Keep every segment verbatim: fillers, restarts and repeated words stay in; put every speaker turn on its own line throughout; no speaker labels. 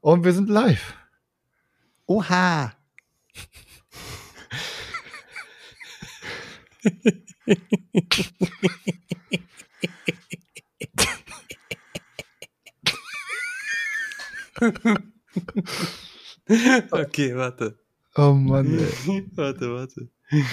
Und wir sind live.
Oha.
Okay, warte.
Oh Mann, ey.
Warte, warte.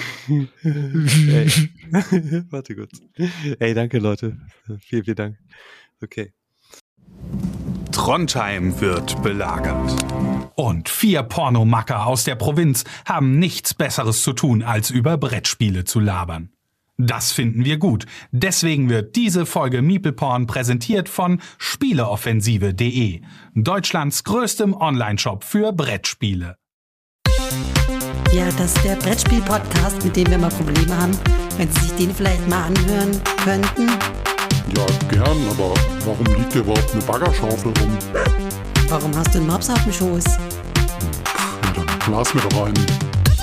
Ey. Warte kurz. Ey, danke, Leute. Vielen, vielen Dank. Okay.
Trondheim wird belagert. Und vier Pornomacker aus der Provinz haben nichts Besseres zu tun, als über Brettspiele zu labern. Das finden wir gut. Deswegen wird diese Folge MeeplePorn präsentiert von Spieleoffensive punkt de, Deutschlands größtem Onlineshop für Brettspiele.
Ja, das ist der Brettspiel-Podcast, mit dem wir mal Probleme haben. Wenn Sie sich den vielleicht mal anhören könnten.
Ja, gern, aber warum liegt hier überhaupt eine Baggerschaufel rum?
Warum hast du einen Mops auf dem Schoß?
Ja, dann blas mir doch einen.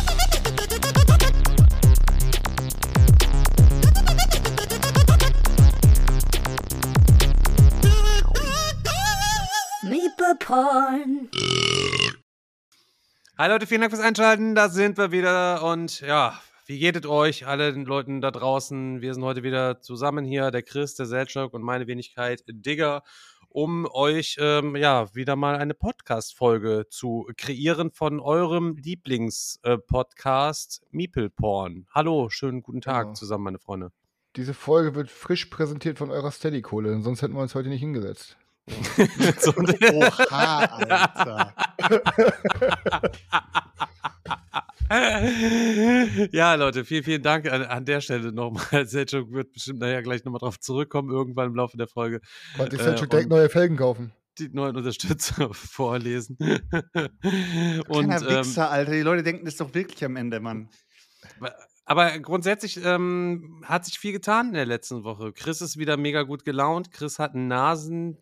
MeeplePorn.
Hi Leute, vielen Dank fürs Einschalten. Da sind wir wieder und ja, wie geht es euch, alle den Leuten da draußen? Wir sind heute wieder zusammen hier, der Chris, der Selchuk und meine Wenigkeit Digger, um euch ähm, ja wieder mal eine Podcast-Folge zu kreieren von eurem Lieblings-Podcast äh, MeeplePorn. Hallo, schönen guten Tag
Genau.
zusammen, meine Freunde.
Diese Folge wird frisch präsentiert von eurer Steady-Kohle, sonst hätten wir uns heute nicht hingesetzt.
So,
Oha, Alter.
ja, Leute, vielen, vielen Dank an, an der Stelle nochmal. Selchuk wird bestimmt nachher gleich nochmal drauf zurückkommen, irgendwann im Laufe der Folge.
Konnte ich
Äh,
Selchuk direkt neue Felgen kaufen.
Die neuen Unterstützer vorlesen. und,
Kleiner
ähm,
Wichser, Alter. Die Leute denken das doch wirklich am Ende, Mann.
aber grundsätzlich ähm, hat sich viel getan in der letzten Woche. Chris ist wieder mega gut gelaunt. Chris hat ein Nasenpiercing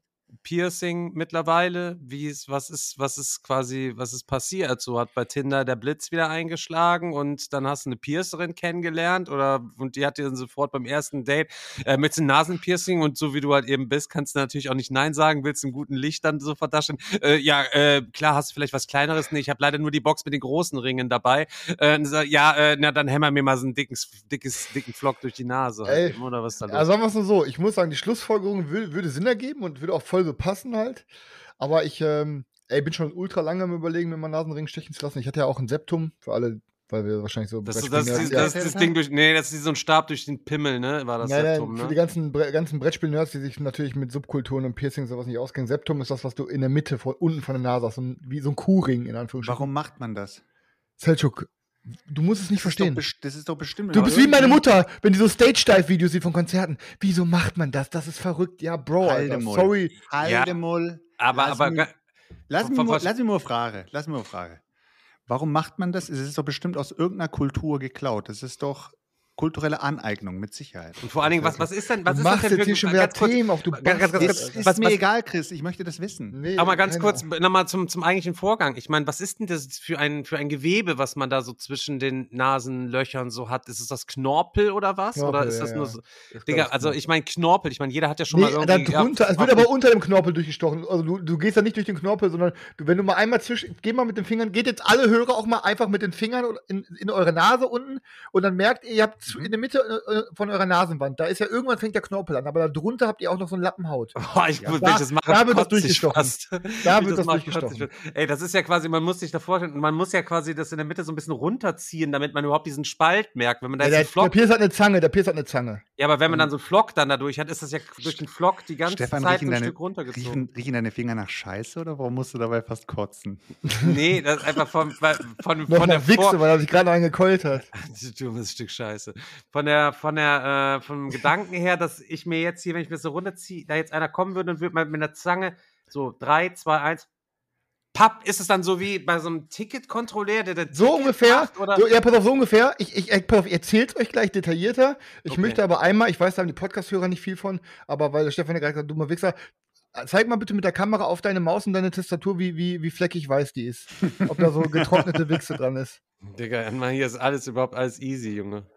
mittlerweile. Wie ist, was ist, was ist quasi, was ist passiert? So hat bei Tinder der Blitz wieder eingeschlagen und dann hast du eine Piercerin kennengelernt oder und die hat dir dann sofort beim ersten Date äh, mit dem Nasenpiercing und so wie du halt eben bist, kannst du natürlich auch nicht Nein sagen, willst im guten Licht dann so verdaschen. Äh, ja, äh, klar, hast du vielleicht was Kleineres? Nee, ich habe leider nur die Box mit den großen Ringen dabei. Äh, so, ja, äh, na dann hämmer mir mal so einen dickes, dickes, dicken Flock durch die Nase.
Ey,
Halt, oder was ist da los?
Also sagen wir es nur so, ich muss sagen, die Schlussfolgerung würde, würde Sinn ergeben und würde auch voll so passen halt. Aber ich ähm, ey, bin schon ultra lange am Überlegen, mir mal Nasenring stechen zu lassen. Ich hatte ja auch ein Septum, für alle, weil wir wahrscheinlich so...
Das, das,
Brettspiel-Nerds-
das, das, das, das Ding durch, nee, das ist so ein Stab durch den Pimmel, ne, war das
Nein,
Septum,
nein,
ne?
für die ganzen, Bre- ganzen Brettspiel-Nerds, die sich natürlich mit Subkulturen und Piercings sowas nicht auskennen. Septum ist das, was du in der Mitte, von unten von der Nase hast, so ein, wie so ein Kuhring, in Anführungsstrichen.
Warum macht man das?
Selchuk, du musst es nicht
Das ist doch
verstehen.
best- Das ist doch bestimmt.
Du bist wie meine Mutter, wenn die so Stage-Dive-Videos sieht von Konzerten. Wieso macht man das? Das ist verrückt. Ja, Bro, Alter,
Halde Maul.
sorry.
Halde
Ja,
Moll.
Aber,
Lass
aber,
mich-
ga-
Lass mich
Ver-
mal,
ver-
lass mich mal eine Frage. Lass mich mal eine Frage. Warum macht man das? Es ist doch bestimmt aus irgendeiner Kultur geklaut. Das ist doch kulturelle Aneignung, mit Sicherheit.
und vor allen Dingen, was, was ist denn, was
Du
ist
machst
das denn
jetzt hier
für
schon
ganz
wieder
kurz-
Themen auf, du
ganz, ganz, ganz,
Bastard,
ganz,
Es
Alter.
ist
was,
mir
was,
egal, Chris. Ich möchte das wissen.
Nee,
aber ganz
keine
kurz
Ahnung.
nochmal zum, zum eigentlichen Vorgang. Ich meine, was ist denn das für ein, für ein Gewebe, was man da so zwischen den Nasenlöchern so hat? Ist es das Knorpel oder was?
Knorpel,
oder ist das
ja,
nur
ja.
so?
Ich
Digga,
glaub,
also
Knorpel.
ich meine Knorpel, ich meine, jeder hat ja schon mal
Nee, da
irgendwie...
drunter,
ja,
es wird aber unter dem Knorpel durchgestochen. Also du, du gehst da nicht durch den Knorpel, sondern du, wenn du mal einmal zwischen, geh mal mit den Fingern, geht jetzt alle Hörer auch mal einfach mit den Fingern in, in eure Nase unten und dann merkt ihr, ihr habt zu, in der Mitte äh, von eurer Nasenwand, da ist ja irgendwann fängt der Knorpel an, aber da drunter habt ihr auch noch so einen Lappenhaut.
Oh, ich,
Ja,
wenn
da-
ich das mache,
da wird das
kotze ich
durchgestochen.
fast.
Da
Wenn ich
wird das
mache,
durchgestochen.
kotze ich fast. Ey, das ist ja quasi, man muss sich da vorstellen, man muss ja quasi das in der Mitte so ein bisschen runterziehen, damit man überhaupt diesen Spalt merkt. Wenn man da
Ja,
jetzt
der,
einen Flock,
der Piers hat eine Zange, der Piers hat eine Zange.
ja, aber wenn man dann so einen Flock dann dadurch hat, ist das ja durch den Flock die ganze
Stefan,
Zeit
riechen
ein
deine,
Stück runtergezogen.
riechen, riechen deine Finger nach Scheiße oder warum musst du dabei fast kotzen?
Nee, das ist einfach von, von, von,
Noch
von der
nach Wichse,
Vor
weil er sich gerade noch einen gekeult hat.
Du dummes Stück Scheiße. Von der, von der, äh, vom Gedanken her, dass ich mir jetzt hier, wenn ich mir das so runterziehe, da jetzt einer kommen würde und würde mal mit einer Zange so drei, zwei, eins, papp, ist es dann so wie bei so einem Ticketkontrolleur, der das
So
Ticket
ungefähr,
macht, oder?
so, ja, pass auf, so ungefähr. Ich, ich, ich, pass auf, ich erzähl's euch gleich detaillierter. Ich
Okay.
möchte aber einmal, ich weiß, da haben die Podcast-Hörer nicht viel von, aber weil der Stefan ja gerade gesagt hat, dummer Wichser, zeig mal bitte mit der Kamera auf deine Maus und deine Tastatur, wie, wie, wie fleckig weiß die ist. Ob da so getrocknete Wichse dran ist.
Digga, Mann, hier ist alles überhaupt alles easy, Junge.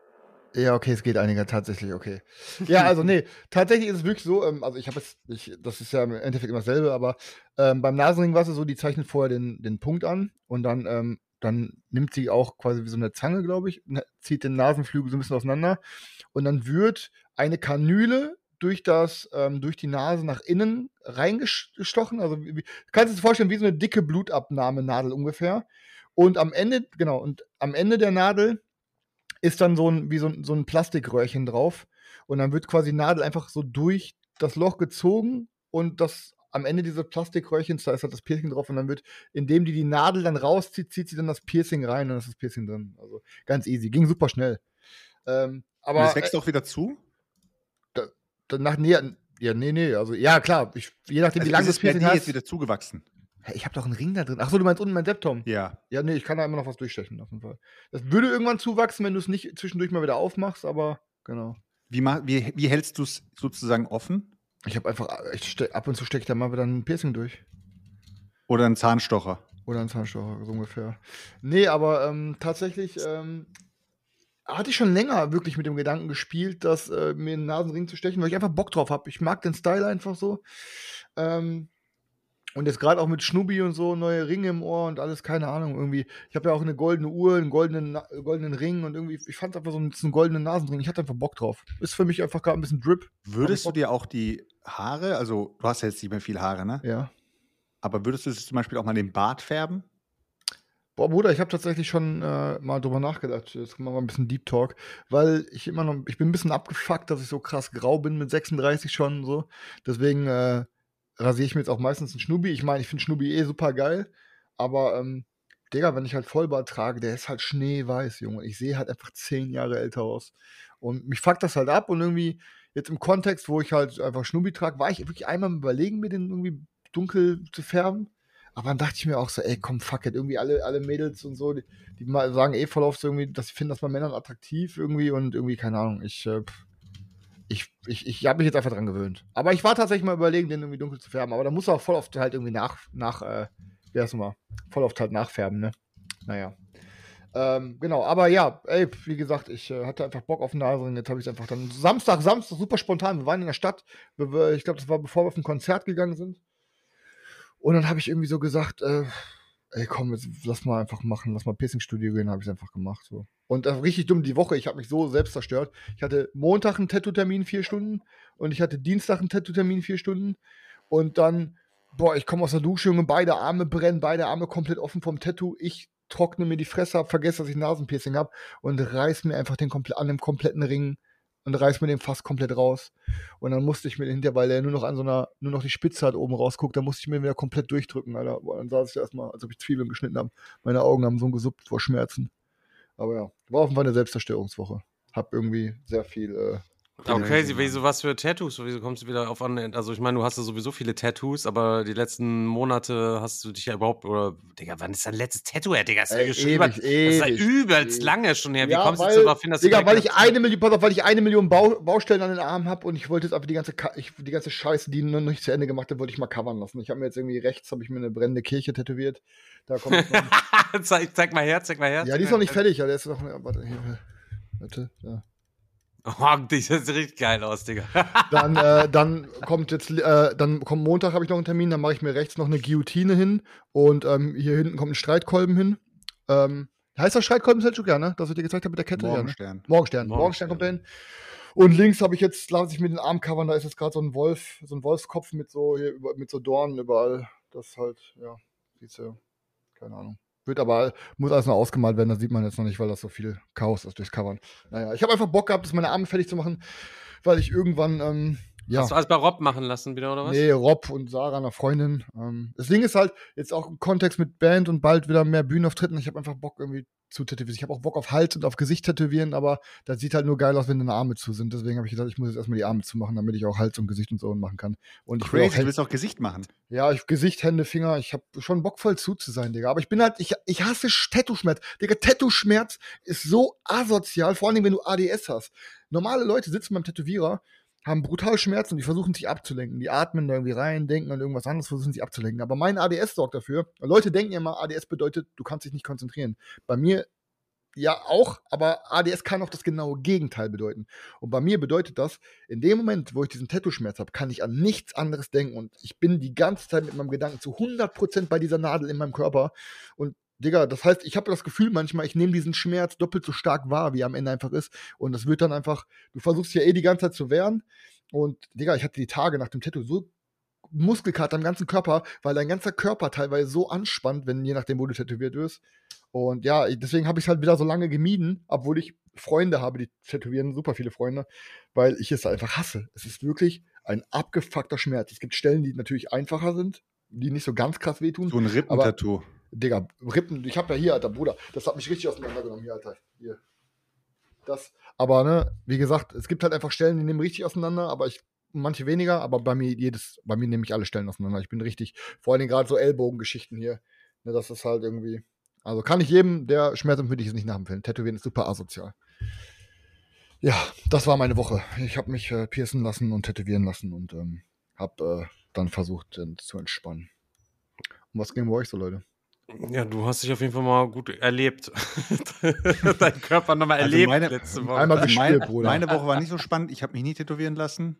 Ja, okay, es geht einiger tatsächlich, okay. Ja, also nee, tatsächlich ist es wirklich so, ähm, also ich habe es, ich, das ist ja im Endeffekt immer dasselbe, aber ähm, beim Nasenring war es so, die zeichnet vorher den, den Punkt an und dann, ähm, dann nimmt sie auch quasi wie so eine Zange, glaube ich, ne, zieht den Nasenflügel so ein bisschen auseinander und dann wird eine Kanüle durch das, ähm, durch die Nase nach innen reingestochen. Also wie, wie, kannst du dir vorstellen, wie so eine dicke Blutabnahmenadel ungefähr. Und am Ende, genau, und am Ende der Nadel ist dann so ein, wie so ein, so ein Plastikröhrchen drauf. Und dann wird quasi die Nadel einfach so durch das Loch gezogen und das am Ende dieses Plastikröhrchens, da ist halt das Piercing drauf und dann wird, indem die die Nadel dann rauszieht, zieht sie dann das Piercing rein und dann ist das Piercing drin. Also ganz easy. Ging super schnell. Ähm, aber
Und es wächst auch wieder zu?
Da, danach, nee, ja, nee, nee, also ja, klar, ich, je nachdem,
Also
wie lange
ist
das
es bei
Piercing
dir
hast.
jetzt wieder zugewachsen?
Hä, ich habe doch einen Ring da drin. Achso, du meinst unten mein Septum?
Ja.
Ja, nee, ich kann da immer noch was durchstechen, auf jeden Fall. Das würde irgendwann zuwachsen, wenn du es nicht zwischendurch mal wieder aufmachst, aber genau.
Wie, ma- wie, wie hältst du es sozusagen offen?
Ich habe einfach, ich ste- ab und zu stecke ich da mal wieder ein Piercing durch.
Oder ein Zahnstocher?
Oder ein Zahnstocher, so ungefähr. Nee, aber ähm, tatsächlich ähm, hatte ich schon länger wirklich mit dem Gedanken gespielt, dass äh, mir einen Nasenring zu stechen, weil ich einfach Bock drauf habe. Ich mag den Style einfach so. Ähm, und jetzt gerade auch mit Schnubi und so, neue Ringe im Ohr und alles, keine Ahnung, irgendwie. Ich habe ja auch eine goldene Uhr, einen goldenen, Na- goldenen Ring und irgendwie, ich fand einfach so einen, so einen goldenen Nasenring. Ich hatte einfach Bock drauf. Ist für mich einfach gerade ein bisschen Drip.
Würdest du
Hab ich
dir auch die Haare, also du hast ja jetzt nicht mehr viel Haare, ne?
Ja.
Aber würdest du zum Beispiel auch mal den Bart färben?
Boah, Bruder, ich habe tatsächlich schon äh, mal drüber nachgedacht. Jetzt machen wir mal ein bisschen Deep Talk, weil ich immer noch, ich bin ein bisschen abgefuckt, dass ich so krass grau bin mit sechsunddreißig schon und so. Deswegen äh, rasiere ich mir jetzt auch meistens einen Schnubi. Ich meine, ich finde Schnubi eh super geil, aber ähm, Digga, wenn ich halt Vollbart trage, der ist halt schneeweiß, Junge. Ich sehe halt einfach zehn Jahre älter aus. Und mich fuckt das halt ab und irgendwie jetzt im Kontext, wo ich halt einfach Schnubi trage, war ich wirklich einmal am Überlegen, mir den irgendwie dunkel zu färben. Aber dann dachte ich mir auch so, ey, komm, fuck it. Irgendwie alle, alle Mädels und so, die, die mal sagen eh voll oft so irgendwie, dass sie finden das bei Männern attraktiv irgendwie und irgendwie, keine Ahnung, ich, äh, pff, ich, ich, ich habe mich jetzt einfach dran gewöhnt. Aber ich war tatsächlich mal überlegen, den irgendwie dunkel zu färben. Aber da muss er auch voll oft halt irgendwie nach, nach, äh, wie heißt mal, voll oft halt nachfärben, ne? Naja. Ähm, genau, aber ja, ey, wie gesagt, ich äh, hatte einfach Bock auf den Nasenring. Jetzt habe ich es einfach dann Samstag, Samstag, super spontan. Wir waren in der Stadt. Wir, wir, ich glaube, das war bevor wir auf ein Konzert gegangen sind. Und dann habe ich irgendwie so gesagt, äh, ey, komm, jetzt lass mal einfach machen, lass mal Piercing-Studio gehen, habe ich einfach gemacht. So. Und das war richtig dumm, die Woche, ich habe mich so selbst zerstört. Ich hatte Montag einen Tattoo-Termin, vier Stunden. Und ich hatte Dienstag einen Tattoo-Termin, vier Stunden. Und dann, boah, ich komme aus der Dusche, Junge, beide Arme brennen, beide Arme komplett offen vom Tattoo. Ich trockne mir die Fresse ab, vergesse, dass ich ein Nasenpiercing habe und reiß mir einfach den komple- an dem kompletten Ring und reiß mir den fast komplett raus. Und dann musste ich mir hinterher, weil er nur noch an so einer, nur noch die Spitze hat oben rausguckt, dann musste ich mir wieder komplett durchdrücken, Alter. Boah, dann saß ich erstmal, als ob ich Zwiebeln geschnitten habe. Meine Augen haben so gesuppt vor Schmerzen. Aber ja, war auf jeden Fall eine Selbstzerstörungswoche. Hab irgendwie sehr viel. Äh,
Oh, crazy, wieso was für Tattoos? Wieso kommst du wieder auf an? Also, ich meine, du hast ja sowieso viele Tattoos, aber die letzten Monate hast du dich ja überhaupt, oder, Digga, wann ist dein letztes Tattoo her, Digga? Das ist ja
Ey,
schon
ewig,
über, das ist ja
ewig,
übelst
ewig.
lange schon her. Wie
Ja,
kommst du
weil,
jetzt darauf hin, dass du
Digga,
direkt
weil ich
das-
eine Million, pass auf, weil ich eine Million Bau, Baustellen an den Armen habe und ich wollte jetzt einfach die ganze, Ka- ich, die ganze Scheiße, die noch nicht zu Ende gemacht habe, wollte ich mal covern lassen. Ich habe mir jetzt irgendwie rechts, habe ich mir eine brennende Kirche tätowiert. Da kommt jetzt noch,
zeig, zeig mal her, zeig mal her.
ja, die ist noch nicht fertig, ja, der ist noch, warte, hier, warte, ja.
Oh, die sieht richtig geil aus, Digga.
Dann, äh, dann kommt jetzt, äh, dann kommt Montag, habe ich noch einen Termin, dann mache ich mir rechts noch eine Guillotine hin und ähm, hier hinten kommt ein Streitkolben hin. Ähm, heißt das Streitkolben, Selçuk, ja, ne? Das, was ich dir gezeigt habe mit der Kette?
Morgenstern.
Ja, ne? Morgenstern. Morgenstern kommt da hin. Und links habe ich jetzt, lasse ich mir den Arm covern, da ist jetzt gerade so ein Wolf, so ein Wolfskopf mit so, hier, über, mit so Dornen überall. Das halt, ja, siehst du, keine Ahnung. Wird aber, muss alles noch ausgemalt werden, das sieht man jetzt noch nicht, weil das so viel Chaos ist durchs Covern. Naja, ich habe einfach Bock gehabt, das meine Arme fertig zu machen, weil ich irgendwann, ähm, ja.
Hast du alles bei Rob machen lassen wieder, oder was?
Nee, Rob und Sarah, einer Freundin. Ähm, das Ding ist halt, jetzt auch im Kontext mit Band und bald wieder mehr Bühnenauftritten. Ich habe einfach Bock irgendwie zu tätowieren. Ich habe auch Bock auf Hals und auf Gesicht tätowieren, aber das sieht halt nur geil aus, wenn deine Arme zu sind. Deswegen habe ich gesagt, ich muss jetzt erstmal die Arme zu machen, damit ich auch Hals und Gesicht und so machen kann. Und ich will
Crazy,
auch
du
Hände,
willst auch Gesicht machen.
ja, ich, Gesicht, Hände, Finger. Ich habe schon Bock voll zu zu sein, Digga. Aber ich bin halt, ich, ich hasse Tattoo-Schmerz. Digga, Tattoo-Schmerz ist so asozial, vor allem wenn du A D S hast. Normale Leute sitzen beim Tätowierer, haben brutal Schmerzen und die versuchen sich abzulenken. Die atmen da irgendwie rein, denken an irgendwas anderes, versuchen sich abzulenken. Aber mein A D S sorgt dafür. Leute denken immer, A D S bedeutet, du kannst dich nicht konzentrieren. Bei mir ja auch, aber A D S kann auch das genaue Gegenteil bedeuten. Und bei mir bedeutet das, in dem Moment, wo ich diesen Tattoo-Schmerz habe, kann ich an nichts anderes denken. Und ich bin die ganze Zeit mit meinem Gedanken zu hundert Prozent bei dieser Nadel in meinem Körper. Und Digga, das heißt, ich habe das Gefühl manchmal, ich nehme diesen Schmerz doppelt so stark wahr, wie er am Ende einfach ist. Und das wird dann einfach, du versuchst ja eh die ganze Zeit zu wehren. Und Digga, ich hatte die Tage nach dem Tattoo so Muskelkater am ganzen Körper, weil dein ganzer Körper teilweise so anspannt, wenn je nachdem, wo du tätowiert wirst. Und ja, deswegen habe ich es halt wieder so lange gemieden, obwohl ich Freunde habe, die tätowieren, super viele Freunde, weil ich es einfach hasse. Es ist wirklich ein abgefuckter Schmerz. Es gibt Stellen, die natürlich einfacher sind, die nicht so ganz krass wehtun.
So ein Rippentattoo.
Digga, Rippen, ich habe ja hier, Alter, Bruder, das hat mich richtig auseinandergenommen hier, Alter. Hier. Das, aber ne, wie gesagt, es gibt halt einfach Stellen, die nehmen richtig auseinander, aber ich, manche weniger, aber bei mir jedes, bei mir nehme ich alle Stellen auseinander. Ich bin richtig, vor allen Dingen gerade so Ellbogengeschichten hier. Ne, das ist halt irgendwie, also kann ich jedem, der schmerzempfindlich ist, nicht nachempfehlen. Tätowieren ist super asozial. Ja, das war meine Woche. Ich habe mich äh, piercen lassen und tätowieren lassen und ähm, habe äh, dann versucht äh, zu entspannen. Und was ging bei euch so, Leute?
Ja, du hast dich auf jeden Fall mal gut erlebt. Dein Körper nochmal
Also
erlebt
meine-
letzte Woche.
Einmal
Also
gespielt,
meine,
Bruder.
meine Woche war nicht so spannend. Ich habe mich nie tätowieren lassen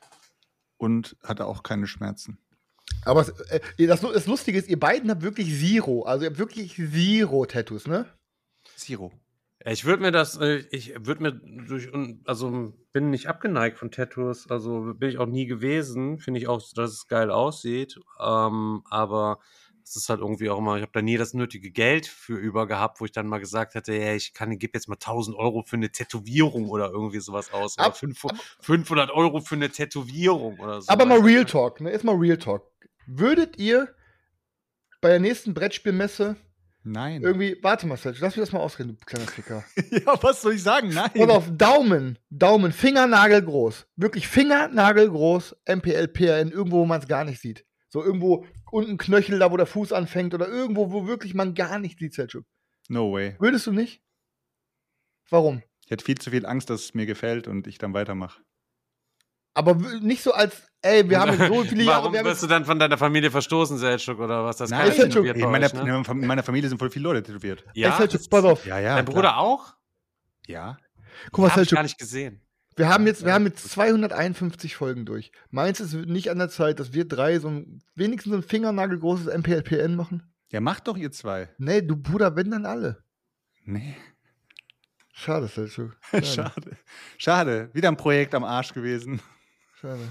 und hatte auch keine Schmerzen.
Aber es, äh, das, das Lustige ist, ihr beiden habt wirklich Zero. Also ihr habt wirklich Zero-Tattoos, ne?
Zero.
Ja, ich würde mir das, äh, ich würde mir durch, also bin nicht abgeneigt von Tattoos, also bin ich auch nie gewesen. Finde ich auch, dass es geil aussieht. Ähm, aber es ist halt irgendwie auch immer, ich habe da nie das nötige Geld für über gehabt, wo ich dann mal gesagt hätte, ja, ich kann, gebe jetzt mal tausend Euro für eine Tätowierung oder irgendwie sowas aus. Oder
Ab-
fünfhundert fünfhundert Euro für eine Tätowierung oder so.
Aber mal Real Talk, ne? Ist mal Real Talk. Würdet ihr bei der nächsten Brettspielmesse
Nein.
irgendwie, warte mal, Sergio, lass mich das mal ausreden, du kleiner Ficker.
Ja, was soll ich sagen? Nein.
Pass auf, Daumen, Daumen, Fingernagel groß. Wirklich Fingernagel groß, M P L, P R N, irgendwo, wo man es gar nicht sieht. So irgendwo unten Knöchel, da wo der Fuß anfängt oder irgendwo, wo wirklich man gar nicht sieht, Sergio.
No way.
Würdest du nicht? Warum?
Ich hätte viel zu viel Angst, dass es mir gefällt und ich dann weitermache.
Aber w- nicht so als, ey, wir haben jetzt so viele Jahre.
Warum
Wir haben
wirst
jetzt,
du dann von deiner Familie verstoßen, Selçuk, oder was? Das
Nein,
kann ich
Selçuk,
tätowiert
In
bei
meiner,
euch, ne?
in meiner Familie sind voll viele Leute tätowiert.
Ja,
ey, Selçuk, pass auf.
Ja, ja.
dein
klar.
Bruder auch?
Ja.
Guck mal,
Hab ich
Selçuk,
gar nicht gesehen.
wir haben jetzt, wir haben jetzt zweihunderteinundfünfzig Folgen durch. Meinst du, es wird nicht an der Zeit, dass wir drei so ein, wenigstens so ein fingernagelgroßes M P L P N machen?
Ja, macht doch ihr zwei.
Nee, du Bruder, wenn dann alle.
Nee.
Schade, Selçuk. Schade.
Schade. Schade. Wieder ein Projekt am Arsch gewesen.
Schade.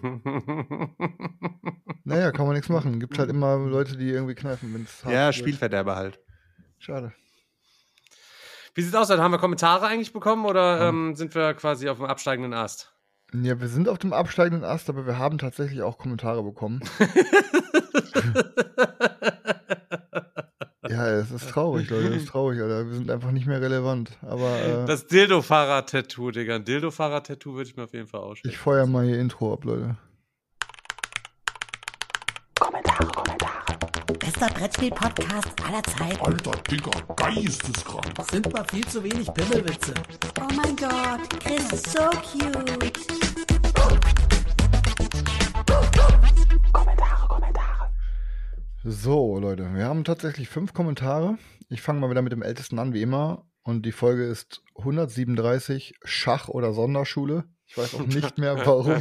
Naja, kann man nichts machen. Gibt halt immer Leute, die irgendwie kneifen, wenn es hart
Ja,
wird.
Spielverderber halt.
Schade.
Wie sieht's aus? Haben wir Kommentare eigentlich bekommen oder ähm, sind wir quasi auf dem absteigenden Ast?
Ja, wir sind auf dem absteigenden Ast, aber wir haben tatsächlich auch Kommentare bekommen. Ja, es ist traurig, Leute. Es ist traurig, Alter. Wir sind einfach nicht mehr relevant. Aber äh,
Das Dildo-Fahrer-Tattoo, Digga. Ein Dildo-Fahrer-Tattoo würde ich mir auf jeden Fall ausstellen.
ich feuer mal hier Intro ab, Leute.
Bester Brettspiel-Podcast aller Zeiten.
Alter, Digga, geisteskrank.
Sind mal viel zu wenig Pimmelwitze.
Oh mein Gott, Chris ist so cute.
So, Leute, wir haben tatsächlich fünf Kommentare. Ich fange mal wieder mit dem ältesten an, wie immer. Und die Folge ist hundertsiebenunddreißig, Schach oder Sonderschule. Ich weiß auch nicht mehr, warum.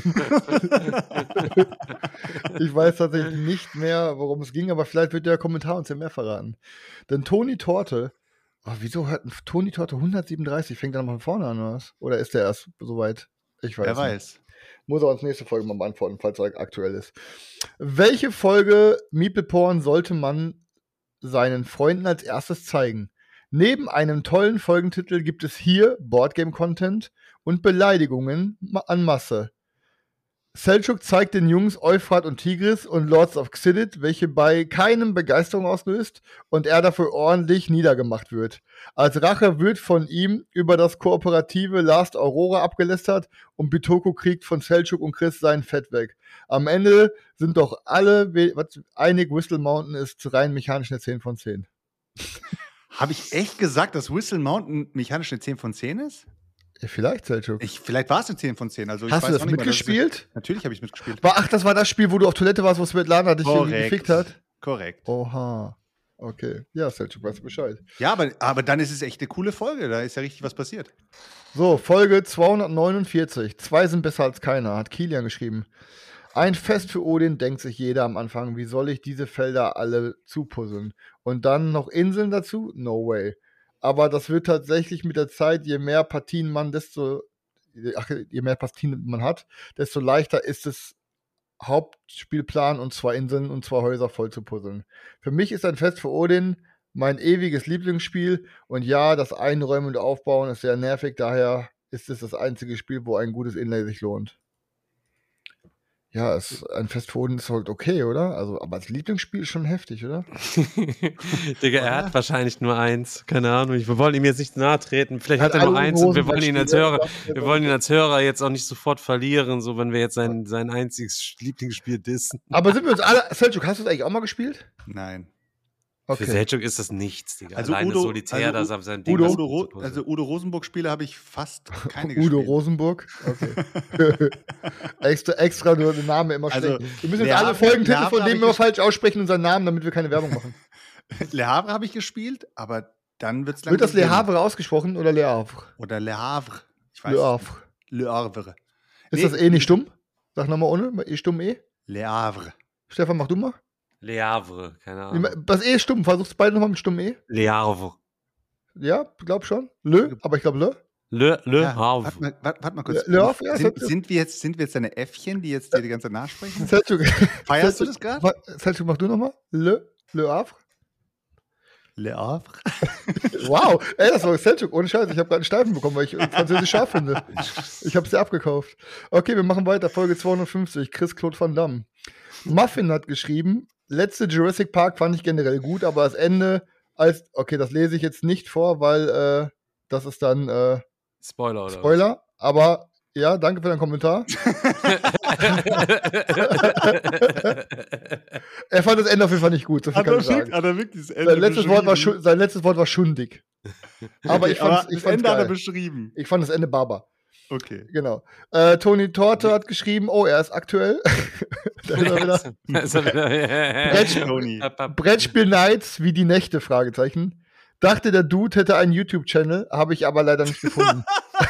Ich weiß tatsächlich nicht mehr, worum es ging, aber vielleicht wird der Kommentar uns ja mehr verraten. Denn Toni Torte, oh, wieso hört ein Toni Torte hundertsiebenunddreißig? Fängt er noch von vorne an, oder was? Oder ist der erst soweit? Ich weiß
Wer
nicht.
weiß.
Muss er uns nächste Folge mal beantworten, falls er aktuell ist. Welche Folge Meeple Porn sollte man seinen Freunden als erstes zeigen? Neben einem tollen Folgentitel gibt es hier Boardgame-Content und Beleidigungen ma- an Masse. Selçuk zeigt den Jungs Euphrat und Tigris und Lords of Xidit, welche bei keinem Begeisterung auslöst und er dafür ordentlich niedergemacht wird. Als Rache wird von ihm über das kooperative Last Aurora abgelästert und Bitoko kriegt von Selçuk und Chris sein Fett weg. Am Ende sind doch alle we- was, einig, Whistle Mountain ist rein mechanisch eine zehn von zehn.
Habe ich echt gesagt, dass Whistle Mountain mechanisch eine zehn von zehn ist?
Ja, vielleicht, Selçuk.
Ich, vielleicht war es eine zehn von zehn. Also ich
Hast
weiß
du das
auch nicht mal, dass es-
mitgespielt?
Natürlich habe ich mitgespielt.
War, ach, das war das Spiel, wo du auf Toilette warst, wo Svetlana dich irgendwie
Korrekt.
gefickt hat?
Korrekt.
Oha. Okay. Ja, Selchuk, weißt du Bescheid.
Ja, aber, aber dann ist es echt eine coole Folge. Da ist ja richtig was passiert.
So, Folge zweihundertneunundvierzig. Zwei sind besser als keiner, hat Kilian geschrieben. Ein Fest für Odin, denkt sich jeder am Anfang. Wie soll ich diese Felder alle zupuzzeln? Und dann noch Inseln dazu? No way. Aber das wird tatsächlich mit der Zeit, je mehr Partien man, desto, ach, je mehr Partien man hat, desto leichter ist es, Hauptspielplan und zwei Inseln und zwei Häuser voll zu puzzeln. Für mich ist ein Fest für Odin mein ewiges Lieblingsspiel. Und ja, das Einräumen und Aufbauen ist sehr nervig. Daher ist es das einzige Spiel, wo ein gutes Inlay sich lohnt. Ja, es, ein Fest für Odin ist halt okay, oder? Also, aber als Lieblingsspiel ist schon heftig, oder?
Digga, er hat wahrscheinlich nur eins. Keine Ahnung. Wir wollen ihm jetzt nicht nahe treten. Vielleicht
Er
hat
hat
er nur
alle
eins und wir
Hosen
wollen ihn als
gespielt,
Hörer,
ja.
wir wollen ihn als Hörer jetzt auch nicht sofort verlieren, so wenn wir jetzt sein, sein einziges Lieblingsspiel dissen.
Aber sind wir uns alle. Selchuk, hast du es eigentlich auch mal gespielt?
Nein.
Für Selchuk ist das nichts, Digga.
Also
Alleine
Udo-
solitär,
also
das auf sein Ding.
Udo-
was
Udo, Ro-
zu
also Udo Rosenburg-Spiele habe ich fast keine
Udo
gespielt.
Rosenburg? Okay. extra, extra nur den Namen immer
Also,
schlecht. Wir müssen jetzt
Le
alle
Havre-
Folgentitel
Le Havre
von
hab
dem
ich
immer
ges-
falsch aussprechen und seinen Namen, damit wir keine Werbung machen.
Le Havre habe ich gespielt, aber dann wird es
Wird das Le Havre ausgesprochen oder Le Havre?
Oder Le Havre. Ich weiß
Le
nicht.
Havre.
Le Havre.
Ist
Nee.
das eh nicht stumm? Sag nochmal ohne. E stumm eh?
Le Havre.
Stefan, mach du mal.
Le Havre, keine Ahnung.
Das E ist stumm. Versuchst beide nochmal mit stumm E?
Le Havre.
Ja, glaub schon. Le, aber ich glaube Le.
Le, Le
Ja,
Havre.
warte mal, warte, warte mal kurz.
Le- Le Havre, ja,
sind,
das-
sind, wir jetzt, sind wir jetzt deine Äffchen, die jetzt dir die ganze Zeit nachsprechen?
Selchuk.
Feierst du das gerade?
Wa- Selchuk, mach du nochmal. Le, Le Havre.
Le Havre.
Wow, ey, das war Selchuk, ohne Scheiß. Ich habe gerade einen Steifen bekommen, weil ich Französisch scharf finde. Ich habe sie abgekauft. Okay, wir machen weiter. Folge zweihundertfünfzig. Chris-Claude Van Damme. Muffin hat geschrieben, letzte Jurassic Park fand ich generell gut, aber das Ende als, okay, das lese ich jetzt nicht vor, weil äh, das ist dann äh,
Spoiler, oder?
Spoiler. Aber ja, danke für deinen Kommentar. Er fand das Ende auf jeden Fall nicht gut, so viel
Hat
kann
er,
ich sagen.
wirklich, hat er wirklich das Ende
Sein letztes, Wort war
beschrieben?
schu- sein letztes Wort war schundig. Aber ich
Aber
fand ich
das
fand's
Ende hat er
geil.
beschrieben.
Ich fand das Ende Baba.
Okay.
Genau. Äh, Toni Torte hat geschrieben, oh, er ist aktuell. Da ist er wieder.
Da ist er wieder.
Brettspiel-
Toni.
Brettspiel Nights wie die Nächte, Fragezeichen. Dachte, der Dude hätte einen YouTube-Channel, habe ich aber leider nicht gefunden.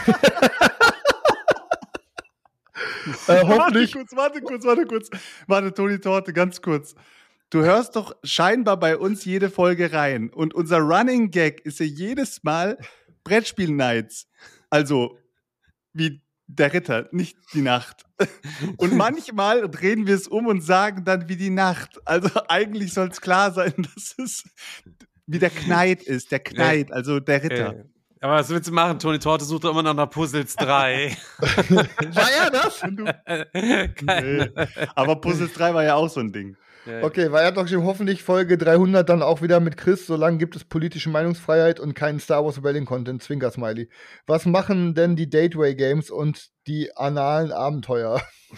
äh,
Warte
hoffentlich.
kurz, warte kurz, warte kurz. Warte, Toni Torte, ganz kurz. Du hörst doch scheinbar bei uns jede Folge rein. Und unser Running Gag ist ja jedes Mal Brettspiel-Nights. Also, wie der Ritter, nicht die Nacht. Und manchmal drehen wir es um und sagen dann wie die Nacht. Also eigentlich soll es klar sein, dass es wie der Kneid ist. Der Kneid, also der Ritter.
Okay. Aber was willst du machen? Toni Torte sucht immer noch nach Puzzles drei.
War er das?
Keine.
Nee. Aber Puzzles drei war ja auch so ein Ding.
Okay, weil er hat doch geschrieben, hoffentlich Folge dreihundert dann auch wieder mit Chris. Solange gibt es politische Meinungsfreiheit und keinen Star Wars Rebellion Content. Zwinker-Smiley. Was machen denn die Dateway Games und die analen Abenteuer?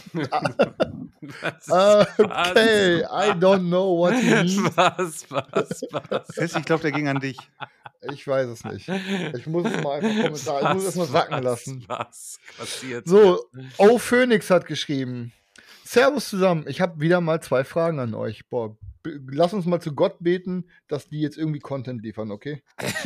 Was,
Uh, okay, I don't know what he means.
Was, was, was?
Chris, ich glaube, der ging an dich.
Ich weiß es nicht. Ich muss es mal einfach Kommentar, ich muss es mal sacken lassen.
Was passiert?
So, O Phoenix hat geschrieben. Servus zusammen, ich habe wieder mal zwei Fragen an euch. Boah, b- lass uns mal zu Gott beten, dass die jetzt irgendwie Content liefern, okay?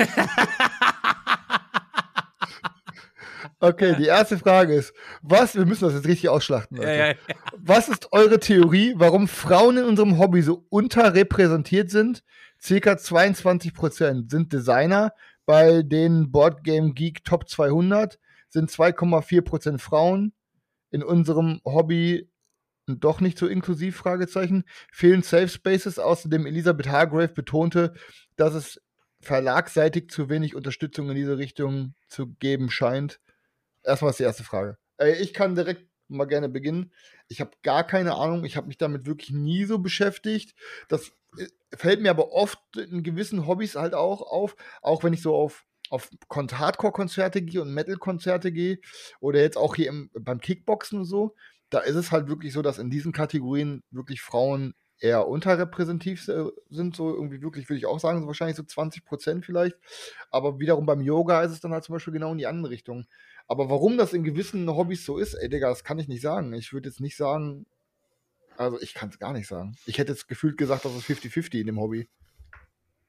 Okay, die erste Frage ist, was, wir müssen das jetzt richtig ausschlachten, Leute.
Ja, ja, ja.
Was ist eure Theorie, warum Frauen in unserem Hobby so unterrepräsentiert sind? Circa zweiundzwanzig Prozent sind Designer, bei den Boardgame Geek Top zweihundert sind zwei Komma vier Prozent Frauen. In unserem Hobby doch nicht so inklusiv, Fragezeichen. Fehlen Safe Spaces, außerdem Elisabeth Hargrave betonte, dass es verlagsseitig zu wenig Unterstützung in diese Richtung zu geben scheint. Erstmal ist die erste Frage. Ey, ich kann direkt mal gerne beginnen. Ich habe gar keine Ahnung, ich habe mich damit wirklich nie so beschäftigt. Das äh, fällt mir aber oft in gewissen Hobbys halt auch auf, auch wenn ich so auf auf Kon- Hardcore-Konzerte gehe und Metal-Konzerte gehe oder jetzt auch hier im, beim Kickboxen und so, da ist es halt wirklich so, dass in diesen Kategorien wirklich Frauen eher unterrepräsentativ äh, sind, so irgendwie wirklich, würde ich auch sagen, so wahrscheinlich so zwanzig Prozent vielleicht, aber wiederum beim Yoga ist es dann halt zum Beispiel genau in die andere Richtung. Aber warum das in gewissen Hobbys so ist, ey Digga, das kann ich nicht sagen. Ich würde jetzt nicht sagen, also ich kann es gar nicht sagen. Ich hätte jetzt gefühlt gesagt, das ist fünfzig fünfzig in dem Hobby.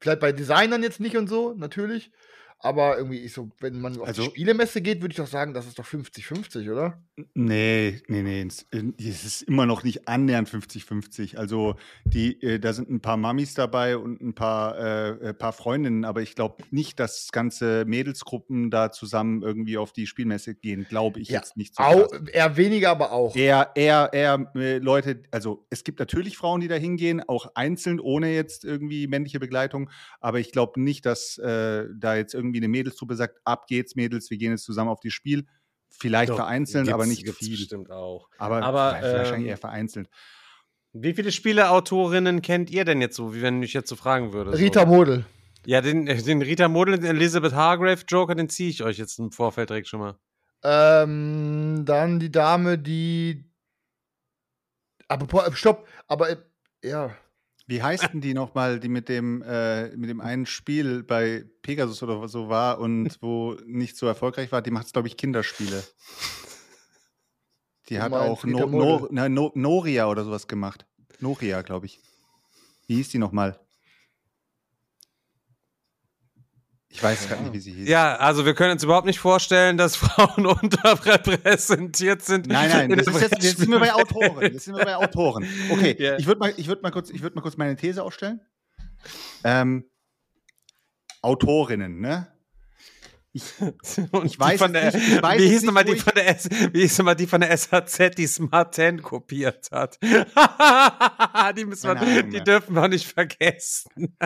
Vielleicht bei Designern jetzt nicht und so, natürlich. Aber irgendwie, ich so, wenn man auf
Also-
die Spielemesse geht, würde ich doch sagen, das ist doch fünfzig fünfzig, oder?
Nee, nee, nee. Es es ist immer noch nicht annähernd fünfzig fünfzig. Also die, äh, da sind ein paar Mamis dabei und ein paar, äh, äh, paar Freundinnen, aber ich glaube nicht, dass ganze Mädelsgruppen da zusammen irgendwie auf die Spielmesse gehen. Glaube ich
Ja,
jetzt nicht so
Au,
krass.
eher weniger, aber auch.
Eher, eher, eher äh, Leute, also es gibt natürlich Frauen, die da hingehen, auch einzeln, ohne jetzt irgendwie männliche Begleitung, aber ich glaube nicht, dass äh, da jetzt irgendwie eine Mädelstruppe sagt, ab geht's Mädels, wir gehen jetzt zusammen auf die Spiel. Vielleicht
Doch,
vereinzelt,
gibt's-
aber nicht
gibt's
viel.
bestimmt auch.
Aber,
Aber,
wahrscheinlich
ähm,
eher vereinzelt.
Wie viele Spieleautorinnen kennt ihr denn jetzt so, wie wenn ich jetzt so fragen würde?
Rita
so?
Model.
Ja, den, äh, den Rita Model, den Elizabeth Hargrave Joker, den ziehe ich euch jetzt im Vorfeld direkt schon mal.
Ähm, dann die Dame, die. Aber boah, stopp, aber äh, ja.
Wie heißt denn die nochmal, die mit dem, äh, mit dem einen Spiel bei Pegasus oder so war und wo nicht so erfolgreich war? Die macht, glaube ich, Kinderspiele. Die
Du
hat
meinst
auch
Rita
no,
Model?
no, na, no, Noria oder sowas gemacht. Noria, glaube ich. Wie hieß die nochmal? Ich weiß gerade nicht, wie sie hieß.
Ja, also wir können uns überhaupt nicht vorstellen, dass Frauen unterrepräsentiert sind.
Nein, nein,
in
das
der
ist jetzt, jetzt sind wir bei
Brettspielwelt.
Autoren. Jetzt sind wir bei Autoren. Okay,
Ja.
ich würde mal, ich würd mal, kurz- ich würd mal kurz meine These aufstellen. Ähm, Autorinnen, ne?
Und
Ich weiß
die von
es
der,
nicht, ich weiß
wie
es
hieß
nicht,
nochmal
wo
die
ich-
von der S, wie hieß nochmal die von der S H Z, die Smart zehn kopiert hat? die müssen wir,
Keine Ahnung
die
mehr.
dürfen wir nicht vergessen.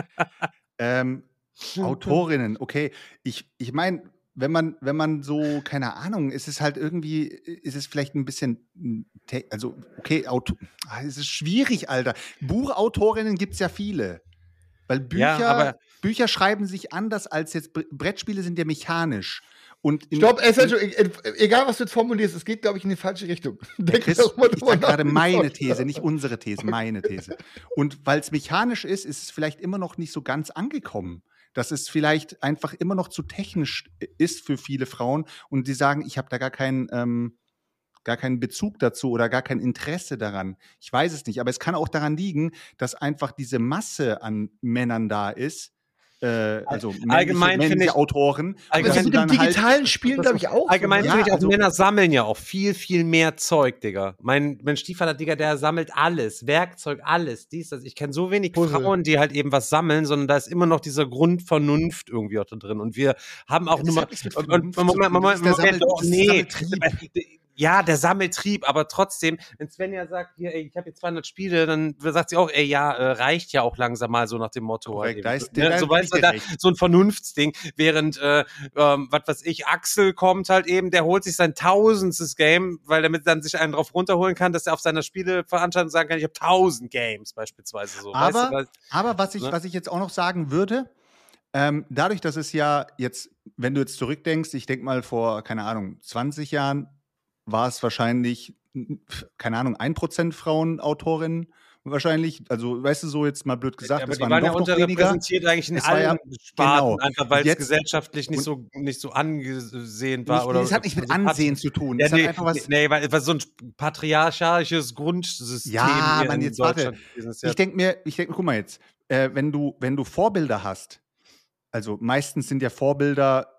Ähm, Autorinnen, okay. Ich, ich meine, wenn man, wenn man so, keine Ahnung, ist es halt irgendwie, ist es vielleicht ein bisschen, mm, te- also, okay, Auto, ah, es ist schwierig, Alter. Buchautorinnen gibt es ja viele. Weil Bücher,
Ja, aber-
Bücher schreiben sich anders als jetzt, Bre- Brettspiele sind ja mechanisch. Und in,
Stopp, es ist, egal was du jetzt formulierst, es geht, glaube ich, in die falsche Richtung. Denk
Chris,
doch mal
ich
drüber
sage gerade
nach, wie
meine
du
These, nicht unsere These, meine These. Und weil es mechanisch ist, ist es vielleicht immer noch nicht so ganz angekommen. Dass es vielleicht einfach immer noch zu technisch ist für viele Frauen und die sagen, ich habe da gar keinen, ähm, gar keinen Bezug dazu oder gar kein Interesse daran. Ich weiß es nicht, aber es kann auch daran liegen, dass einfach diese Masse an Männern da ist. Äh, also männliche,
Allgemein finde
männliche
ich-
Autoren.
allgemein-
Das
dass
ist mit
du
dem
dann halt-
digitalen Spielen, glaube ich, auch.
Allgemein
so,
Ja,
finde ich auch,
also-
Männer sammeln ja auch viel, viel mehr Zeug, Digga. Mein, mein Stiefvater, Digga, der sammelt alles. Werkzeug, alles. Dies, das. Ich kenne so wenig
Puzzle.
Frauen, die halt eben was sammeln, sondern da ist immer noch dieser Grundvernunft irgendwie auch da drin. Und wir haben auch
Das
nur
hat
mal.
nichts mit
Und, und,
Vernunft zu
Moment,
tun.
Moment,
Das ist der
Moment,
Sammel-
oh,
das ist der
nee.
Sammeltrieb.
Ja, der Sammeltrieb, aber trotzdem, wenn Svenja sagt, hier, ey, ich habe jetzt zweihundert Spiele, dann sagt sie auch, ey, ja, äh, reicht ja auch langsam mal so nach dem Motto.
Korrekt,
halt
da
eben.
ist- da- da
so,
geb ich
weißt du,
dir
da,
recht.
so ein Vernunftsding, während, äh, ähm, was weiß ich, Axel kommt halt eben, der holt sich sein tausendstes Game, weil damit dann sich einen drauf runterholen kann, dass er auf seiner Spieleveranstaltung sagen kann, ich habe tausend Games beispielsweise so.
Aber,
weißt du, weil,
aber was ich,
ne?
was ich jetzt auch noch sagen würde, ähm, dadurch, dass es ja jetzt, wenn du jetzt zurückdenkst, ich denke mal vor, keine Ahnung, zwanzig Jahren war es wahrscheinlich, pf, keine Ahnung, ein Prozent Frauen Autorinnen wahrscheinlich. Also, weißt du, so jetzt mal blöd gesagt,
aber
es
die
waren
waren ja
doch noch weniger.
unterrepräsentiert eigentlich in
Es war
allen
ja-
Sparten,
genau.
einfach weil
Und
es
jetzt-
gesellschaftlich nicht so, nicht so angesehen war.
Nicht,
oder
das hat nicht mit
also
Ansehen zu tun.
Ja,
es
nee,
hat einfach was.
nee, weil weil so ein patriarchalisches Grundsystem
Ja,
hier
Mann,
in
jetzt warte.
Deutschland gewesen ist. Ja.
Ich denke mir, ich denke mir, guck mal jetzt, äh, wenn du, wenn du Vorbilder hast, also meistens sind ja Vorbilder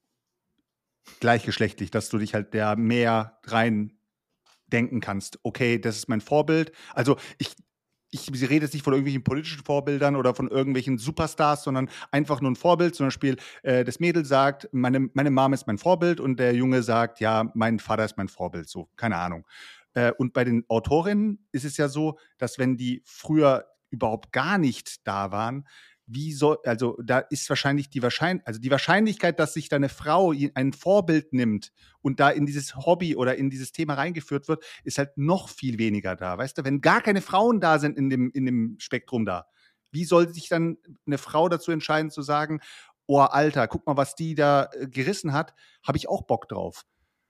gleichgeschlechtlich, dass du dich halt da mehr rein denken kannst. Okay, das ist mein Vorbild. Also ich, ich rede jetzt nicht von irgendwelchen politischen Vorbildern oder von irgendwelchen Superstars, sondern einfach nur ein Vorbild. Zum Beispiel, äh, das Mädel sagt, meine, meine Mom ist mein Vorbild und der Junge sagt, ja, mein Vater ist mein Vorbild. So, keine Ahnung. Äh, und bei den Autorinnen ist es ja so, dass wenn die früher überhaupt gar nicht da waren, wie soll, also da ist wahrscheinlich die Wahrscheinlichkeit, also die Wahrscheinlichkeit, dass sich da eine Frau ein Vorbild nimmt und da in dieses Hobby oder in dieses Thema reingeführt wird, ist halt noch viel weniger da. Weißt du, wenn gar keine Frauen da sind in dem, in dem Spektrum da, wie soll sich dann eine Frau dazu entscheiden zu sagen, oh Alter, guck mal, was die da äh, gerissen hat, habe ich auch Bock drauf.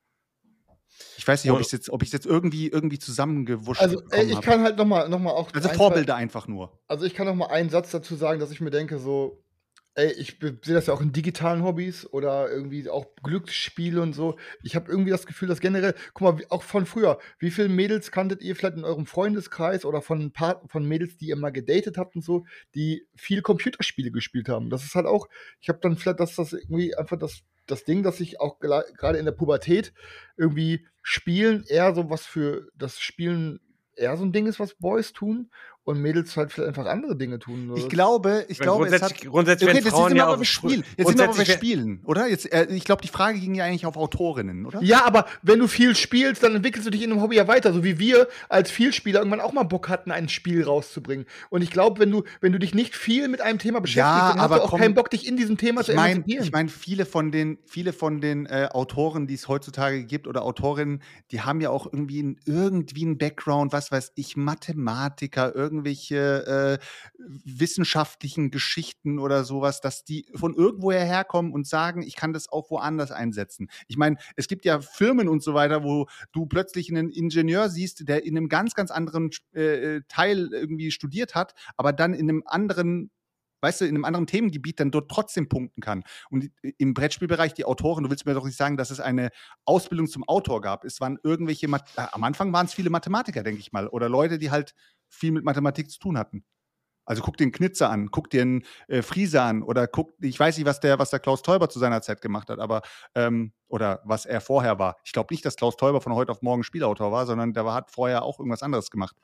Ich weiß nicht, ob ich es jetzt, ob ich's jetzt irgendwie, irgendwie zusammengewuscht
Also, ey,
bekommen
ich
hab.
kann halt nochmal noch mal auch.
Also
ein,
Vorbilder einfach nur.
Also, ich kann noch mal einen Satz dazu sagen, dass ich mir denke, so, Ey, ich be- sehe das ja auch in digitalen Hobbys oder irgendwie auch Glücksspiele und so. Ich habe irgendwie das Gefühl, dass generell, guck mal, wie- auch von früher, wie viele Mädels kanntet ihr vielleicht in eurem Freundeskreis oder von ein paar von Mädels, die ihr mal gedatet habt und so, die viel Computerspiele gespielt haben? Das ist halt auch, ich habe dann vielleicht, dass das irgendwie einfach das, das Ding, dass ich auch gela- gerade in der Pubertät irgendwie Spielen eher so was für das Spielen eher so ein Ding ist, was Boys tun und Mädels halt vielleicht einfach andere Dinge tun.
Ich
Das-
glaube, ich
Weil
glaube, es hat.
grundsätzlich, grundsätzlich
Okay,
wenn
jetzt
Frauen
sind wir
ja
aber
auch
bei
frü-
Spielen. Jetzt sind wir aber bei
grundsätzlich wär-
Spielen, oder? Jetzt, äh, ich glaube, die Frage ging ja eigentlich auf Autorinnen, oder?
Ja, aber wenn du viel spielst, dann entwickelst du dich in einem Hobby ja weiter, so wie wir als Vielspieler irgendwann auch mal Bock hatten, ein Spiel rauszubringen. Und ich glaube, wenn du, wenn du dich nicht viel mit einem Thema beschäftigst,
Ja,
dann hast
aber
du auch
komm,
keinen Bock, dich in diesem Thema zu
Ich meine,
emanzipieren.
ich mein, viele von den, viele von den äh, Autoren, die es heutzutage gibt oder Autorinnen, die haben ja auch irgendwie ein, irgendwie einen Background, was weiß ich, Mathematiker, irgendwelche äh, wissenschaftlichen Geschichten oder sowas, dass die von irgendwoher herkommen und sagen, ich kann das auch woanders einsetzen. Ich meine, es gibt ja Firmen und so weiter, wo du plötzlich einen Ingenieur siehst, der in einem ganz, ganz anderen äh, Teil irgendwie studiert hat, aber dann in einem anderen weißt du, in einem anderen Themengebiet dann dort trotzdem punkten kann. Und im Brettspielbereich, die Autoren, du willst mir doch nicht sagen, dass es eine Ausbildung zum Autor gab. Es waren irgendwelche, Math- äh, am Anfang waren es viele Mathematiker, denke ich mal, oder Leute, die halt viel mit Mathematik zu tun hatten. Also guck dir einen Knitzer an, guck dir einen äh, Frieser an oder guck, ich weiß nicht, was der, was der Klaus Teuber zu seiner Zeit gemacht hat, aber ähm, oder was er vorher war. Ich glaube nicht, dass Klaus Teuber von heute auf morgen Spielautor war, sondern der war, hat vorher auch irgendwas anderes gemacht.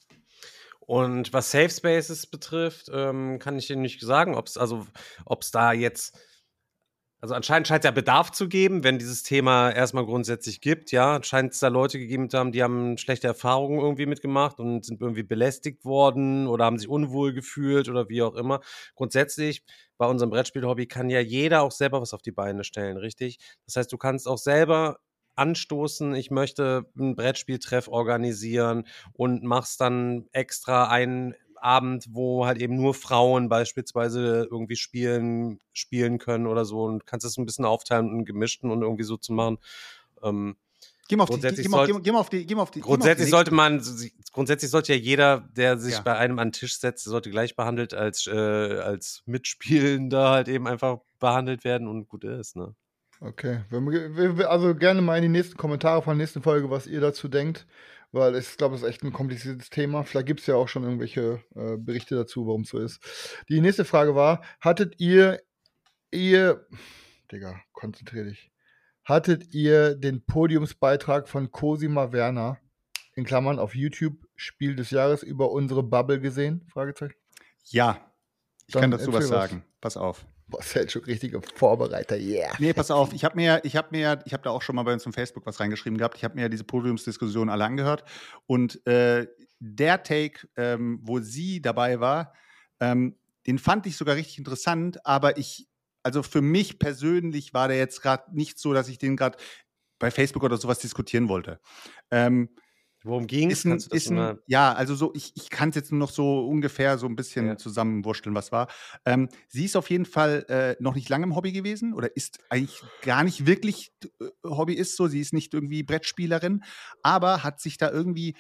Und was Safe Spaces betrifft, ähm, kann ich dir nicht sagen, ob es also, ob es da jetzt, also anscheinend scheint es ja Bedarf zu geben, wenn dieses Thema erstmal grundsätzlich gibt, ja, scheint es da Leute gegeben zu haben, die haben schlechte Erfahrungen irgendwie mitgemacht und sind irgendwie belästigt worden oder haben sich unwohl gefühlt oder wie auch immer. Grundsätzlich bei unserem Brettspiel-Hobby kann ja jeder auch selber was auf die Beine stellen, richtig? Das heißt, du kannst auch selber anstoßen, ich möchte einen Brettspieltreff organisieren und machst dann extra einen Abend, wo halt eben nur Frauen beispielsweise irgendwie spielen, spielen können oder so und kannst es ein bisschen aufteilen und gemischten und irgendwie so zu machen. Ähm,
Geh mal auf die,
Grundsätzlich
geh mal,
sollte-
geh, geh mal auf die, geh mal auf die.
grundsätzlich
geh mal auf
sollte man, grundsätzlich sollte ja jeder, der sich
Ja.
bei einem an den Tisch setzt, sollte gleich behandelt als, äh, als Mitspielender halt eben einfach behandelt werden und gut ist, ne?
Okay, wenn wir, wir, wir- also gerne mal in die nächsten Kommentare von der nächsten Folge, was ihr dazu denkt, weil ich glaube, es ist echt ein kompliziertes Thema. Vielleicht gibt es ja auch schon irgendwelche äh, Berichte dazu, warum es so ist. Die nächste Frage war, hattet ihr, ihr, Digga, konzentrier dich, hattet ihr den Podiumsbeitrag von Cosima Werner, in Klammern auf YouTube, Spiel des Jahres über unsere Bubble gesehen? Fragezeichen.
die. Ja, ich
Dann
kann dazu was
erzähl was.
sagen. Pass auf.
Boah, Selchuk, richtige Vorbereiter, yeah.
Nee, pass auf, ich habe mir, ich habe mir, ich habe da auch schon mal bei uns auf Facebook was reingeschrieben gehabt. Ich habe mir ja diese Podiumsdiskussion alle angehört und äh, der Take, ähm, wo sie dabei war, ähm, den fand ich sogar richtig interessant, aber ich, also für mich persönlich war der jetzt gerade nicht so, dass ich den gerade bei Facebook oder sowas diskutieren wollte. Ähm,
Worum ging es?
ist ein,
Kannst du das
ist ein,
mal?
ja, also so, ich, ich kann es jetzt nur noch so ungefähr so ein bisschen
Ja.
zusammenwursteln, was war. Ähm, sie ist auf jeden Fall äh, noch nicht lange im Hobby gewesen oder ist eigentlich gar nicht wirklich äh, Hobbyist so. Sie ist nicht irgendwie Brettspielerin, aber hat sich da irgendwie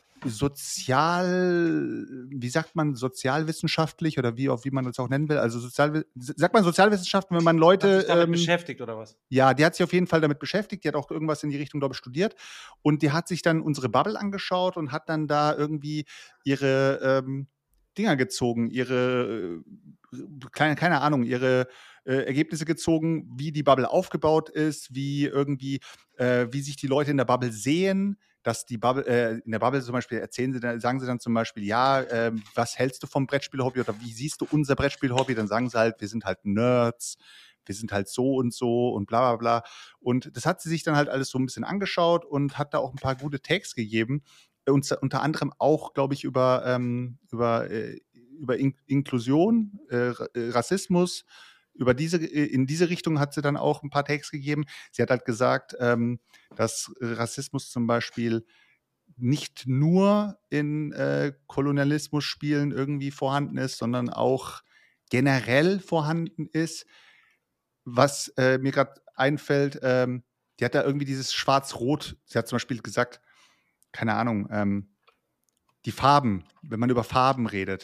sozial, wie sagt man, sozialwissenschaftlich oder wie, auch wie man das auch nennen will, also sozial, sagt man Sozialwissenschaften, wenn man
Hat
Leute
sich damit
ähm,
beschäftigt oder was?
ja, die hat sich auf jeden Fall damit beschäftigt. Die hat auch irgendwas in die Richtung, glaube ich, studiert. Und die hat sich dann unsere Bubble angeschaut und hat dann da irgendwie ihre ähm, Dinger gezogen, ihre, äh, keine, keine Ahnung, ihre äh, Ergebnisse gezogen, wie die Bubble aufgebaut ist, wie irgendwie, äh, wie sich die Leute in der Bubble sehen, dass die Bubble, äh, in der Bubble zum Beispiel erzählen sie, dann, sagen sie dann zum Beispiel, ja, äh, was hältst du vom Brettspiel-Hobby oder wie siehst du unser Brettspiel-Hobby? Dann sagen sie halt, wir sind halt Nerds, wir sind halt so und so und bla bla bla. Und das hat sie sich dann halt alles so ein bisschen angeschaut und hat da auch ein paar gute Takes gegeben. Und unter anderem auch, glaube ich, über, ähm, über, äh, über In- Inklusion, äh, Rassismus. Über diese, in diese Richtung hat sie dann auch ein paar Takes gegeben. Sie hat halt gesagt, ähm, dass Rassismus zum Beispiel nicht nur in äh, Kolonialismus-Spielen irgendwie vorhanden ist, sondern auch generell vorhanden ist. Was äh, mir gerade einfällt, ähm, die hat da irgendwie dieses Schwarz-Rot, sie hat zum Beispiel gesagt, keine Ahnung, ähm, die Farben, wenn man über Farben redet.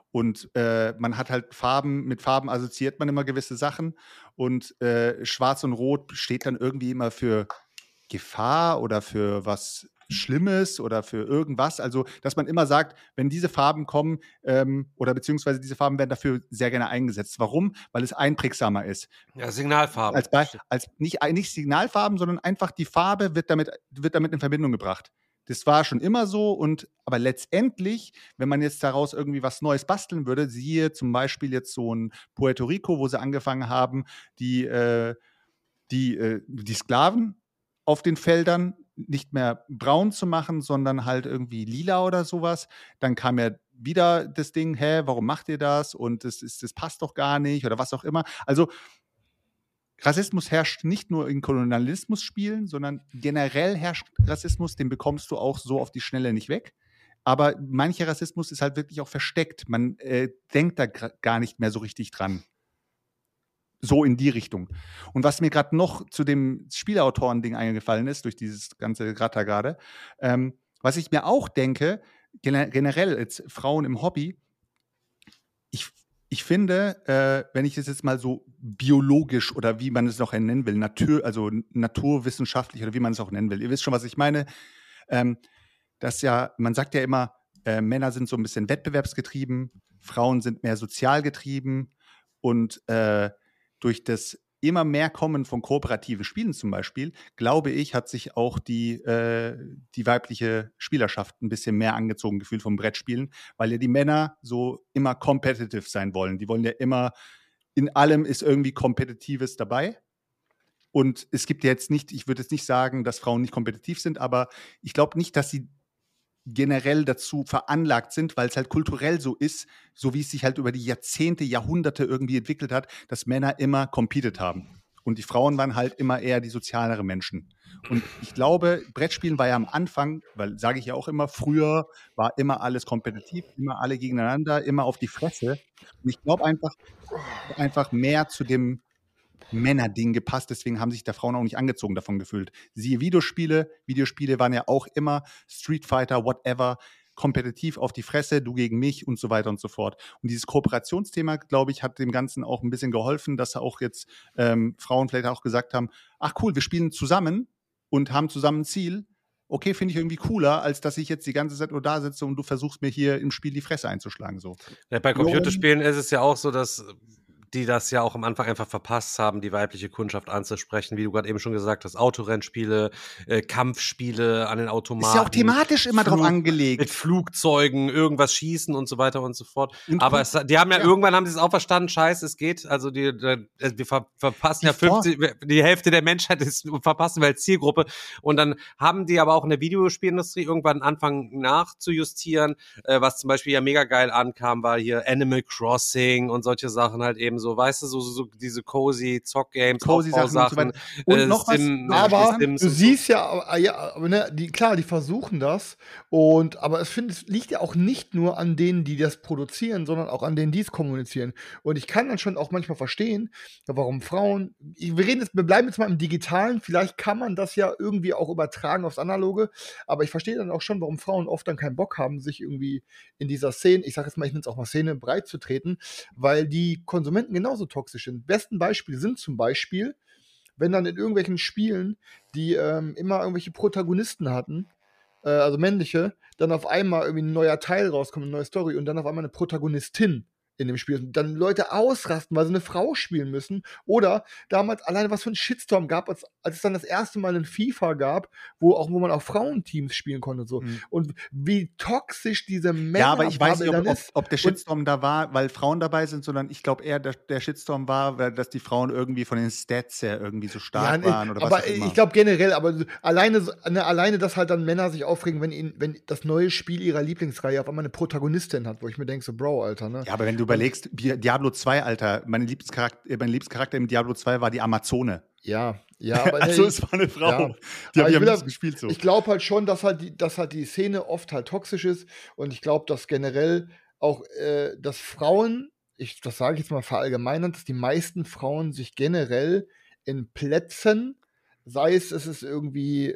Und äh, man hat halt Farben, mit Farben assoziiert man immer gewisse Sachen. Und äh, Schwarz und Rot steht dann irgendwie immer für Gefahr oder für was Schlimmes oder für irgendwas. Also, dass man immer sagt, wenn diese Farben kommen ähm, oder beziehungsweise diese Farben werden dafür sehr gerne eingesetzt. Warum? Weil es einprägsamer ist.
Ja, Signalfarben.
Als, Be- als nicht, nicht Signalfarben, sondern einfach die Farbe wird damit, wird damit in Verbindung gebracht. Das war schon immer so, und aber letztendlich, wenn man jetzt daraus irgendwie was Neues basteln würde, siehe zum Beispiel jetzt so ein Puerto Rico, wo sie angefangen haben, die, äh, die, äh, die Sklaven auf den Feldern nicht mehr braun zu machen, sondern halt irgendwie lila oder sowas. Dann kam ja wieder das Ding, hä, warum macht ihr das? Und das, ist, das passt doch gar nicht oder was auch immer. Also Rassismus herrscht nicht nur in Kolonialismus-Spielen, sondern generell herrscht Rassismus, den bekommst du auch so auf die Schnelle nicht weg. Aber mancher Rassismus ist halt wirklich auch versteckt. Man äh, denkt da gra- gar nicht mehr so richtig dran. So in die Richtung. Und was mir gerade noch zu dem Spielautoren-Ding eingefallen ist, durch dieses ganze Gratter gerade, ähm, was ich mir auch denke, gener- generell als Frauen im Hobby, ich Ich finde, äh, wenn ich das jetzt mal so biologisch oder wie man es auch nennen will, Natur, also naturwissenschaftlich oder wie man es auch nennen will, ihr wisst schon, was ich meine, ähm, dass ja, man sagt ja immer, äh, Männer sind so ein bisschen wettbewerbsgetrieben, Frauen sind mehr sozial getrieben, und äh, durch das immer mehr Kommen von kooperativen Spielen zum Beispiel, glaube ich, hat sich auch die, äh, die weibliche Spielerschaft ein bisschen mehr angezogen gefühlt vom Brettspielen, weil ja die Männer so immer competitive sein wollen. Die wollen ja immer, in allem ist irgendwie Kompetitives dabei. Und es gibt ja jetzt nicht, ich würde jetzt nicht sagen, dass Frauen nicht kompetitiv sind, aber ich glaube nicht, dass sie generell dazu veranlagt sind, weil es halt kulturell so ist, so wie es sich halt über die Jahrzehnte, Jahrhunderte irgendwie entwickelt hat, dass Männer immer competed haben. Und die Frauen waren halt immer eher die sozialeren Menschen. Und ich glaube, Brettspielen war ja am Anfang, weil sage ich ja auch immer, früher war immer alles kompetitiv, immer alle gegeneinander, immer auf die Fresse. Und ich glaube einfach, einfach mehr zu dem Männerding gepasst, deswegen haben sich da Frauen auch nicht angezogen davon gefühlt. Siehe Videospiele, Videospiele waren ja auch immer Street Fighter, whatever, kompetitiv auf die Fresse, du gegen mich und so weiter und so fort. Und dieses Kooperationsthema, glaube ich, hat dem Ganzen auch ein bisschen geholfen, dass auch jetzt ähm, Frauen vielleicht auch gesagt haben, ach cool, wir spielen zusammen und haben zusammen ein Ziel. Okay, finde ich irgendwie cooler, als dass ich jetzt die ganze Zeit nur da sitze und du versuchst mir hier im Spiel die Fresse einzuschlagen. So.
Ja, bei Computerspielen ist es ja auch so, dass die das ja auch am Anfang einfach verpasst haben, die weibliche Kundschaft anzusprechen, wie du gerade eben schon gesagt hast, Autorennspiele, äh, Kampfspiele an den Automaten.
Ist ja auch thematisch immer
Flug,
drauf angelegt.
Mit Flugzeugen, irgendwas schießen und so weiter und so fort.
Und
Aber
guck,
es, die haben ja,
ja,
irgendwann haben sie es auch verstanden, scheiße, es geht, also die, die wir ver, verpassen
Die
ja fünfzig, die Hälfte der Menschheit ist, verpassen wir als Zielgruppe, und dann haben die aber auch in der Videospielindustrie irgendwann anfangen nachzujustieren, äh, was zum Beispiel ja mega geil ankam, war hier Animal Crossing und solche Sachen halt eben so, weißt du, so, so diese cozy Zock-Games,
Cozy Sachen und so
Aufbausachen,
weiter. Und
äh,
noch was,
Sim,
noch
äh,
Aber
Sims
du
und so.
siehst ja, aber- ja, aber ne, die, klar, die versuchen das. Und, aber es, find, es liegt ja auch nicht nur an denen, die das produzieren, sondern auch an denen, die es kommunizieren. Und ich kann dann schon auch manchmal verstehen, warum Frauen, ich- wir reden jetzt, wir bleiben jetzt mal im Digitalen, vielleicht kann man das ja irgendwie auch übertragen aufs Analoge, aber ich verstehe dann auch schon, warum Frauen oft dann keinen Bock haben, sich irgendwie in dieser Szene, ich sag jetzt mal, ich nenne es auch mal Szene, breit zu treten, weil die Konsumenten genauso toxisch sind. Besten Beispiele sind zum Beispiel, wenn dann in irgendwelchen Spielen, die ähm, immer irgendwelche Protagonisten hatten, äh, also männliche, dann auf einmal irgendwie ein neuer Teil rauskommt, eine neue Story und dann auf einmal eine Protagonistin in dem Spiel. Und dann Leute ausrasten, weil sie eine Frau spielen müssen. Oder damals alleine was für ein Shitstorm gab, als, als es dann das erste Mal ein FIFA gab, wo auch wo man auch Frauenteams spielen konnte und so.
Mhm.
Und wie toxisch diese Männer
Ja, aber ich weiß nicht, ob,
dann
ob,
ist.
ob der Shitstorm da war, weil Frauen dabei sind, sondern ich glaube eher, der, der Shitstorm war, weil, dass die Frauen irgendwie von den Stats her irgendwie so stark
Ja,
waren oder
aber
was auch immer.
ich glaube generell, aber so- alleine, so- ne, alleine, dass halt dann Männer sich aufregen, wenn, ihnen, wenn das neue Spiel ihrer Lieblingsreihe auf einmal eine Protagonistin hat, wo ich mir denke, so Bro, Alter, ne?
Ja, aber wenn du überlegst, Bi- Diablo zwei, Alter, meine Lieblingscharakter, äh, mein Lieblingscharakter im Diablo zwei war die Amazone.
Ja, ja, aber
Also
ne,
es war eine Frau.
ja.
Die
Aber
habe ich
ich
am
will
liebsten
da-
gespielt so.
Ich glaube halt schon, dass halt, die, dass halt die Szene oft halt toxisch ist und ich glaube, dass generell auch, äh, dass Frauen, ich, das sage ich jetzt mal verallgemeinert, dass die meisten Frauen sich generell in Plätzen, sei es, es ist irgendwie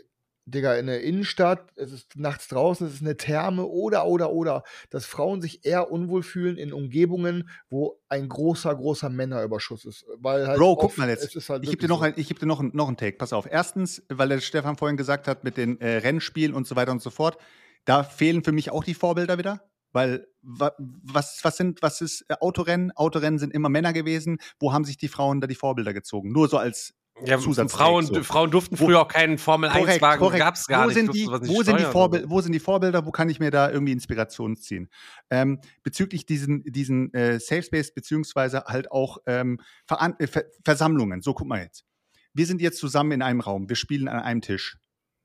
Digga, in der Innenstadt, es ist nachts draußen, es ist eine Therme oder, oder, oder, dass Frauen sich eher unwohl fühlen in Umgebungen, wo ein großer, großer Männerüberschuss ist. Weil halt
Bro, guck
oft,
mal jetzt.
es ist halt
Ich gebe dir,
wirklich
noch ein, ich geb dir noch, ein, noch einen Take. Pass auf. Erstens, weil der Stefan vorhin gesagt hat, mit den äh, Rennspielen und so weiter und so fort, da fehlen für mich auch die Vorbilder wieder. Weil, wa, was, was sind, was ist äh, Autorennen? Autorennen sind immer Männer gewesen. Wo haben sich die Frauen da die Vorbilder gezogen? Nur so als
Ja,
Zusatz.
Frauen,
so.
Frauen durften
Wo-
früher auch keinen Formel eins Wagen, gab es gar
wo
nicht.
Sind
durften
die,
sowas nicht
wo, sind die
steuern
Vorbil-
oder so.
wo sind die Vorbilder? Wo kann ich mir da irgendwie Inspiration ziehen? Ähm, bezüglich diesen, diesen äh, Safe Space, beziehungsweise halt auch ähm, Veran äh, Ver Versammlungen. So, guck mal jetzt. Wir sind jetzt zusammen in einem Raum. Wir spielen an einem Tisch.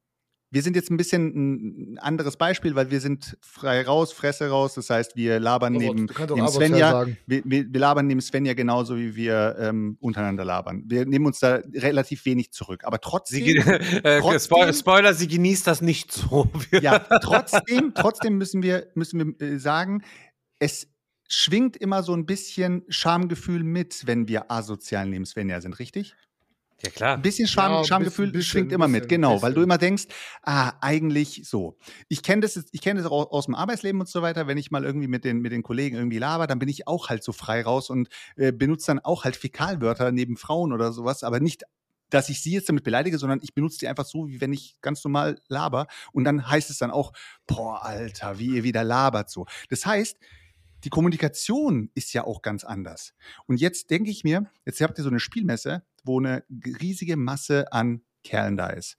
Wir sind jetzt ein bisschen ein anderes Beispiel, weil wir sind frei raus, Fresse raus. Das heißt, wir labern
Aber
neben,
du kannst auch
neben
asozial
Svenja.
sagen.
Wir, wir, wir labern neben Svenja genauso, wie wir ähm, untereinander labern. Wir nehmen uns da relativ wenig zurück. Aber trotzdem,
Sie, äh,
trotzdem-
Spoiler, Spoiler, sie genießt das nicht so.
ja, trotzdem, trotzdem müssen wir, müssen wir äh, sagen, es schwingt immer so ein bisschen Schamgefühl mit, wenn wir asozial neben Svenja sind, richtig?
Ja, klar.
Ein bisschen Scham,
Ja, ein
Schamgefühl
bisschen,
schwingt
bisschen,
immer mit,
bisschen,
genau, weil du
bisschen.
immer denkst, ah, eigentlich so. Ich kenne das, jetzt- ich kenne das auch aus dem Arbeitsleben und so weiter, wenn ich mal irgendwie mit den, mit den Kollegen irgendwie laber, dann bin ich auch halt so frei raus und äh, benutze dann auch halt Fäkalwörter neben Frauen oder sowas, aber nicht, dass ich sie jetzt damit beleidige, sondern ich benutze die einfach so, wie wenn ich ganz normal laber und dann heißt es dann auch, boah, Alter, wie ihr wieder labert so. Das heißt, die Kommunikation ist ja auch ganz anders. Und jetzt denke ich mir, jetzt habt ihr so eine Spielmesse, wo eine riesige Masse an Kerlen da ist.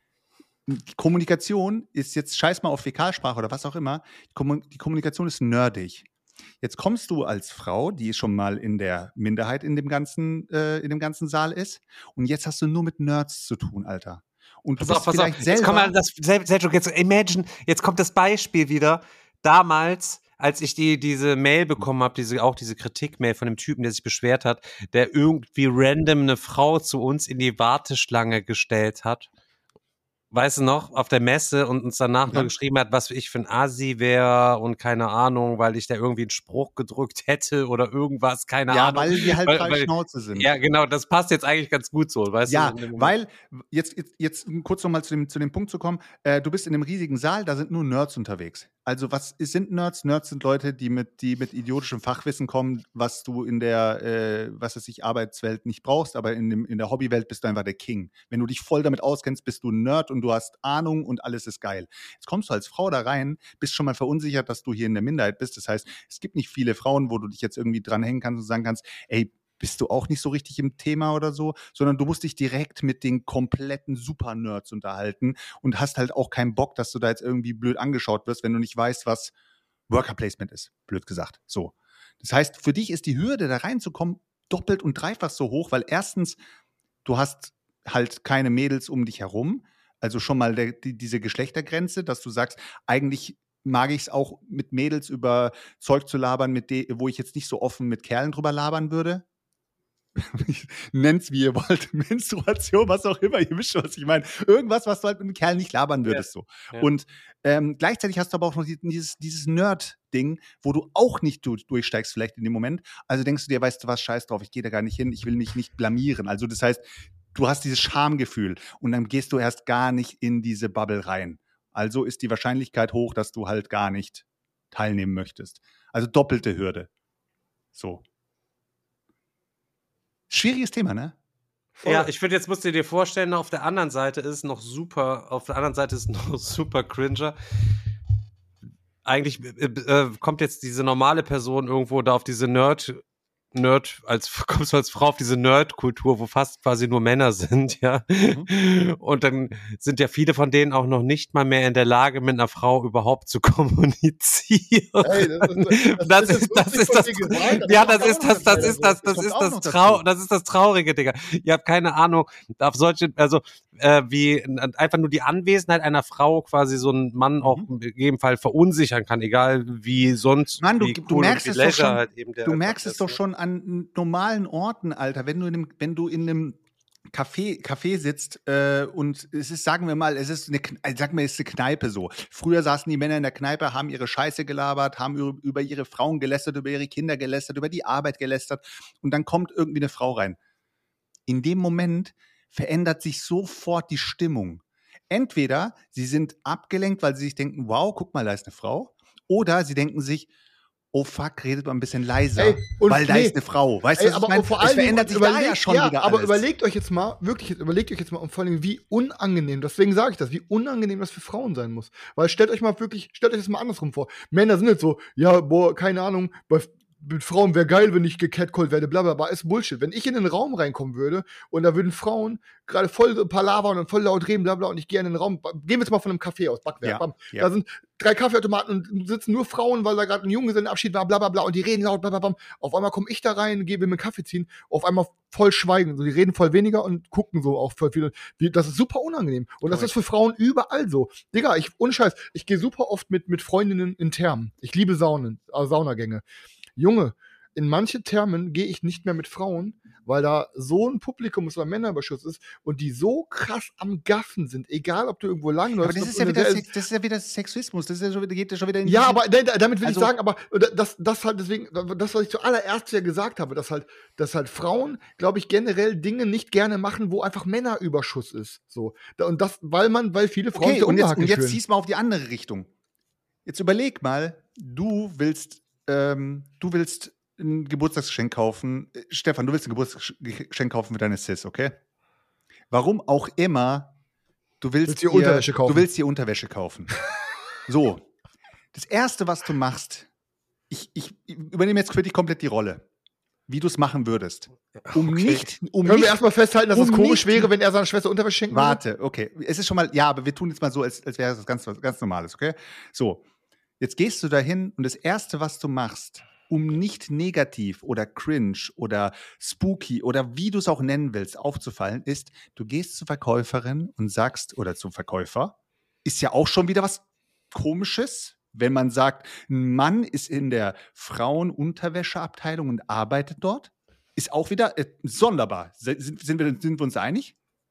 Die Kommunikation ist jetzt, scheiß mal auf Fäkalsprache oder was auch immer, die, Kommun- die Kommunikation ist nerdig. Jetzt kommst du als Frau, die schon mal in der Minderheit in dem ganzen, äh, in dem ganzen Saal ist, und jetzt hast du nur mit Nerds zu tun, Alter. Und
Pass
du
auf,
bist
pass auf.
vielleicht
Jetzt
selber...
kommt mal das, Sergio, jetzt imagine, jetzt kommt das Beispiel wieder. Damals, als ich die, diese Mail bekommen habe, diese, auch diese Kritikmail von dem Typen, der sich beschwert hat, der irgendwie random eine Frau zu uns in die Warteschlange gestellt hat. Weißt du noch, auf der Messe und uns danach
Ja.
noch geschrieben hat, was ich für ein Asi wäre und keine Ahnung, weil ich da irgendwie einen Spruch gedrückt hätte oder irgendwas, keine
ja,
Ahnung.
weil wir halt
Weil-
frei
weil-
Schnauze sind.
Ja, genau, das passt jetzt eigentlich ganz gut so, weißt
Ja,
du? in dem Moment.
weil, jetzt, jetzt, jetzt kurz nochmal zu dem, zu dem Punkt zu kommen, äh, du bist in einem riesigen Saal, da sind nur Nerds unterwegs. Also was ist- sind Nerds? Nerds sind Leute, die mit, die mit idiotischem Fachwissen kommen, was du in der, äh, was weiß ich, Arbeitswelt nicht brauchst, aber in, dem, in der Hobbywelt bist du einfach der King. Wenn du dich voll damit auskennst, bist du ein Nerd und du hast Ahnung und alles ist geil. Jetzt kommst du als Frau da rein, bist schon mal verunsichert, dass du hier in der Minderheit bist. Das heißt, es gibt nicht viele Frauen, wo du dich jetzt irgendwie dranhängen kannst und sagen kannst, ey, bist du auch nicht so richtig im Thema oder so, sondern du musst dich direkt mit den kompletten Super-Nerds unterhalten und hast halt auch keinen Bock, dass du da jetzt irgendwie blöd angeschaut wirst, wenn du nicht weißt, was Worker Placement ist, blöd gesagt. So. Das heißt, für dich ist die Hürde, da reinzukommen, doppelt und dreifach so hoch, weil erstens, du hast halt keine Mädels um dich herum, also schon mal der, die, diese Geschlechtergrenze, dass du sagst, eigentlich mag ich es auch mit Mädels über Zeug zu labern, mit de, wo ich jetzt nicht so offen mit Kerlen drüber labern würde. Nennt's wie ihr wollt, Menstruation, was auch immer, ihr wisst schon, was ich meine. Irgendwas, was du halt mit einem Kerl nicht labern würdest. So.
Ja.
Und ähm, gleichzeitig hast du aber auch noch dieses, dieses Nerd-Ding, wo du auch nicht du, durchsteigst vielleicht in dem Moment. Also denkst du dir, weißt du was, scheiß drauf, ich gehe da gar nicht hin, ich will mich nicht blamieren. Also das heißt, du hast dieses Schamgefühl und dann gehst du erst gar nicht in diese Bubble rein. Also ist die Wahrscheinlichkeit hoch, dass du halt gar nicht teilnehmen möchtest. Also doppelte Hürde. So. Schwieriges Thema, ne?
Voll.
Ja, ich finde, jetzt musst du dir vorstellen, auf der anderen Seite ist es noch super, auf der anderen Seite ist es noch super cringer. Eigentlich äh, äh, kommt jetzt diese normale Person irgendwo da auf diese Nerd, Nerd, als kommst du als Frau auf diese Nerd-Kultur, wo fast quasi nur Männer sind, ja. Mhm. Und dann sind ja viele von denen auch noch nicht mal mehr in der Lage, mit einer Frau überhaupt zu kommunizieren. Hey, das, das, das, ist das, ist das, gesagt, ja, das ist das, das ist das, das ist das Trau, das ist das Traurige, Digga. Ihr habt keine Ahnung, auf solche, also äh, wie einfach nur die Anwesenheit einer Frau quasi so einen Mann auch in jedem Fall verunsichern kann, egal wie sonst.
Mann, du,
wie
du
cool
merkst es doch schon,
halt eben
du merkst es doch schon an normalen Orten, Alter, wenn du in einem, wenn du in einem Café, Café sitzt äh, und es ist, sagen wir mal, es ist eine, sagen wir, es ist eine Kneipe so. Früher saßen die Männer in der Kneipe, haben ihre Scheiße gelabert, haben über, über ihre Frauen gelästert, über ihre Kinder gelästert, über die Arbeit gelästert und dann kommt irgendwie eine Frau rein. In dem Moment verändert sich sofort die Stimmung. Entweder sie sind abgelenkt, weil sie sich denken, wow, guck mal, da ist eine Frau. Oder sie denken sich, oh fuck, redet mal ein bisschen leiser,
Ey, und
weil da
nee.
ist eine Frau. Weißt
Ey,
du, was
aber
ich meine?
vor
Es
allen
verändert sich
Dingen
da ja
überlegt-
schon
ja,
wieder
aber
alles.
überlegt euch jetzt mal, wirklich, jetzt überlegt euch jetzt mal und vor allem, wie unangenehm, deswegen sage ich das, wie unangenehm das für Frauen sein muss. Weil stellt euch mal wirklich, stellt euch das mal andersrum vor. Männer sind jetzt so, ja, boah, keine Ahnung, bei mit Frauen wäre geil, wenn ich gecatcallt werde, bla bla bla, ist Bullshit. Wenn ich in den Raum reinkommen würde und da würden Frauen gerade voll palavern und voll laut reden, bla bla, und ich gehe in den Raum, gehen wir jetzt mal von einem Café aus, Backwerk,
Ja,
bam.
ja.
Da sind drei Kaffeeautomaten und sitzen nur Frauen, weil da gerade ein Junggesellenabschied war, bla bla bla, und die reden laut, bla bla bla. Auf einmal komme ich da rein, gehe mir einen Kaffee ziehen, auf einmal voll schweigen, so, die reden voll weniger und gucken so auch voll viel. Wie, das ist super unangenehm. Und das ist für Frauen überall so. Digga, ich, ohne Scheiß, ich gehe super oft mit, mit Freundinnen in Thermen. Ich liebe Saunen, äh, Saunagänge. Junge, in manche Thermen gehe ich nicht mehr mit Frauen, weil da so ein Publikum ist oder Männerüberschuss ist und die so krass am Gaffen sind, egal ob du irgendwo langläufst.
Aber das
ob
ist,
du
ja
eine
wieder,
sehr-
Sex- das ist ja wieder Sexismus. Das ist ja schon wieder, geht ja schon wieder in
ja,
diesen-
aber da- damit will
Also-
ich sagen, aber das, das halt deswegen, das, was ich zuallererst ja gesagt habe, dass halt, dass halt Frauen, glaube ich, generell Dinge nicht gerne machen, wo einfach Männerüberschuss ist. So. Da- Und das, weil man, weil viele Frauen
Okay,
so
und jetzt,
ungehackelt
und jetzt
fühlen.
zieh's mal auf die andere Richtung. Jetzt überleg mal, du willst, ähm, du willst ein Geburtstagsgeschenk kaufen. Äh, Stefan, du willst ein Geburtstagsgeschenk kaufen für deine Sis, okay? Warum auch immer, du willst,
Willst dir Unterwäsche kaufen.
Du willst dir Unterwäsche kaufen. So, das Erste, was du machst, ich, ich übernehme jetzt für dich komplett die Rolle, wie du es machen würdest. Um
Okay.
nicht, um
Können wir
nicht
erstmal festhalten, dass es
um
komisch
nicht-
wäre, wenn er seiner Schwester Unterwäsche schenken würde?
Warte, okay. Es ist schon mal, ja, aber wir tun jetzt mal so, als, als wäre das ganz, was ganz Normales, okay? So, jetzt gehst du dahin und das Erste, was du machst, um nicht negativ oder cringe oder spooky oder wie du es auch nennen willst, aufzufallen, ist, du gehst zur Verkäuferin und sagst, oder zum Verkäufer, ist ja auch schon wieder was Komisches, wenn man sagt, ein Mann ist in der Frauenunterwäscheabteilung und arbeitet dort, ist auch wieder äh, sonderbar. Sind, sind, wir, sind wir uns einig?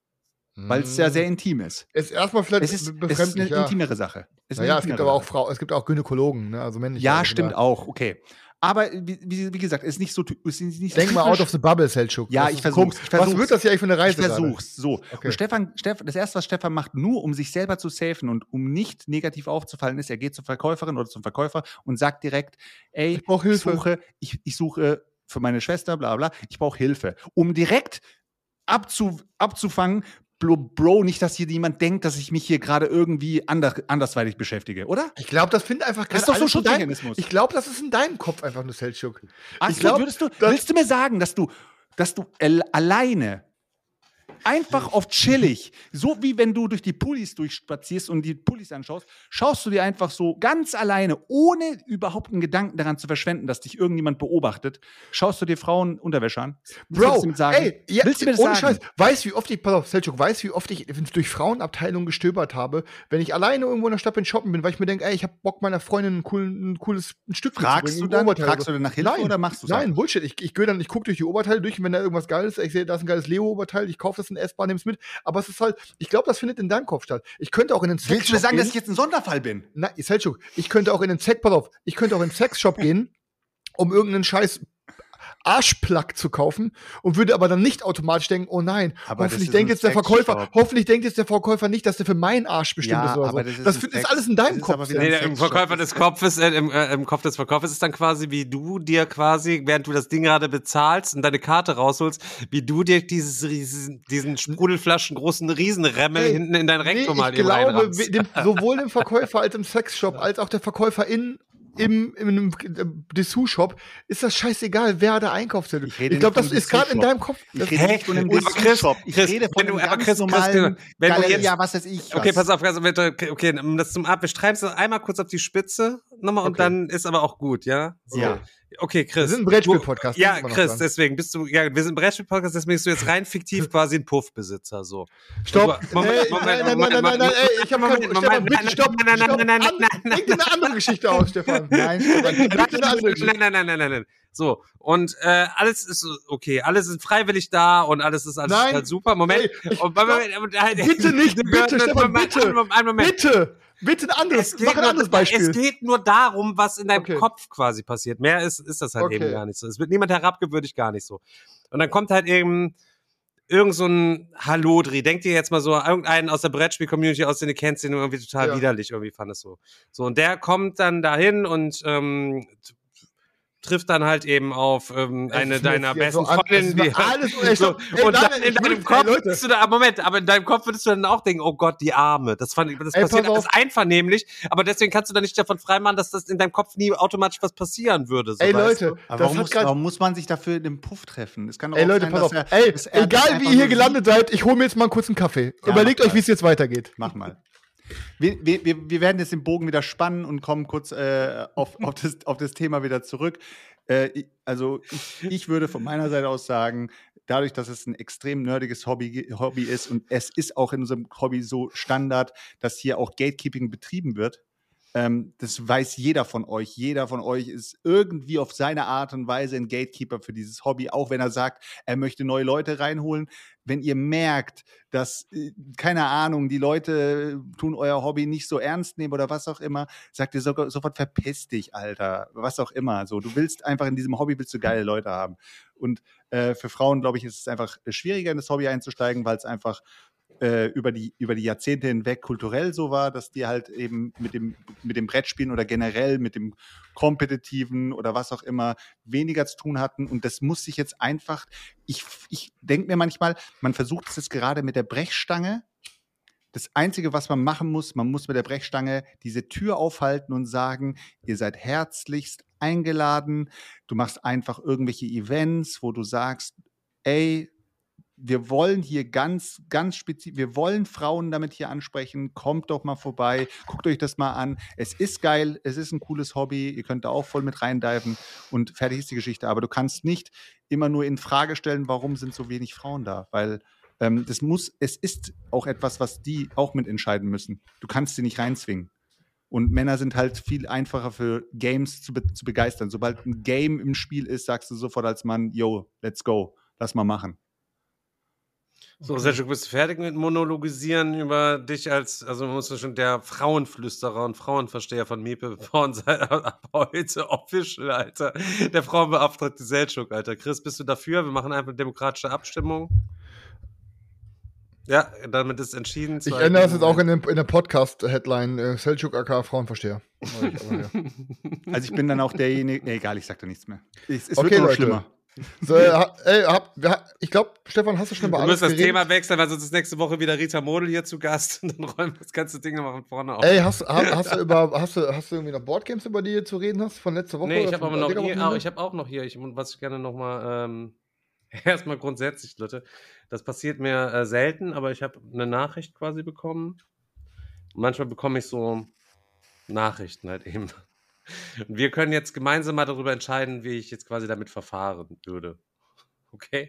Weil es ja sehr intim ist.
Ist erstmal vielleicht
Es ist,
be-
es ist eine
befremdlich, ja.
intimere Sache. Es ist eine
Naja, es gibt
intimere
aber auch
Sache.
Frau, es gibt auch Gynäkologen, ne? Also männliche.
Ja,
also
stimmt
da-
auch, okay. Aber wie, wie, wie gesagt, es ist nicht so. ty- Es ist nicht
Denk mal
typisch.
out of the bubble, Selchuk.
Ja,
Das
ich
ist
versuch's,
komisch.
ich versuch's.
Was wird das hier eigentlich für eine Reise?
Ich versuch's. So.
Okay.
Und Stefan, Stefan, das erste, was Stefan macht, nur um sich selber zu safen und um nicht negativ aufzufallen, ist, er geht zur Verkäuferin oder zum Verkäufer und sagt direkt, ey,
Ich brauch Hilfe.
suche, ich, ich suche für meine Schwester, bla bla, ich brauche Hilfe. Um direkt abzu, abzufangen, Bro, Bro, nicht, dass hier jemand denkt, dass ich mich hier gerade irgendwie anders, andersweitig beschäftige, oder?
Ich glaube, das findet einfach
Das ist
gerade
doch so
alles in deinem-
Schutzmechanismus.
Ich glaube, das ist in deinem Kopf einfach nur Selchuk.
Ach
Ich
so,
glaub,
würdest du,
das-
willst du mir sagen, dass du, dass du al- alleine einfach auf chillig, so wie wenn du durch die Pullis durchspazierst und die Pullis anschaust, schaust du dir einfach so ganz alleine, ohne überhaupt einen Gedanken daran zu verschwenden, dass dich irgendjemand beobachtet, schaust du dir Frauen Unterwäsche an? Willst du
Bro,
das damit sagen?
ey, ja,
Willst du mir das
ohne
sagen?
Scheiß, weißt wie oft ich, pass auf, Selchuk, weißt wie oft ich durch Frauenabteilungen gestöbert habe, wenn ich alleine irgendwo in der Stadt bin, shoppen bin, weil ich mir denke, ey, ich hab Bock meiner Freundin ein, coolen, ein cooles ein Stück
Fragst
mitzubringen,
du
ein
dann,
Oberteil
fragst
oder
du
so.
dann nach Hilfe
Nein,
oder machst du es
Nein,
einfach?
Bullshit. Ich, ich gehe dann, ich gucke durch die Oberteile durch und wenn da irgendwas Geiles ist, ich sehe, da ist ein geiles Leo-Oberteil, ich kaufe das in der S-Bahn, nehme es mit. Aber es ist halt, ich glaube, das findet in deinem Kopf statt. Ich könnte auch in den Sexshop
Willst du mir sagen,
gehen.
dass ich jetzt ein Sonderfall bin?
Nein, Selchuk, ich könnte auch in den Sex, pass auf, ich könnte auch in den Sexshop gehen, um irgendeinen scheiß Arschplug zu kaufen und würde aber dann nicht automatisch denken, oh nein,
Aber das
hoffentlich
ist
denkt
ein
jetzt der Verkäufer,
Sexshop.
hoffentlich denkt jetzt der Verkäufer nicht, dass der für meinen Arsch bestimmt
Ja,
ist oder
aber
so.
das ist
Das,
ein
wird-
Sex-
ist alles in
das
deinem
ist
Kopf.
aber wieder
Nee,
ein
der, im
Sexshop.
Verkäufer des Kopfes, äh, im, äh, im Kopf des Verkäufers ist dann quasi, wie du dir quasi, während du das Ding gerade bezahlst und deine Karte rausholst, wie du dir dieses riesen, diesen Sprudelflaschen großen Riesenremmel
Ey,
hinten in dein
Nee,
Rektum mal
ich
eben
glaube,
reinrammst.
we- dem, sowohl dem Verkäufer als im Sexshop, als auch der Verkäuferin im, im, im, im Dessous-Shop ist das scheißegal, wer da Einkaufszettel.
Ich rede
Ich glaube,
nicht
das
vom
ist gerade in
Dessous-Shop.
deinem Kopf.
Ich
Das-
rede nicht von einem
aber Chris,
Dessous-Shop. Ich
Chris,
rede von
wenn du-
einem
aber
ganz
Chris, Chris,
normalen
wenn du jetzt-
Galeria, was weiß ich.
Okay,
was.
pass auf, also bitte, okay, um das zum Ab, wir treiben es einmal kurz auf die Spitze nochmal und
Okay.
dann ist aber auch gut, ja? So.
Ja.
Okay, Chris.
Wir sind ein Brettspiel-Podcast,
du- Ja,
denken wir noch
Chris,
dran.
deswegen bist du, ja, wir sind ein Brettspiel-Podcast, deswegen bist du jetzt rein fiktiv quasi ein Puffbesitzer, so.
Stopp.
Moment,
Ey,
Moment,
nein, nein,
Moment,
nein, nein, nein, ey, ich habe
Moment,
keinen.
Moment,
Stefan, bitte
nein,
stopp.
nein, nein,
stopp.
nein, nein,
An-
nein, nein,
Denk dir eine andere Geschichte aus, Stefan.
Nein, Stefan,
Denk dir eine andere Geschichte.
Nein, nein, nein, nein, nein, nein. So, und äh, alles ist okay, alle sind freiwillig da und alles ist alles
Nein.
total super. Moment.
Ey, ich-
und, Moment, und, halt,
Bitte nicht, bitte, Stefan, bitte.
Einen Moment.
Bitte, bitte ein anderes,
Es geht,
mach ein anderes
nur,
Beispiel.
es geht nur darum, was in deinem
Okay.
Kopf quasi passiert. Mehr ist, ist das halt
Okay.
eben gar nicht so. Es wird niemand herabgewürdigt, gar nicht so. Und dann kommt halt eben irgend so ein Hallodri, denk dir jetzt mal so, irgendeinen aus der Brettspiel-Community aus, den du kennst, den du irgendwie total
Ja.
widerlich irgendwie fandest so. So, und der kommt dann dahin und ähm, trifft dann halt eben auf ähm,
Es
eine
ist mir
deiner
jetzt hier
besten
so an- es
Freundinnen.
ist mir
die-
alles so- ey,
so,
stopp. Ey,
und dann
Daniel,
in
ich
deinem
will- ey,
Kopf
Leute.
würdest du da, Moment, aber in deinem Kopf würdest du dann auch denken, oh Gott, die Arme. Das, fand, das
Ey,
passiert
pass
alles
auf.
einvernehmlich, aber deswegen kannst du da nicht davon freimachen, dass das in deinem Kopf nie automatisch was passieren würde. So,
Ey,
weißt
Leute,
du?
Aber
das
warum
hat
muss,
grad-
warum muss man sich dafür in einem Puff treffen? Es kann doch
Ey
auch
Leute,
sein,
pass
dass
auf.
er,
Ey,
dass er das
egal
einfach
wie ihr hier
nur
gelandet seid, ich hole mir jetzt mal einen kurzen Kaffee.
Ja,
Überlegt
mach
euch,
mal.
wie es jetzt weitergeht.
sieht. Mach mal. Wir, wir, wir wir werden jetzt den Bogen wieder spannen und kommen kurz äh, auf, auf, das, auf das Thema wieder zurück. Äh, ich- also ich, ich würde von meiner Seite aus sagen, dadurch, dass es ein extrem nerdiges Hobby, Hobby ist und es ist auch in unserem Hobby so Standard, dass hier auch Gatekeeping betrieben wird. Ähm, das weiß jeder von euch. Jeder von euch ist irgendwie auf seine Art und Weise ein Gatekeeper für dieses Hobby, auch wenn er sagt, er möchte neue Leute reinholen. Wenn ihr merkt, dass, äh, keine Ahnung, die Leute tun euer Hobby nicht so ernst nehmen oder was auch immer, sagt ihr sogar, sofort, verpiss dich, Alter. Was auch immer. So, du willst einfach in diesem Hobby willst du geile Leute haben. Und äh, für Frauen, glaube ich, ist es einfach schwieriger, in das Hobby einzusteigen, weil es einfach äh, über die, über die Jahrzehnte hinweg kulturell so war, dass die halt eben mit dem, mit dem Brettspielen oder generell mit dem Kompetitiven oder was auch immer weniger zu tun hatten. Und das muss sich jetzt einfach, ich, ich denke mir manchmal, man versucht es jetzt gerade mit der Brechstange. Das Einzige, was man machen muss, man muss mit der Brechstange diese Tür aufhalten und sagen, ihr seid herzlichst eingeladen. Du machst einfach irgendwelche Events, wo du sagst, ey, wir wollen hier ganz, ganz spezifisch, wir wollen Frauen damit hier ansprechen. Kommt doch mal vorbei, guckt euch das mal an. Es ist geil, es ist ein cooles Hobby. Ihr könnt da auch voll mit reindiven und fertig ist die Geschichte. Aber du kannst nicht immer nur in Frage stellen, warum sind so wenig Frauen da? Weil ähm, das muss, es ist auch etwas, was die auch mitentscheiden müssen. Du kannst sie nicht reinzwingen. Und Männer sind halt viel einfacher für Games zu, be- zu begeistern. Sobald ein Game im Spiel ist, sagst du sofort als Mann, yo, let's go, lass mal machen.
So, Sergio, bist du fertig mit Monologisieren über dich als, also man muss ja schon der Frauenflüsterer und Frauenversteher von Meeple Porn sein, ab heute official, Alter. Der Frauenbeauftragte Selçuk, Alter. Chris, bist du dafür? Wir machen einfach eine demokratische Abstimmung. Ja, damit ist entschieden.
Ich ändere das jetzt auch in, dem, in der Podcast-Headline. Äh, Selçuk aka Frauenversteher. Mach ich aber, ja.
Also ich bin dann auch derjenige, nee, egal, ich sag da nichts mehr. Es, es
Okay,
wird nur noch
Leute.
schlimmer.
So, äh, ha- ey, hab, wir- ich glaube, Stefan, hast du schon über
Wir
alles
müssen das
geredet?
Thema wechseln, weil sonst ist nächste Woche wieder Rita Model hier zu Gast und dann räumen wir das ganze Ding nochmal von vorne auf.
Ey, hast, ha- hast, du über, hast, du, hast du irgendwie noch Boardgames, über die du zu reden hast von letzter Woche?
Nee, ich
oder
habe
von
aber noch
der
hier,
Wochenende?
auch, ich habe auch noch hier, ich, was ich gerne nochmal, ähm, erstmal grundsätzlich, Leute, das passiert mir äh, selten, aber ich habe eine Nachricht quasi bekommen. Manchmal bekomme ich so Nachrichten halt eben. Und wir können jetzt gemeinsam mal darüber entscheiden, wie ich jetzt quasi damit verfahren würde. Okay?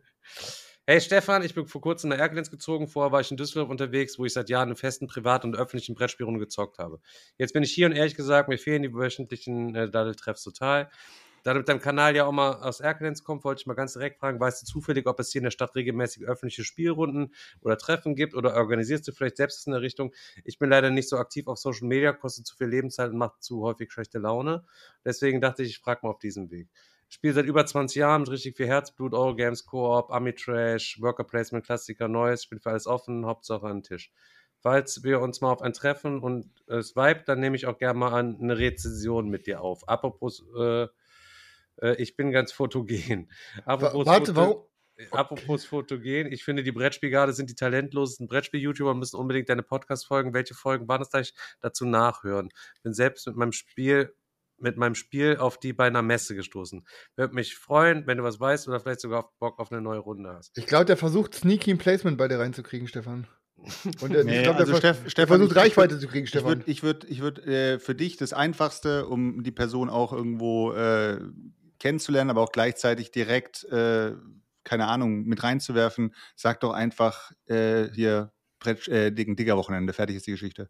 Hey Stefan, ich bin vor kurzem nach Erkelenz gezogen. Vorher war ich in Düsseldorf unterwegs, wo ich seit Jahren in festen privaten und öffentlichen Brettspielrunden gezockt habe. Jetzt bin ich hier und ehrlich gesagt, mir fehlen die wöchentlichen äh, Daddeltreffs total. Da du mit deinem Kanal ja auch mal aus Erkelenz kommt, wollte ich mal ganz direkt fragen, weißt du zufällig, ob es hier in der Stadt regelmäßig öffentliche Spielrunden oder Treffen gibt oder organisierst du vielleicht selbst in der Richtung? Ich bin leider nicht so aktiv auf Social Media, kostet zu viel Lebenszeit und macht zu häufig schlechte Laune. Deswegen dachte ich, ich frage mal auf diesem Weg. Ich spiele seit über zwanzig Jahren mit richtig viel Herzblut, Eurogames, Koop, Ami-Trash, Worker Placement, Klassiker, Neues. Ich bin für alles offen, Hauptsache an den Tisch. Falls wir uns mal auf ein Treffen und es vibet, dann nehme ich auch gerne mal an eine Rezension mit dir auf. Apropos, äh, äh, ich bin ganz fotogen. Apropos,
Warte,
Foto-
warum?
Apropos fotogen, ich finde, die Brettspielgarde sind die talentlosesten Brettspiel-YouTuber und müssen unbedingt deine Podcast-Folgen, welche Folgen waren das gleich, dazu nachhören. Bin selbst mit meinem Spiel mit meinem Spiel auf die bei einer Messe gestoßen. Würde mich freuen, wenn du was weißt oder vielleicht sogar auf Bock auf eine neue Runde hast.
Ich glaube, der versucht Sneaky ein Placement bei dir reinzukriegen, Stefan. Und der,
Nee,
ich glaube,
also
der,
Steff-
ver- der
Stefan,
versucht
ich-
Reichweite zu kriegen,
Ich
Stefan.
würde ich würd, ich würd, äh, für dich das Einfachste, um die Person auch irgendwo äh, kennenzulernen, aber auch gleichzeitig direkt, äh, keine Ahnung, mit reinzuwerfen, sag doch einfach äh, hier Brett, äh, Digger-Wochenende, fertig ist die Geschichte.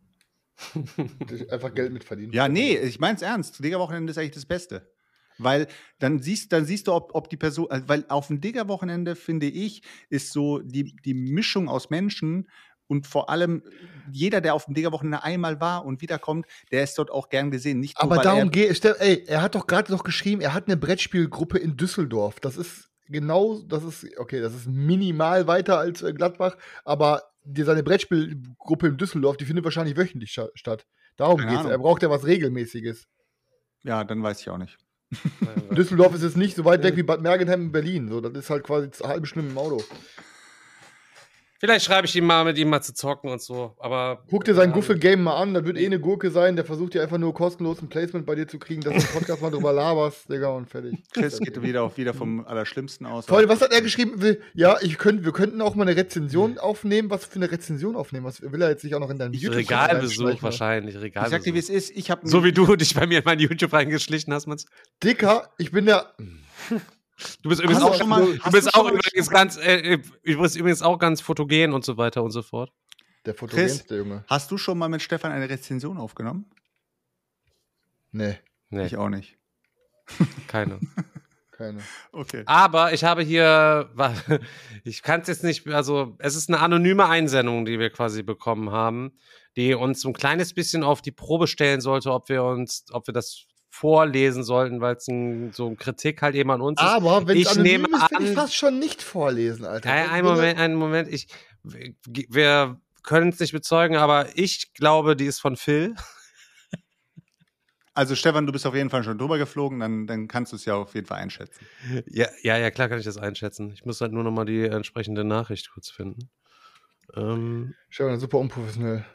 Einfach Geld mitverdienen.
Ja, nee, ich mein's ernst. Digger-Wochenende ist eigentlich das Beste. Weil dann siehst, dann siehst du, ob, ob die Person, also, weil auf dem Digger-Wochenende, finde ich, ist so die, die Mischung aus Menschen und vor allem jeder, der auf dem Digger-Wochenende einmal war und wiederkommt, der ist dort auch gern gesehen. Nicht nur,
Aber
weil
darum
er,
geht es. Ey, er hat doch gerade noch geschrieben, er hat eine Brettspielgruppe in Düsseldorf. Das ist genau, das ist, okay, das ist minimal weiter als äh, Gladbach, aber die, seine Brettspielgruppe in Düsseldorf, die findet wahrscheinlich wöchentlich scha- statt. Darum
Keine
geht's.
Ahnung.
Er braucht ja was Regelmäßiges.
Ja, dann weiß ich auch nicht.
Düsseldorf ist jetzt nicht so weit weg wie Bad Mergentheim in Berlin. So, das ist halt quasi eine halbe Stunde im Auto.
Vielleicht schreibe ich ihm mal, mit ihm mal zu zocken und so. Aber
Guck dir sein
ja,
Guffel-Game mal an, das wird eh eine Gurke sein, der versucht ja einfach nur kostenlos ein Placement bei dir zu kriegen, dass du im Podcast mal drüber laberst, Digga, und fertig.
Chris geht wieder, auch wieder vom Allerschlimmsten aus.
Toll, was hat er geschrieben? Will- Ja, ich könnt, wir könnten auch mal eine Rezension aufnehmen. Was für eine Rezension aufnehmen? Was will er jetzt nicht auch noch in deinem YouTube
Regalbesuch wahrscheinlich.
Ich
Regalbesuch.
sag dir, wie es ist. Ich habe
So wie du dich bei mir in mein YouTube reingeschlichen hast, man's.
Dicker, ich bin der.
Du bist übrigens
Hast du
auch
schon mal-
du
hast
bist
du schon
auch
mal
übrigens ganz, äh, du bist übrigens auch ganz fotogen und so weiter und so fort.
Der fotogenste Junge.
Hast du schon mal mit Stefan eine Rezension aufgenommen?
Nee,
Nee,
Ich auch nicht.
keine.
keine.
Okay.
Aber ich habe hier, warte, ich kann es jetzt nicht, also es ist eine anonyme Einsendung, die wir quasi bekommen haben, die uns so ein kleines bisschen auf die Probe stellen sollte, ob wir uns, ob wir das vorlesen sollten, weil es ein, so eine Kritik halt eben an uns ist.
Aber wenn
Ich
es
nehme
anonym ist, will ich
an-
fast schon nicht vorlesen, Alter.
Ja, einen Moment, einen Moment, ich, wir können es nicht bezeugen, aber ich glaube, die ist von Phil.
Also Stefan, du bist auf jeden Fall schon drüber geflogen, dann, dann kannst du es ja auf jeden Fall einschätzen.
Ja, ja, ja, klar kann ich das einschätzen. Ich muss halt nur noch mal die entsprechende Nachricht kurz finden. Ähm,
Stefan, super unprofessionell.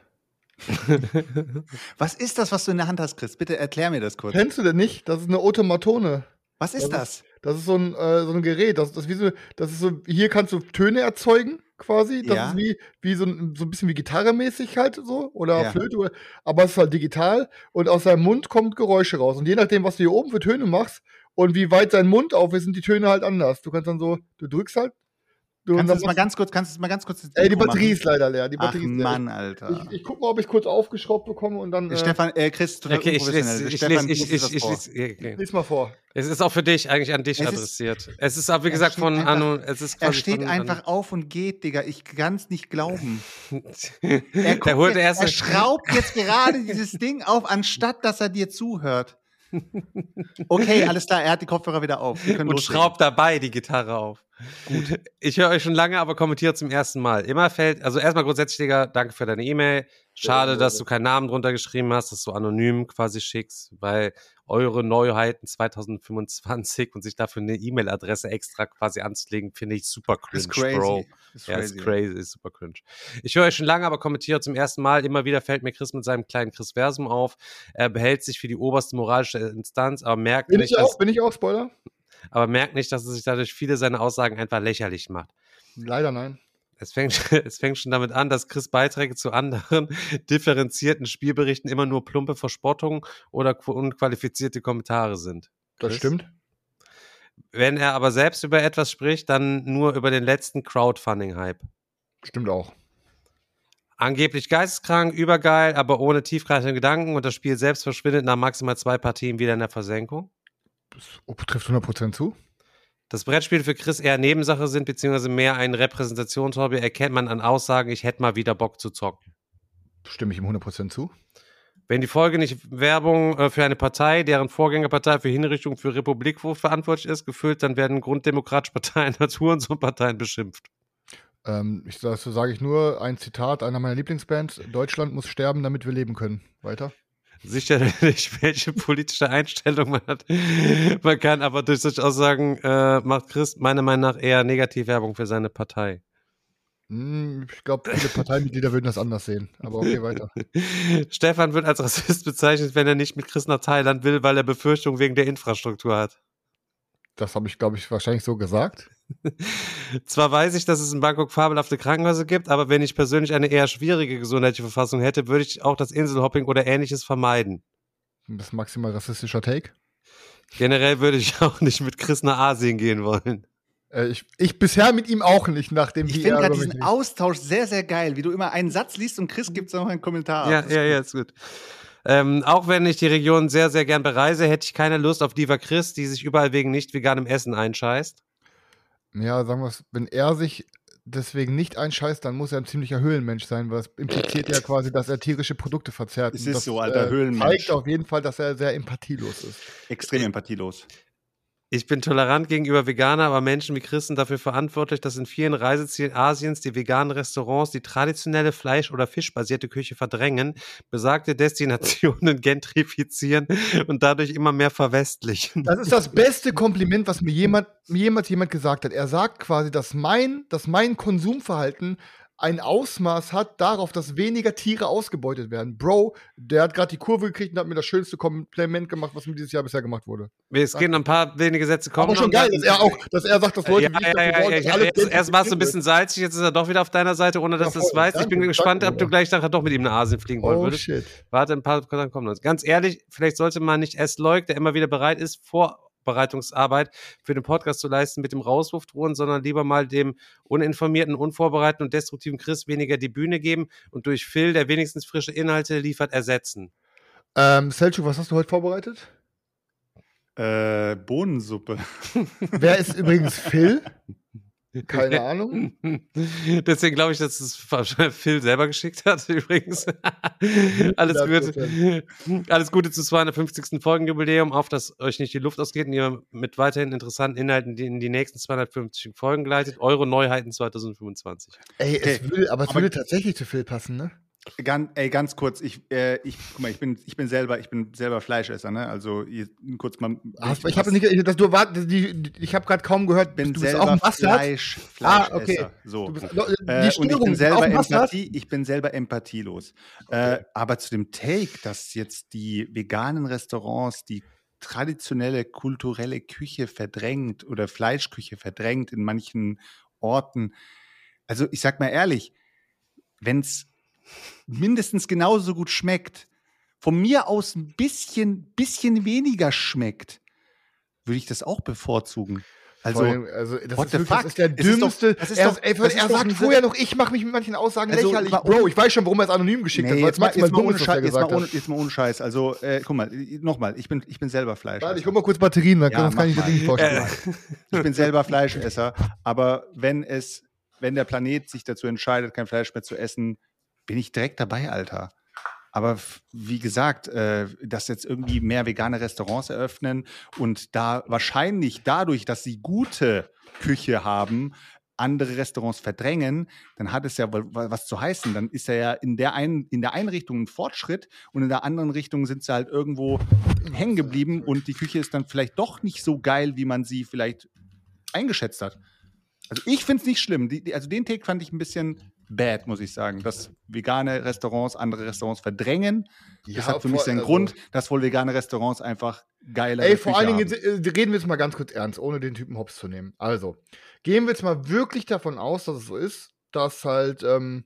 Was ist das, was du in der Hand hast, Chris? Bitte erklär mir das kurz.
Kennst du denn nicht? Das ist eine Automatone.
Was ist
Das
das?
Das ist so ein, äh, so ein Gerät. Das, das, ist wie so, das ist so, hier kannst du Töne erzeugen, quasi. Das
Ja.
ist wie, wie so, ein, so ein bisschen wie Gitarre-mäßig halt so. Oder
Ja.
Flöte. Oder, aber es ist halt digital. Und aus seinem Mund kommt Geräusche raus. Und je nachdem, was du hier oben für Töne machst und wie weit sein Mund auf ist, sind die Töne halt anders. Du kannst dann so, du drückst halt. Du, und
Kannst du
dann
das mal
machst-
ganz kurz, kannst du das mal ganz kurz das
Ey, die
Mikro
Batterie
machen?
ist leider leer. Die
Ach
Batterie ist leer.
Mann, Alter.
Ich, ich guck mal, ob ich kurz aufgeschraubt bekomme und dann. Äh,
Stefan, äh, Chris, total
okay, ich
unprofessionell.
lese, ich
Stefan,
lese,
du
ich,
liest
ich,
das
ich,
vor.
ich, okay.
lies mal vor.
Es ist auch für dich, eigentlich an dich
Es ist-
adressiert. Es ist auch, wie
Er
gesagt,
steht
von
einfach-
Anno. Es ist
Er
quasi
steht
von,
einfach auf und geht, Digga. Ich kann's nicht glauben. Er,
Der
guckt
holt
jetzt,
erst.
er schraubt jetzt gerade dieses Ding auf, anstatt dass er dir zuhört. Okay, alles klar, er hat die Kopfhörer wieder auf. Wir können
Und
loslegen.
schraubt dabei die Gitarre auf. Gut. Ich höre euch schon lange, aber kommentiere zum ersten Mal. Immer fällt, also erstmal grundsätzlich, Digga, danke für deine E-Mail. Schade, dass du keinen Namen drunter geschrieben hast, dass du anonym quasi schickst, weil eure Neuheiten zwanzig fünfundzwanzig und sich dafür eine E-Mail-Adresse extra quasi anzulegen, finde ich super cringe,
Ist crazy.
Bro.
Ist
Ja, ist
crazy.
crazy, ist super cringe. Ich höre euch schon lange, aber kommentiere zum ersten Mal. Immer wieder fällt mir Chris mit seinem kleinen Chris-Versum auf. Er behält sich für die oberste moralische Instanz, aber merkt
Bin
nicht,
ich
dass,
auch? Bin ich auch, Spoiler?
aber merkt nicht, dass er sich dadurch viele seiner Aussagen einfach lächerlich macht.
Leider nein.
Es fängt, es fängt schon damit an, dass Chris Beiträge zu anderen differenzierten Spielberichten immer nur plumpe Verspottungen oder qu- unqualifizierte Kommentare sind.
Das
Chris?
stimmt.
Wenn er aber selbst über etwas spricht, dann nur über den letzten Crowdfunding-Hype.
Stimmt auch.
Angeblich geisteskrank, übergeil, aber ohne tiefgreifende Gedanken und das Spiel selbst verschwindet nach maximal zwei Partien wieder in der Versenkung.
Das trifft hundert Prozent zu.
Das Brettspiel für Chris eher Nebensache sind, beziehungsweise mehr ein Repräsentationshobby, erkennt man an Aussagen, ich hätte mal wieder Bock zu zocken.
Stimme ich ihm hundert Prozent zu.
Wenn die Folge nicht Werbung äh, für eine Partei, deren Vorgängerpartei für Hinrichtung für Republik verantwortlich ist, gefüllt, dann werden grunddemokratische Parteien als Hurensohn-Parteien beschimpft.
Ähm, ich, dazu sage ich nur ein Zitat einer meiner Lieblingsbands. Deutschland muss sterben, damit wir leben können. Weiter.
Sicherlich, welche politische Einstellung man hat. Man kann aber durch solche Aussagen äh, macht Chris meiner Meinung nach eher Negativwerbung für seine Partei.
Hm, ich glaube, viele Parteimitglieder würden das anders sehen. Aber okay, weiter.
Stefan wird als Rassist bezeichnet, wenn er nicht mit Chris nach Thailand will, weil er Befürchtungen wegen der Infrastruktur hat.
Das habe ich, glaube ich, wahrscheinlich so gesagt.
Zwar weiß ich, dass es in Bangkok fabelhafte Krankenhäuser gibt, aber wenn ich persönlich eine eher schwierige gesundheitliche Verfassung hätte, würde ich auch das Inselhopping oder Ähnliches vermeiden.
Das ist maximal rassistischer Take.
Generell würde ich auch nicht mit Chris nach Asien gehen wollen.
Äh, ich, ich bisher mit ihm auch nicht, nachdem
Ich
die
finde
er
gerade
über mich
diesen
nicht-
Austausch sehr, sehr geil, wie du immer einen Satz liest und Chris gibt noch einen Kommentar.
Ja,
Das ist
ja,
gut.
ja, ist gut. Ähm, auch wenn ich die Region sehr, sehr gern bereise, hätte ich keine Lust auf Diva Chris, die sich überall wegen nicht veganem Essen einscheißt.
Ja, sagen wir es, wenn er sich deswegen nicht einscheißt, dann muss er ein ziemlicher Höhlenmensch sein, weil es impliziert ja quasi, dass er tierische Produkte verzehrt.
Es
Und
ist
das,
so, alter
äh,
Höhlenmensch.
zeigt auf jeden Fall, dass er sehr empathielos ist.
Extrem empathielos.
Ich bin tolerant gegenüber Veganern, aber Menschen wie Chris sind dafür verantwortlich, dass in vielen Reisezielen Asiens die veganen Restaurants die traditionelle Fleisch- oder fischbasierte Küche verdrängen, besagte Destinationen gentrifizieren und dadurch immer mehr verwestlichen.
Das ist das beste Kompliment, was mir jemand, mir jemals jemand gesagt hat. Er sagt quasi, dass mein, dass mein Konsumverhalten ein Ausmaß hat darauf, dass weniger Tiere ausgebeutet werden. Bro, der hat gerade die Kurve gekriegt und hat mir das schönste Kompliment gemacht, was mir dieses Jahr bisher gemacht wurde.
Es gehen noch ein paar wenige Sätze kommen.
Aber schon geil, dass er auch, dass er sagt, dass Leute
ja,
wie ich
ja, ja,
dafür
ja,
sorgen,
ja,
dass
ja.
alles
Erst, erst war es so ein bisschen salzig, jetzt ist er doch wieder auf deiner Seite, ohne dass
Ja,
du es
voll.
weißt. Ich bin
Danke,
gespannt,
danke,
ob du
ja.
gleich nachher doch mit ihm nach Asien fliegen wollen
Oh
würdest.
shit.
Warte, ein paar dann kommen uns. Ganz ehrlich, vielleicht sollte man nicht erst Leuk, der immer wieder bereit ist, Vorbereitungsarbeit für den Podcast zu leisten mit dem Rauswurf drohen, sondern lieber mal dem uninformierten, unvorbereiteten und destruktiven Chris weniger die Bühne geben und durch Phil, der wenigstens frische Inhalte liefert, ersetzen.
Ähm, Selçuk, was hast du heute vorbereitet?
Äh, Bohnensuppe.
Wer ist übrigens Phil? Keine Ahnung.
Deswegen glaube ich, dass es Phil selber geschickt hat, übrigens. Alles Gute. Alles Gute zu zweihundertfünfzigsten Folgenjubiläum, auf dass euch nicht die Luft ausgeht und ihr mit weiterhin interessanten Inhalten die in die nächsten zweihundertfünfzig Folgen gleitet. Eure Neuheiten zweitausendfünfundzwanzig.
Ey,
Okay.
es würde, aber es
Aber-
würde tatsächlich zu Phil passen, ne?
Ganz, ey, ganz kurz, ich, äh, ich, guck mal, ich bin, ich bin selber, ich bin selber Fleischesser, ne? Also ihr, kurz mal.
Hast, ich habe nicht, ich, dass du wart, die, die, ich habe gerade kaum gehört.
bin
du bist
selber
auch ein Bastard.
Fleisch,
Ah,
Fleischesser.
okay.
So.
Du bist, die
Äh, und ich
Störung,
bin
auch
selber
ein Bastard.
Empathie, ich bin selber empathielos. Äh, aber zu dem Take, dass jetzt die veganen Restaurants die traditionelle kulturelle Küche verdrängt oder Fleischküche verdrängt in manchen Orten. Also ich sag mal ehrlich, wenn es mindestens genauso gut schmeckt, von mir aus ein bisschen, bisschen weniger schmeckt, würde ich das auch bevorzugen. Also,
Vor allem, also das,
what
ist
the
wirklich,
fuck?
das ist der
Es ist doch-
dümmste.
das ist
er
doch-
ey,
das ist
er
doch
sagt
ein-
vorher noch, ich mache mich mit manchen Aussagen
Also,
lächerlich.
mal
Bro,
ohne-
ich weiß schon, warum er es anonym geschickt hat.
nee,
weil
jetzt
es
mal,
maximal
jetzt, mal
dumm
ohne
ist, was
Scheiß,
er
jetzt, mal
gesagt
ohne,
hat.
jetzt mal ohne Scheiß. Also, äh, guck mal, nochmal, ich bin, ich bin selber Fleischesser.
Warte, ich hol mal kurz Batterien, dann
Ja,
kann das kann ich
mach
das Ding
mal.
vorstellen.
Ich bin selber Fleischesser, aber wenn es, wenn der Planet sich dazu entscheidet, kein Fleisch mehr zu essen, bin ich direkt dabei, Alter. Aber f- wie gesagt, äh, dass jetzt irgendwie mehr vegane Restaurants eröffnen und da wahrscheinlich dadurch, dass sie gute Küche haben, andere Restaurants verdrängen, dann hat es ja wa- wa- was zu heißen. Dann ist er ja in der einen, in der einen Richtung ein Fortschritt und in der anderen Richtung sind sie halt irgendwo hängen geblieben und die Küche ist dann vielleicht doch nicht so geil, wie man sie vielleicht eingeschätzt hat. Also ich finde es nicht schlimm. Die, die, also den Take fand ich ein bisschen bad, muss ich sagen. Dass vegane Restaurants andere Restaurants verdrängen.
Ja,
das hat für mich
vor-
seinen
also-
Grund, dass wohl vegane Restaurants einfach geile
Ey, vor allen Dingen,
haben.
jetzt, äh, reden wir jetzt mal ganz kurz ernst, ohne den Typen hops zu nehmen. Also, gehen wir jetzt mal wirklich davon aus, dass es so ist, dass halt, ähm,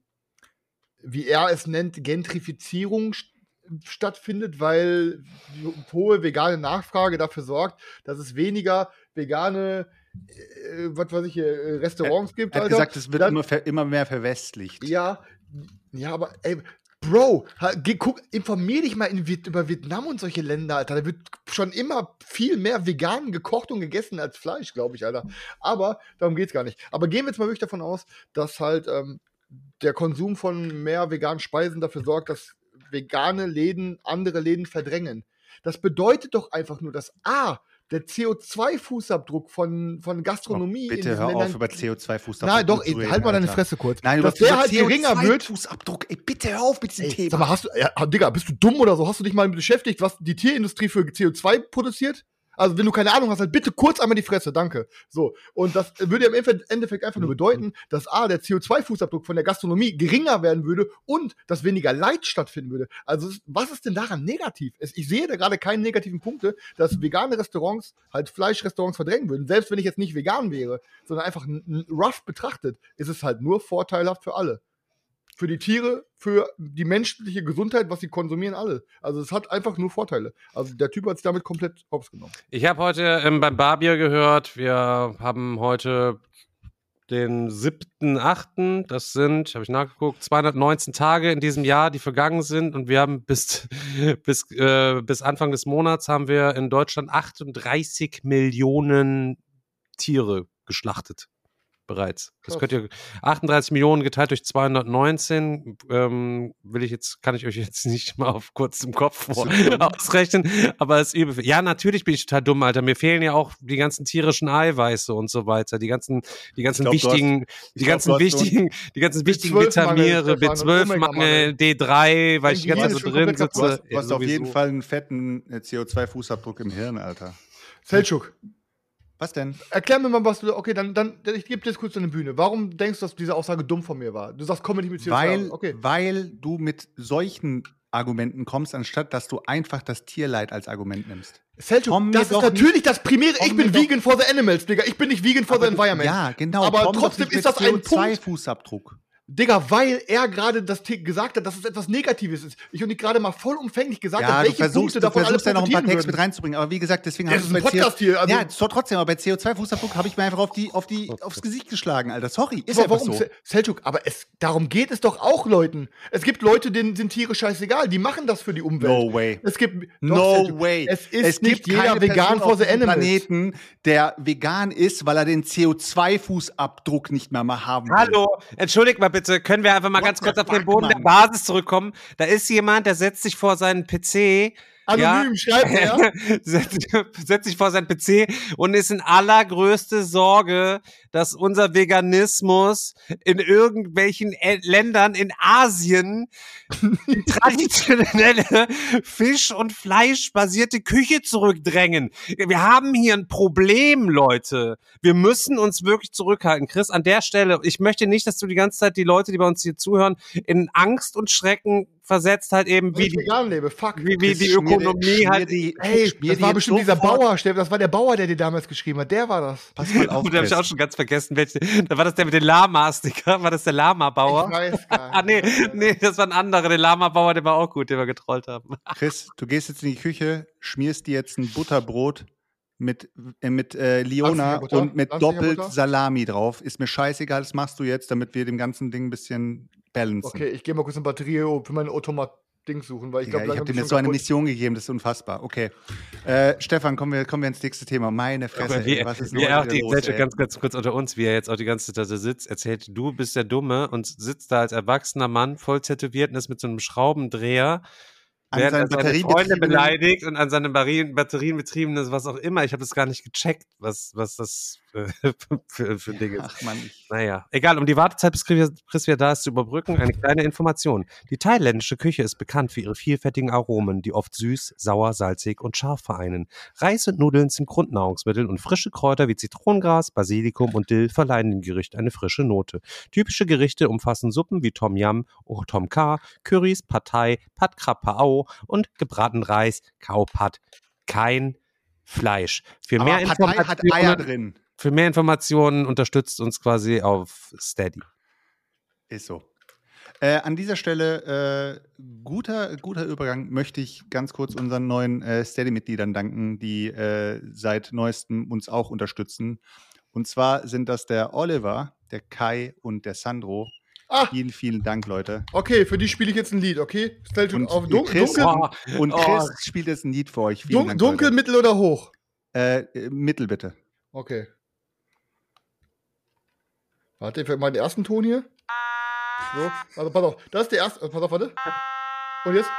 wie er es nennt, Gentrifizierung st stattfindet, weil die hohe vegane Nachfrage dafür sorgt, dass es weniger vegane, äh, was weiß ich, hier, äh, Restaurants gibt.
Er hat
Alter.
gesagt, es wird
Dann-
immer, ver- immer mehr verwestlicht.
Ja, ja, aber ey, Bro, ha- geh, guck, informier dich mal in, Viet- über Vietnam und solche Länder, Alter. Da wird schon immer viel mehr vegan gekocht und gegessen als Fleisch, glaube ich, Alter. Aber darum geht's gar nicht. Aber gehen wir jetzt mal wirklich davon aus, dass halt ähm, der Konsum von mehr veganen Speisen dafür sorgt, dass vegane Läden andere Läden verdrängen. Das bedeutet doch einfach nur, dass A, der C O zwei Fußabdruck von, von Gastronomie
Oh,
in
bitte
diesen
hör
Ländern.
auf, über C O zwei Fußabdruck
Nein, doch,
zu
ey,
reden,
halt mal deine
Alter.
Fresse kurz.
Nein,
dass
über,
der
über
halt geringer wird.
Fußabdruck. Ey, bitte hör auf mit diesem
Ey,
Thema.
sag mal, hast du, ja, Digga, bist du dumm oder so? Hast du dich mal beschäftigt, was die Tierindustrie für C O zwei produziert? Also, wenn du keine Ahnung hast, halt bitte kurz einmal die Fresse, danke. So, und das würde ja im Endeffekt- Endeffekt einfach nur bedeuten, dass A, der C O zwei Fußabdruck von der Gastronomie geringer werden würde und dass weniger Leid stattfinden würde. Also, es- was ist denn daran negativ? Es, ich sehe da gerade keine negativen Punkte, dass vegane Restaurants halt Fleischrestaurants verdrängen würden. Selbst wenn ich jetzt nicht vegan wäre, sondern einfach n- n- rough betrachtet, ist es halt nur vorteilhaft für alle. Für die Tiere, für die menschliche Gesundheit, was sie konsumieren, alle. Also es hat einfach nur Vorteile. Also der Typ hat sich damit komplett hops genommen.
Ich habe heute ähm, beim Barbier gehört, wir haben heute den siebten achten Das sind, habe ich nachgeguckt, zweihundertneunzehn Tage in diesem Jahr, die vergangen sind. Und wir haben bis, bis, äh, bis Anfang des Monats haben wir in Deutschland achtunddreißig Millionen Tiere geschlachtet. bereits. Das
Krass.
könnt ihr achtunddreißig Millionen geteilt durch zweihundertneunzehn, ähm, will ich jetzt, kann ich euch jetzt nicht mal auf kurz im Kopf vor ausrechnen, aber es ist übel. viel. Ja, natürlich bin ich total dumm, Alter. Mir fehlen ja auch die ganzen tierischen Eiweiße und so weiter, die ganzen, die ganzen
glaub, du hast-
wichtigen, die
glaub,
ganzen
du hast so
wichtigen, die ganzen wichtigen
B zwölf Mangel,
Vitamine,
Stefan,
B
und
zwölf Mangel,
Omega-Mangel.
D drei, weil ich die
Dein
ganze Zeit
Gehirn
so
ist schon
drin
komplett
Du hast,
sitze.
du hast
Ja,
auf jeden
sowieso.
Fall einen fetten äh, C O zwei Fußabdruck im Hirn, Alter.
Selçuk,
Was denn?
erklär mir mal, was du. Okay, dann, dann ich gebe dir jetzt kurz eine Bühne. Warum denkst du, dass diese Aussage dumm von mir war? Du sagst, komm nicht mit C O zwei.
Weil,
Okay.
weil du mit solchen Argumenten kommst, anstatt dass du einfach das Tierleid als Argument nimmst.
Selçuk,
komm mir
das ist
doch
natürlich das Primäre.
komm
Ich
mir
bin
doch-
vegan for the animals, Digga. Ich bin nicht vegan for the environment.
Ja, genau.
Aber
komm doch
trotzdem
nicht
ist
mit
das ein
C O zwei
Punkt.
Fußabdruck.
Digga, weil er gerade das T- gesagt hat, dass es etwas Negatives ist. Ich und ich gerade mal vollumfänglich gesagt
Ja,
habe,
du
welche
versuchst,
Punkte
du
davon alle
versuchst ja noch ein paar
profitieren
Texte mit
würden.
reinzubringen, aber wie gesagt, deswegen
Das
habe
ist
ich
ein
bei C O
Podcast hier, also-
Ja, so trotzdem, aber bei C O zwei Fußabdruck habe ich mir einfach auf die, auf die, aufs Gesicht geschlagen, Alter. Sorry, ist
Aber
einfach
warum,
so.
Se- Selçuk, aber es, darum geht es doch auch Leuten. Es gibt Leute, denen sind Tiere scheißegal. Die machen das für die Umwelt.
No way.
Es gibt,
No
doch, Selçuk,
way.
Es ist nicht jeder
keine
vegan
Person
for
auf
the
diesem
animals.
Planeten, der vegan ist, weil er den C O zwei Fußabdruck nicht mehr mal haben will.
Hallo, entschuldigt mal bitte, können wir einfach mal
What
ganz
the
kurz auf den
fuck,
Boden der
Mann?
Basis zurückkommen? Da ist jemand, der setzt sich vor seinen P C.
Anonym, schreibt er.
setzt, setzt sich vor seinen P C und ist in allergrößte Sorge, dass unser Veganismus in irgendwelchen Ä- Ländern in Asien die traditionelle Fisch- und Fleischbasierte Küche zurückdrängen. Wir haben hier ein Problem, Leute. Wir müssen uns wirklich zurückhalten. Chris, an der Stelle, ich möchte nicht, dass du die ganze Zeit die Leute, die bei uns hier zuhören, in Angst und Schrecken versetzt halt eben,
Weil
wie
ich
die,
vegan lebe, fuck.
wie, wie die
Schmier dir-
Ökonomie
schmier
halt.
die-
Ey,
schmier
das
die
war
jetzt
bestimmt dieser
sofort-
Bauer, Steff. Das war der Bauer, der dir damals geschrieben hat. Der war das.
Pass mal auf,
Da habe ich
Chris.
auch schon ganz vergessen, welche. Da war das der mit den Lamas, Digga. War das der Lama-Bauer?
Ich weiß gar nicht.
Ah, nee, nee, das war ein anderer. Der Lama-Bauer, der war auch gut, den wir getrollt haben.
Chris, du gehst jetzt in die Küche, schmierst dir jetzt ein Butterbrot mit, äh, mit äh, Liona
Pflanzlicher Butter?
und mit
Pflanzlicher
doppelt
Butter?
Salami drauf. Ist mir scheißegal, das machst du jetzt, damit wir dem ganzen Ding ein bisschen balancen.
Okay, ich gehe mal kurz eine Batterie für mein Automat-Ding suchen, weil ich
Digga,
glaube,
ich habe dir jetzt so eine Mission gegeben, das ist unfassbar. Okay. Äh, Stefan, kommen wir, kommen wir ins nächste Thema. Meine Fresse,
Aber wie,
ey, was ist denn
wie
heute
er auch
wieder
die,
los,
Selchuk,
ey?
ganz, ganz kurz unter uns, wie er jetzt auch die ganze Zeit da sitzt, erzählt, du bist der Dumme und sitzt da als erwachsener Mann, voll tätowiert und ist mit so einem Schraubendreher,
An
während er
seinen
seine Freunde
batteriebetriebenen-
beleidigt und an seine Batterien, Batterienbetriebenes, was auch immer. Ich habe das gar nicht gecheckt, was, was das äh, für, für ein Ding ist.
Ach Mann, ich
Naja, egal, um die Wartezeit, bis Chris wieder da ist, zu überbrücken, eine kleine Information. Die thailändische Küche ist bekannt für ihre vielfältigen Aromen, die oft süß, sauer, salzig und scharf vereinen. Reis und Nudeln sind Grundnahrungsmittel und frische Kräuter wie Zitronengras, Basilikum und Dill verleihen dem Gericht eine frische Note. Typische Gerichte umfassen Suppen wie Tom Yum, oder Tom Kha, Currys, Pad Thai, Pad Krap Pao und gebraten Reis, Khao Pad. Kein Fleisch. Für
Aber
mehr
Partei hat Eier
Informationen
drin.
für mehr Informationen unterstützt uns quasi auf Steady.
Ist so. Äh, an dieser Stelle, äh, guter, guter Übergang, möchte ich ganz kurz unseren neuen äh, Steady-Mitgliedern danken, die äh, seit neuestem uns auch unterstützen. Und zwar sind das der Oliver, der Kai und der Sandro.
Ah.
Vielen, vielen Dank, Leute.
Okay, für die spiele ich jetzt ein Lied, okay? Selchuk,
Und
auf dun
Chris,
dunkel,
Oh,
und
oh.
Chris spielt jetzt ein Lied für euch. Vielen
dun
Dank,
dunkel
Leute.
mittel oder hoch?
Äh, äh, Mittel bitte.
Okay. Warte, ich mal den ersten Ton hier. So, also pass auf. Das ist der erste. Pass auf, warte. Und jetzt?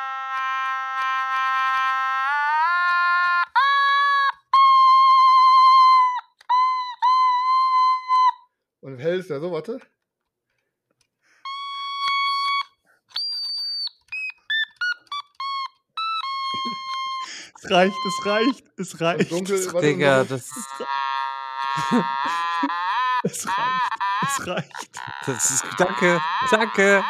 Und hell ist der so, warte.
Es reicht, es reicht, es reicht.
Und dunkel,
es,
warte,
Digga,
und
das,
es reicht, es reicht.
das ist. Danke, danke.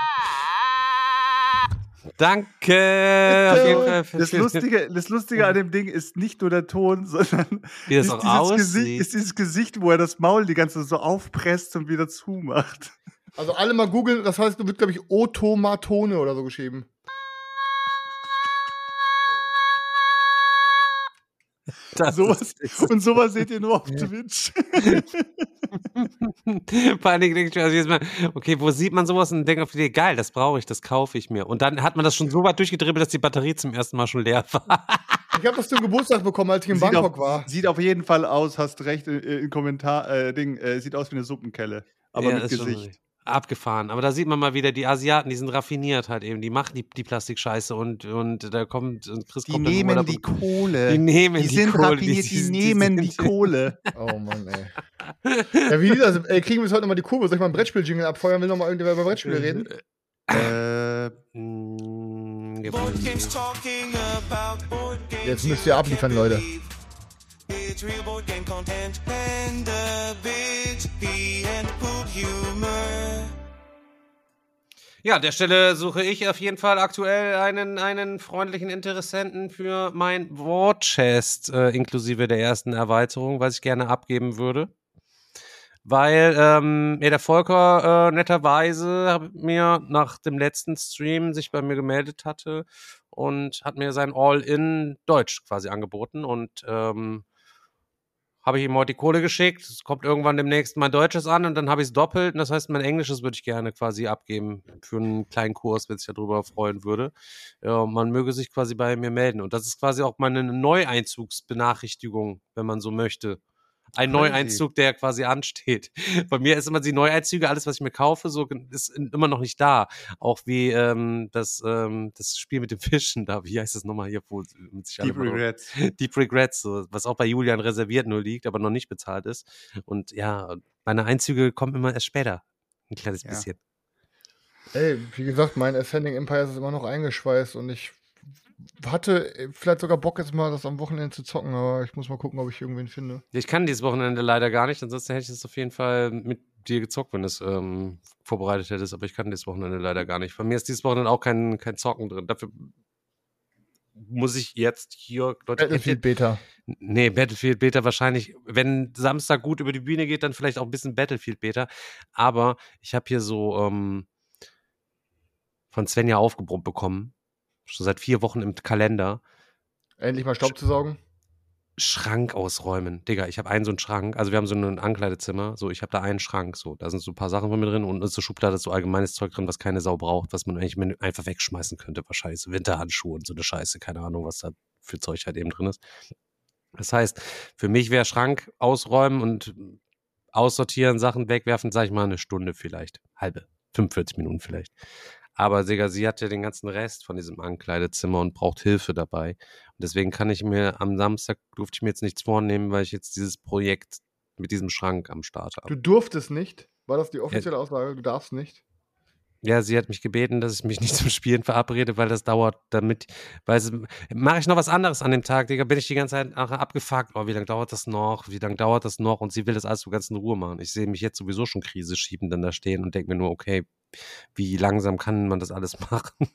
Danke. Auf jeden Fall für-
Das Lustige, das Lustige an dem Ding ist nicht nur der Ton, sondern
Wie das
ist
auch
dieses
aussieht.
Gesicht, ist dieses Gesicht, wo er das Maul die ganze Zeit so aufpresst und wieder zumacht.
Also alle mal googeln, das heißt, du wird, glaube ich, Otomatone oder so geschrieben.
Das
Sowas,
ist-
und sowas seht ihr nur auf Twitch.
Vor allen Dingen denke ich mir also jedes Mal, okay, wo sieht man sowas und denkt auf die Idee, geil, das brauche ich, das kaufe ich mir. Und dann hat man das schon so weit durchgedribbelt, dass die Batterie zum ersten Mal schon leer war.
Ich habe das zum Geburtstag bekommen, als ich in
Sieht
Bangkok
auf,
war.
Sieht auf jeden Fall aus, hast recht, äh, im Kommentar, äh, Ding, äh, sieht aus wie eine Suppenkelle, aber
Ja,
mit
ist schon
Gesicht.
abgefahren. Aber da sieht man mal wieder, die Asiaten, die sind raffiniert halt eben. Die machen die, die Plastikscheiße und, und da kommt und Chris
Die
kommt dann
nehmen
Urlaub
die
und-
Kohle.
Die nehmen
die
die
sind
Kohle,
raffiniert, die,
die- die
nehmen die,
sind-
Kohle.
Oh Mann, ey. Ja, wie das? Ey, kriegen wir jetzt heute nochmal die Kurve? Soll ich mal ein Brettspiel-Jingle abfeuern? Will nochmal irgendwer über Brettspiele reden?
äh,
Mm, ja,
Jetzt müsst ihr abliefern, Leute.
Ja, an der Stelle suche ich auf jeden Fall aktuell einen, einen freundlichen Interessenten für mein Warchest, äh, inklusive der ersten Erweiterung, was ich gerne abgeben würde. Weil ähm, ja, der Volker äh, netterweise hab mir nach dem letzten Stream sich bei mir gemeldet hatte und hat mir sein All-in Deutsch quasi angeboten und ähm, habe ich ihm heute die Kohle geschickt. Es kommt irgendwann demnächst mein Deutsches an und dann habe ich es doppelt. Und das heißt, mein Englisches würde ich gerne quasi abgeben für einen kleinen Kurs, wenn sich darüber freuen würde. Ja, man möge sich quasi bei mir melden. Und das ist quasi auch meine Neueinzugsbenachrichtigung, wenn man so möchte. Ein
Crazy.
Neueinzug, der quasi ansteht. Bei mir ist immer die Neueinzüge, alles, was ich mir kaufe, so ist immer noch nicht da. Auch wie ähm, das, ähm, das Spiel mit dem Fischen da, wie heißt das nochmal hier, wo mit sich alle
Deep Regrets.
Deep Regrets, so, was auch bei Julian reserviert nur liegt, aber noch nicht bezahlt ist. Und ja, meine Einzüge kommen immer erst später. Ein kleines
Ja.
bisschen.
Ey, wie gesagt, mein Ascending Empire ist immer noch eingeschweißt und ich hatte vielleicht sogar Bock, jetzt mal das am Wochenende zu zocken, aber ich muss mal gucken, ob ich irgendwen finde.
Ich kann dieses Wochenende leider gar nicht, ansonsten hätte ich es auf jeden Fall mit dir gezockt, wenn du es ähm, vorbereitet hättest, aber ich kann dieses Wochenende leider gar nicht. Bei mir ist dieses Wochenende auch kein, kein Zocken drin. Dafür muss ich jetzt hier, Leute,
Battlefield Beta.
Nee, Battlefield Beta wahrscheinlich, wenn Samstag gut über die Bühne geht, dann vielleicht auch ein bisschen Battlefield Beta. Aber ich habe hier so ähm, von Svenja aufgebrummt bekommen, schon seit vier Wochen im Kalender,
Endlich mal Staub zu saugen.
Schrank ausräumen. Digga, ich habe einen so einen Schrank, also wir haben so ein Ankleidezimmer, so ich habe da einen Schrank, so da sind so ein paar Sachen von mir drin und ist so Schublade, ist so allgemeines Zeug drin, was keine Sau braucht, was man eigentlich mit- einfach wegschmeißen könnte, wahrscheinlich so Winterhandschuhe und so eine Scheiße, keine Ahnung, was da für Zeug halt eben drin ist. Das heißt, für mich wäre Schrank ausräumen und aussortieren, Sachen wegwerfen, sag ich mal eine Stunde vielleicht, halbe, fünfundvierzig Minuten vielleicht. Aber Digga, sie hat ja den ganzen Rest von diesem Ankleidezimmer und braucht Hilfe dabei. Und deswegen kann ich mir am Samstag, durfte ich mir jetzt nichts vornehmen, weil ich jetzt dieses Projekt mit diesem Schrank am Start habe.
Du durftest nicht. War das die offizielle Aussage? Du darfst nicht.
Ja, sie hat mich gebeten, dass ich mich nicht zum Spielen verabrede, weil das dauert, damit, weil es, mache ich noch was anderes an dem Tag, Digga, bin ich die ganze Zeit nachher abgefuckt, oh, wie lange dauert das noch, wie lange dauert das noch und sie will das alles so ganz in Ruhe machen. Ich sehe mich jetzt sowieso schon Krise schieben, dann da stehen und denke mir nur, okay, wie langsam kann man das alles machen?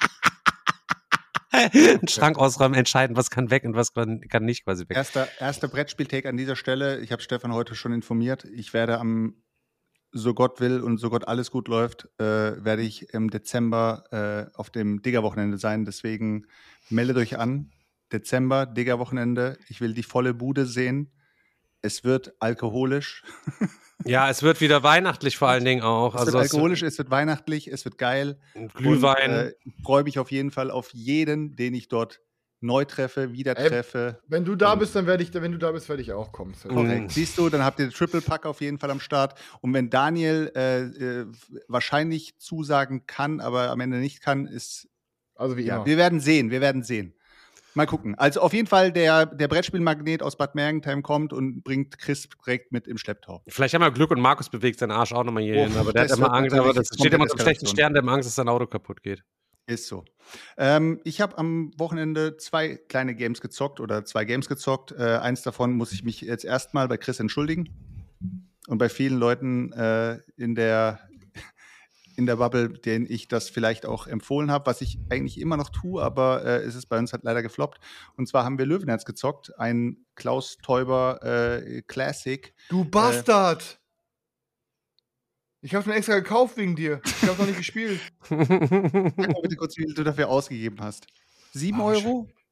Einen Schrank ausräumen, entscheiden, was kann weg und was kann, kann nicht quasi weg.
Erster, erster Brettspiel-Take an dieser Stelle. Ich habe Stefan heute schon informiert. Ich werde am, so Gott will und so Gott alles gut läuft, äh, werde ich im Dezember äh, auf dem Digger-Wochenende sein. Deswegen meldet euch an. Dezember, Digger-Wochenende. Ich will die volle Bude sehen. Es wird alkoholisch.
Ja, es wird wieder weihnachtlich vor allen Dingen auch.
Es
Also
wird alkoholisch, es wird weihnachtlich, es wird geil.
Glühwein.
Und, äh, ich freue mich auf jeden Fall auf jeden, den ich dort neu treffe, wieder
Ey,
treffe.
Wenn du da bist, dann werde ich, wenn du da bist, werde ich auch kommen.
Korrekt.
Mhm.
Siehst du, dann habt ihr den Triple Pack auf jeden Fall am Start. Und wenn Daniel äh, äh, wahrscheinlich zusagen kann, aber am Ende nicht kann, ist.
Also wie
Ja,
immer.
wir werden sehen, wir werden sehen. Mal gucken. Also auf jeden Fall, der, der Brettspielmagnet aus Bad Mergentheim kommt und bringt Chris direkt mit im Schlepptau.
Vielleicht haben wir Glück und Markus bewegt seinen Arsch auch nochmal hier
Oh,
hin, aber der hat
das
immer
wird
Angst, aber
natürlich
das steht immer
komplette
unter schlechten
Eskalation.
Stern, der hat Angst, dass sein Auto kaputt geht.
Ist so. Ähm, ich habe am Wochenende zwei kleine Games gezockt oder zwei Games gezockt. Äh, eins davon muss ich mich jetzt erstmal bei Chris entschuldigen und bei vielen Leuten äh, in der in der Bubble, denen ich das vielleicht auch empfohlen habe, was ich eigentlich immer noch tue, aber äh, es ist bei uns halt leider gefloppt. Und zwar haben wir Löwenherz gezockt, ein Klaus Teuber äh, Classic.
Du Bastard! Ich hab's mir extra gekauft wegen dir. Ich hab's noch nicht gespielt.
Sag mal bitte kurz, wie viel du dafür ausgegeben hast. Sieben
Ah,
Euro?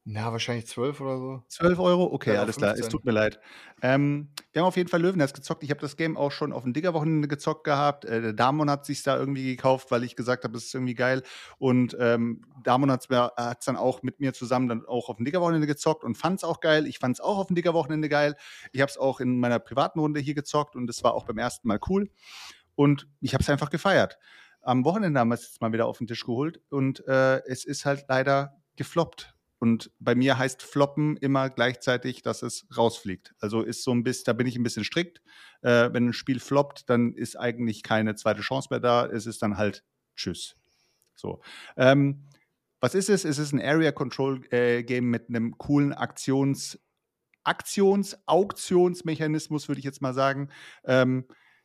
Na, wahrscheinlich zwölf oder so.
zwölf Euro? Okay,
Ja,
alles klar. Es
fünfzehn.
tut mir leid. Ähm, wir haben auf jeden Fall Löwenherz gezockt. Ich habe das Game auch schon auf dem Digger-Wochenende gezockt gehabt. Äh, der Damon hat sich da irgendwie gekauft, weil ich gesagt habe, das ist irgendwie geil. Und ähm, Damon hat es dann auch mit mir zusammen dann auch auf dem Digger-Wochenende gezockt und fand es auch geil. Ich fand es auch auf dem Digger-Wochenende geil. Ich habe es auch in meiner privaten Runde hier gezockt und es war auch beim ersten Mal cool. Und ich habe es einfach gefeiert. Am Wochenende haben wir es jetzt mal wieder auf den Tisch geholt und äh, es ist halt leider gefloppt. Und bei mir heißt floppen immer gleichzeitig, dass es rausfliegt. Also ist so ein bisschen, da bin ich ein bisschen strikt. Äh, wenn ein Spiel floppt, dann ist eigentlich keine zweite Chance mehr da. Es ist dann halt Tschüss. So. Ähm, was ist es? Es ist ein Area Control äh, Game mit einem coolen Aktions, Aktions, Auktionsmechanismus, würde ich jetzt mal sagen. Ähm,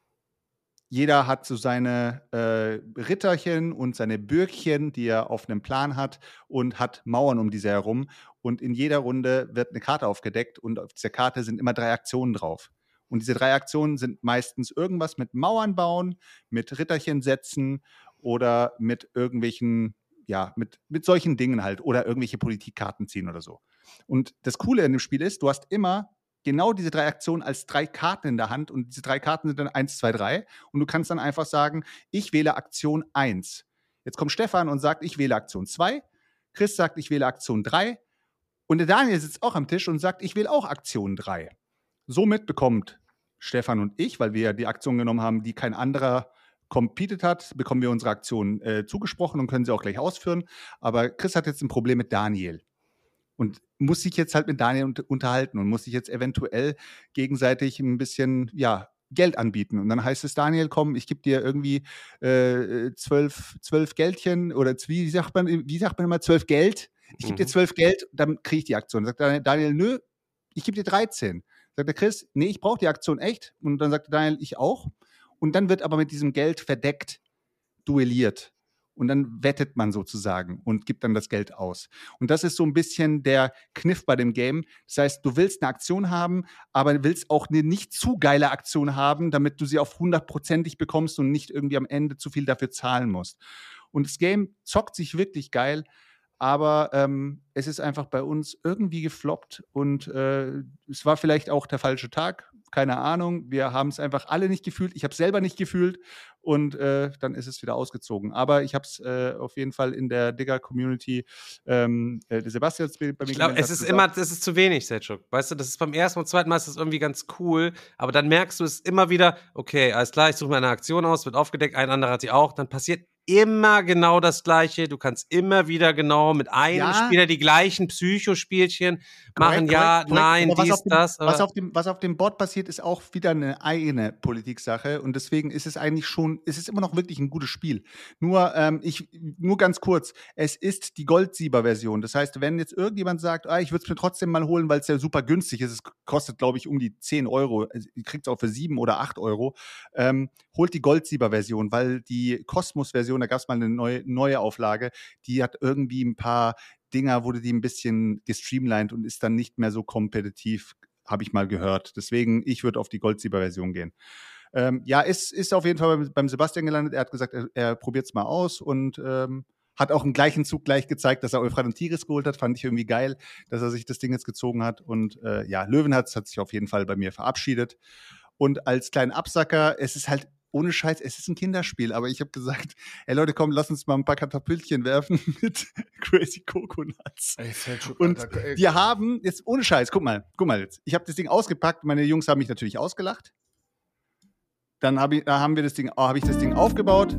Jeder hat so seine äh, Ritterchen und seine Bürgchen, die er auf einem Plan hat und hat Mauern um diese herum. Und in jeder Runde wird eine Karte aufgedeckt und auf dieser Karte sind immer drei Aktionen drauf. Und diese drei Aktionen sind meistens irgendwas mit Mauern bauen, mit Ritterchen setzen oder mit irgendwelchen, ja, mit, mit solchen Dingen halt oder irgendwelche Politikkarten ziehen oder so. Und das Coole in dem Spiel ist, du hast immer genau diese drei Aktionen als drei Karten in der Hand und diese drei Karten sind dann eins, zwei, drei und du kannst dann einfach sagen, ich wähle Aktion eins. Jetzt kommt Stefan und sagt, ich wähle Aktion zwei. Chris sagt, ich wähle Aktion drei. Und der Daniel sitzt auch am Tisch und sagt, ich wähle auch Aktion drei. Somit bekommt Stefan und ich, weil wir ja die Aktion genommen haben, die kein anderer competed hat, bekommen wir unsere Aktion äh, zugesprochen und können sie auch gleich ausführen. Aber Chris hat jetzt ein Problem mit Daniel. Und muss sich jetzt halt mit Daniel un- unterhalten und muss sich jetzt eventuell gegenseitig ein bisschen, ja, Geld anbieten. Und dann heißt es, Daniel, komm, ich gebe dir irgendwie äh, zwölf, zwölf Geldchen oder z- wie sagt man, wie sagt man immer, zwölf Geld? Ich gebe dir
Mhm.
zwölf Geld, dann kriege ich die Aktion. Dann sagt Daniel, Daniel, nö, ich gebe dir dreizehn. Sagt der Chris, nee, ich brauche die Aktion echt. Und dann sagt Daniel, ich auch. Und dann wird aber mit diesem Geld verdeckt duelliert. Und dann wettet man sozusagen und gibt dann das Geld aus. Und das ist so ein bisschen der Kniff bei dem Game. Das heißt, du willst eine Aktion haben, aber willst auch eine nicht zu geile Aktion haben, damit du sie auf hundertprozentig bekommst und nicht irgendwie am Ende zu viel dafür zahlen musst. Und das Game zockt sich wirklich geil, aber ähm, es ist einfach bei uns irgendwie gefloppt und äh, es war vielleicht auch der falsche Tag. Keine Ahnung. Wir haben es einfach alle nicht gefühlt. Ich habe es selber nicht gefühlt und äh, dann ist es wieder ausgezogen. Aber ich habe es äh, auf jeden Fall in der Digger-Community, ähm, äh, der Sebastian hat's bei mir
Ich glaube,
gemeldet,
es
hat
ist
gesagt,
immer, das ist zu wenig, Selçuk. Weißt du, das ist beim ersten und zweiten Mal ist das irgendwie ganz cool, aber dann merkst du es immer wieder, okay, alles klar, ich suche mir eine Aktion aus, wird aufgedeckt, ein anderer hat sie auch, dann passiert immer genau das Gleiche. Du kannst immer wieder genau mit einem
Ja.
Spieler die gleichen Psychospielchen machen,
Korrekt,
ja,
korrekt, korrekt.
nein,
Aber was
dies,
auf dem,
das.
Was
Aber
auf, dem, was auf dem Board passiert, ist auch wieder eine eigene Politiksache und deswegen ist es eigentlich schon, es ist immer noch wirklich ein gutes Spiel. Nur, ähm, ich, nur ganz kurz, es ist die Goldsieber-Version. Das heißt, wenn jetzt irgendjemand sagt, ah, ich würde es mir trotzdem mal holen, weil es ja super günstig ist, es kostet, glaube ich, um die zehn Euro, ihr kriegt es auch für sieben oder acht Euro, ähm, holt die Goldsieber-Version, weil die Kosmos-Version, da gab es mal eine neue, neue Auflage, die hat irgendwie ein paar Dinger, wurde die ein bisschen gestreamlined und ist dann nicht mehr so kompetitiv, habe ich mal gehört. Deswegen, ich würde auf die Goldsieber-Version gehen. Ähm, ja, ist, ist auf jeden Fall beim, beim Sebastian gelandet. Er hat gesagt, er, er probiert es mal aus und ähm, hat auch im gleichen Zug gleich gezeigt, dass er Euphrat und Tigris geholt hat. Fand ich irgendwie geil, dass er sich das Ding jetzt gezogen hat. Und äh, ja, Löwenherz hat sich auf jeden Fall bei mir verabschiedet. Und als kleinen Absacker, es ist halt ohne Scheiß, es ist ein Kinderspiel, aber ich habe gesagt, ey Leute, komm, lass uns mal ein paar Katapultchen werfen mit Crazy Coconuts.
Ey, Selçuk,
Und
Alter, ey.
wir haben, jetzt ohne Scheiß, guck mal, guck mal jetzt. Ich habe das Ding ausgepackt, meine Jungs haben mich natürlich ausgelacht. Dann hab ich, da haben wir das Ding, oh, habe ich das Ding aufgebaut.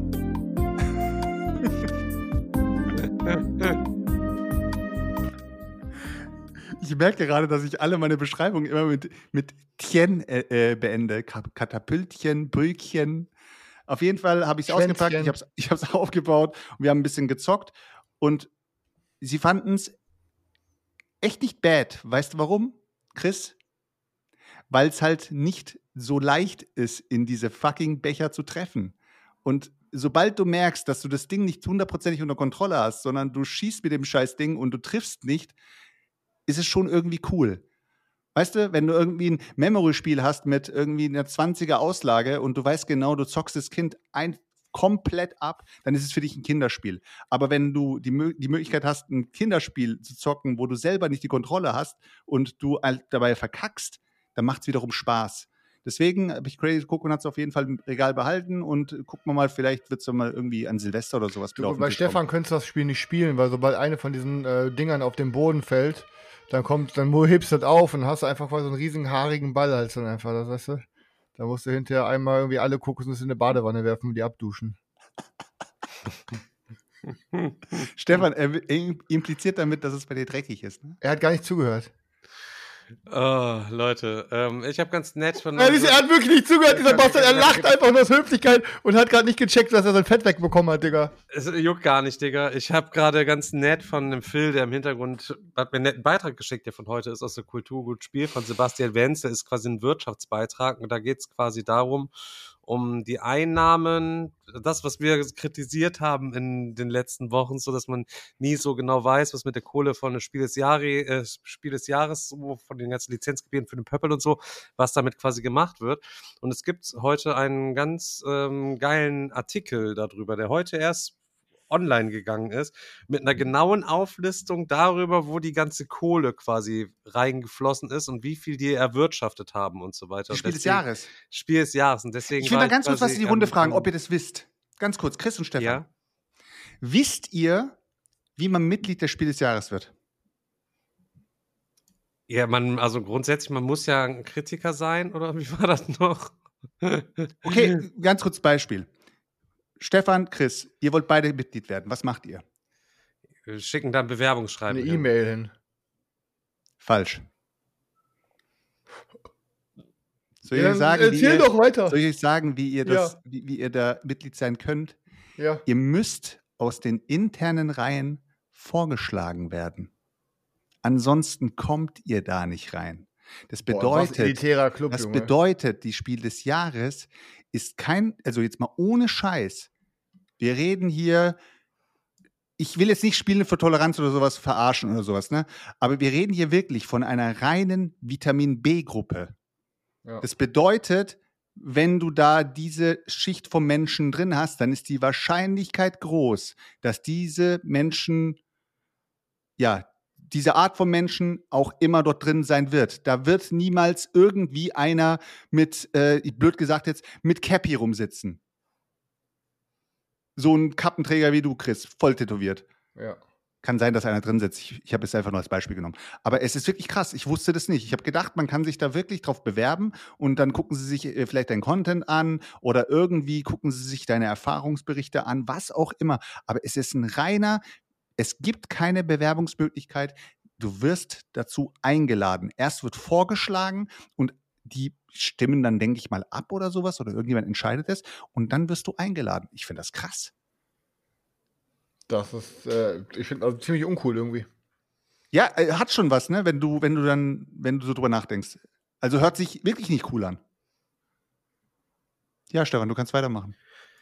Ich merke gerade, dass ich alle meine Beschreibungen immer mit, mit Tien äh, äh, beende. Ka- Katapultchen, Brückchen. Auf jeden Fall habe ich es
Schwänzchen.
ausgepackt, ich habe es ich hab's aufgebaut und wir haben ein bisschen gezockt. Und sie fanden es echt nicht bad. Weißt du warum, Chris? Weil es halt nicht so leicht ist, in diese fucking Becher zu treffen. Und sobald du merkst, dass du das Ding nicht hundertprozentig unter Kontrolle hast, sondern du schießt mit dem scheiß Ding und du triffst nicht, ist es schon irgendwie cool. Weißt du, wenn du irgendwie ein Memory-Spiel hast mit irgendwie einer zwanziger Auslage und du weißt genau, du zockst das Kind ein, komplett ab, dann ist es für dich ein Kinderspiel. Aber wenn du die, Mö- die Möglichkeit hast, ein Kinderspiel zu zocken, wo du selber nicht die Kontrolle hast und du halt dabei verkackst, dann macht es wiederum Spaß. Deswegen habe ich Crazy Coconuts auf jeden Fall im Regal behalten und gucken wir mal, vielleicht wird es mal irgendwie an Silvester oder sowas
Du, bei Stefan könntest du das Spiel nicht spielen, weil sobald eine von diesen äh, Dingern auf den Boden fällt, dann kommt, dann hebst du das auf und hast einfach mal so einen riesigen haarigen Ball halt dann einfach, das weißt du? Da musst du hinterher einmal irgendwie alle Kokosnüsse in eine Badewanne werfen und die abduschen.
Stefan, er, er impliziert damit, dass es bei dir dreckig ist. Ne?
Er hat gar nicht zugehört.
Oh, Leute, ähm, ich habe ganz nett von...
Er, ist, er hat wirklich nicht zugehört, dieser Bastard. Er lacht einfach nur aus Höflichkeit und hat gerade nicht gecheckt, dass er sein Fett wegbekommen hat, Digga.
Es juckt gar nicht, Digga. Ich habe gerade ganz nett von einem Phil, der im Hintergrund hat mir einen netten Beitrag geschickt, der von heute ist, aus der Kulturgut Spiel von Sebastian Wenz. Der ist quasi ein Wirtschaftsbeitrag und da geht es quasi darum, um die Einnahmen, das, was wir kritisiert haben in den letzten Wochen, so dass man nie so genau weiß, was mit der Kohle von Spiel des, Jahre, äh, Spiel des Jahres, so von den ganzen Lizenzgebieten für den Pöppel und so, was damit quasi gemacht wird. Und es gibt heute einen ganz ähm, geilen Artikel darüber, der heute erst online gegangen ist, mit einer genauen Auflistung darüber, wo die ganze Kohle quasi reingeflossen ist und wie viel die erwirtschaftet haben und so weiter.
Das Spiel
deswegen,
des Jahres.
Spiel des Jahres. Und deswegen
Ich will mal ganz kurz was in die Runde
ähm,
fragen, ob ihr das wisst. Ganz kurz, Chris und Stefan.
Ja?
Wisst ihr, wie man Mitglied des Spiel des Jahres wird?
Ja, man, also grundsätzlich, man muss ja ein Kritiker sein, oder wie war das noch?
Okay, ganz kurz Beispiel. Stefan, Chris, ihr wollt beide Mitglied werden. Was macht ihr?
Wir schicken da ein Bewerbungsschreiben.
Eine
hin.
E-Mail hin.
Falsch. Soll
Ja,
ich, sagen, wie
erzähl
ihr,
doch weiter.
soll ich euch sagen, wie ihr, das,
Ja.
wie, wie ihr da Mitglied sein könnt?
Ja.
Ihr müsst aus den internen Reihen vorgeschlagen werden. Ansonsten kommt ihr da nicht rein. Das
Boah, was
bedeutet,
elitärer Club,
das
Junge.
bedeutet, die Spiel des Jahres ist kein, also jetzt mal ohne Scheiß. Wir reden hier, ich will jetzt nicht Spiele für Toleranz oder sowas verarschen oder sowas, ne? Aber wir reden hier wirklich von einer reinen Vitamin-B-Gruppe.
Ja.
Das bedeutet, wenn du da diese Schicht von Menschen drin hast, dann ist die Wahrscheinlichkeit groß, dass diese Menschen, ja, diese Art von Menschen auch immer dort drin sein wird. Da wird niemals irgendwie einer mit, äh, blöd gesagt jetzt, mit Cappy rumsitzen. So ein Kappenträger wie du, Chris, voll tätowiert.
Ja.
Kann sein, dass einer drin sitzt. Ich, ich habe es einfach nur als Beispiel genommen. Aber es ist wirklich krass. Ich wusste das nicht. Ich habe gedacht, man kann sich da wirklich drauf bewerben und dann gucken sie sich äh, vielleicht deinen Content an oder irgendwie gucken sie sich deine Erfahrungsberichte an, was auch immer. Aber es ist ein reiner, es gibt keine Bewerbungsmöglichkeit. Du wirst dazu eingeladen. Erst wird vorgeschlagen und die stimmen dann, denke ich mal, ab oder sowas oder irgendjemand entscheidet es und dann wirst du eingeladen. Ich finde das krass.
Das ist, äh, ich finde, also ziemlich uncool irgendwie.
Ja, äh, hat schon was, ne? Wenn du, wenn du dann, wenn du so drüber nachdenkst. Also hört sich wirklich nicht cool an. Ja, Stefan, du kannst weitermachen.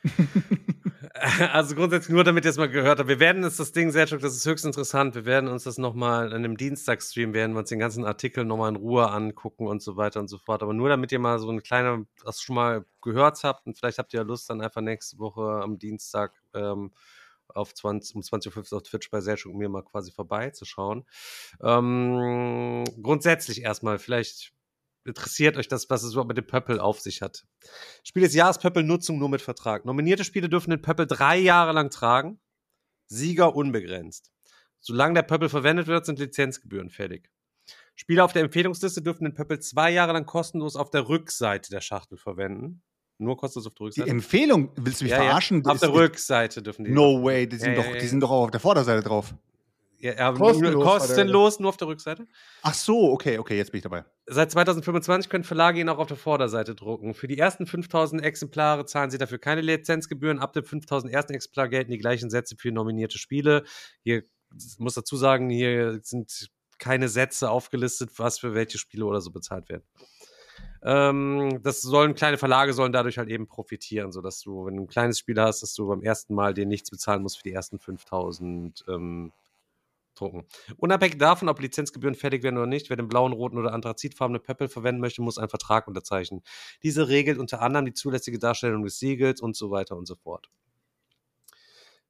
Also grundsätzlich nur, damit ihr es mal gehört habt. Wir werden uns das Ding, Sergio, das ist höchst interessant. Wir werden uns das nochmal in einem Dienstagsstream, werden wir uns den ganzen Artikel nochmal in Ruhe angucken und so weiter und so fort. Aber nur, damit ihr mal so eine kleine, das schon mal gehört habt und vielleicht habt ihr ja Lust, dann einfach nächste Woche am Dienstag ähm, auf zwanzig, um zwanzig Uhr fünfzehn auf Twitch bei Sergio und mir mal quasi vorbeizuschauen. Ähm, grundsätzlich erstmal, vielleicht interessiert euch das, was es überhaupt mit dem Pöppel auf sich hat. Spiel des Jahres Pöppel-Nutzung nur mit Vertrag. Nominierte Spiele dürfen den Pöppel drei Jahre lang tragen. Sieger unbegrenzt. Solange der Pöppel verwendet wird, sind Lizenzgebühren fällig. Spiele auf der Empfehlungsliste dürfen den Pöppel zwei Jahre lang kostenlos auf der Rückseite der Schachtel verwenden. Nur kostenlos auf der
Die
Rückseite.
Empfehlung, willst du mich
Ja, ja.
verarschen?
Auf der
Ist-
Rückseite dürfen die.
No way, die sind,
Ja,
doch,
ja, ja.
die sind doch auch auf der Vorderseite drauf.
Ja, ja,
Kostenlos,
nur, kostenlos nur auf der Rückseite.
Ach so, okay, okay, jetzt bin ich dabei.
Seit zwanzig fünfundzwanzig können Verlage ihn auch auf der Vorderseite drucken. Für die ersten fünftausend Exemplare zahlen sie dafür keine Lizenzgebühren. Ab dem fünftausend ersten Exemplar gelten die gleichen Sätze für nominierte Spiele. Hier ich muss dazu sagen, hier sind keine Sätze aufgelistet, was für welche Spiele oder so bezahlt werden. Ähm, das sollen, kleine Verlage sollen dadurch halt eben profitieren, sodass du, wenn du ein kleines Spiel hast, dass du beim ersten Mal den nichts bezahlen musst für die ersten fünftausend ähm, drucken. Unabhängig davon, ob Lizenzgebühren fällig werden oder nicht, wer den blauen, roten oder anthrazitfarbene Pöppel verwenden möchte, muss einen Vertrag unterzeichnen. Diese regelt unter anderem die zulässige Darstellung des Siegels und so weiter und so fort.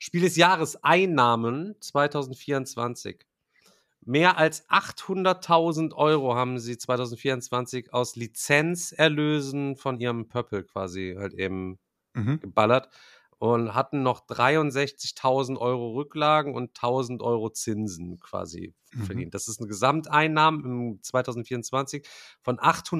Spiel des Jahres Einnahmen zwanzig vierundzwanzig. Mehr als achthunderttausend Euro haben sie zwanzig vierundzwanzig aus Lizenzerlösen von ihrem Pöppel quasi halt eben
Mhm.
geballert und hatten noch dreiundsechzigtausend Euro Rücklagen und tausend Euro Zinsen quasi
Mhm.
verdient. Das ist eine Gesamteinnahmen im zwanzig vierundzwanzig von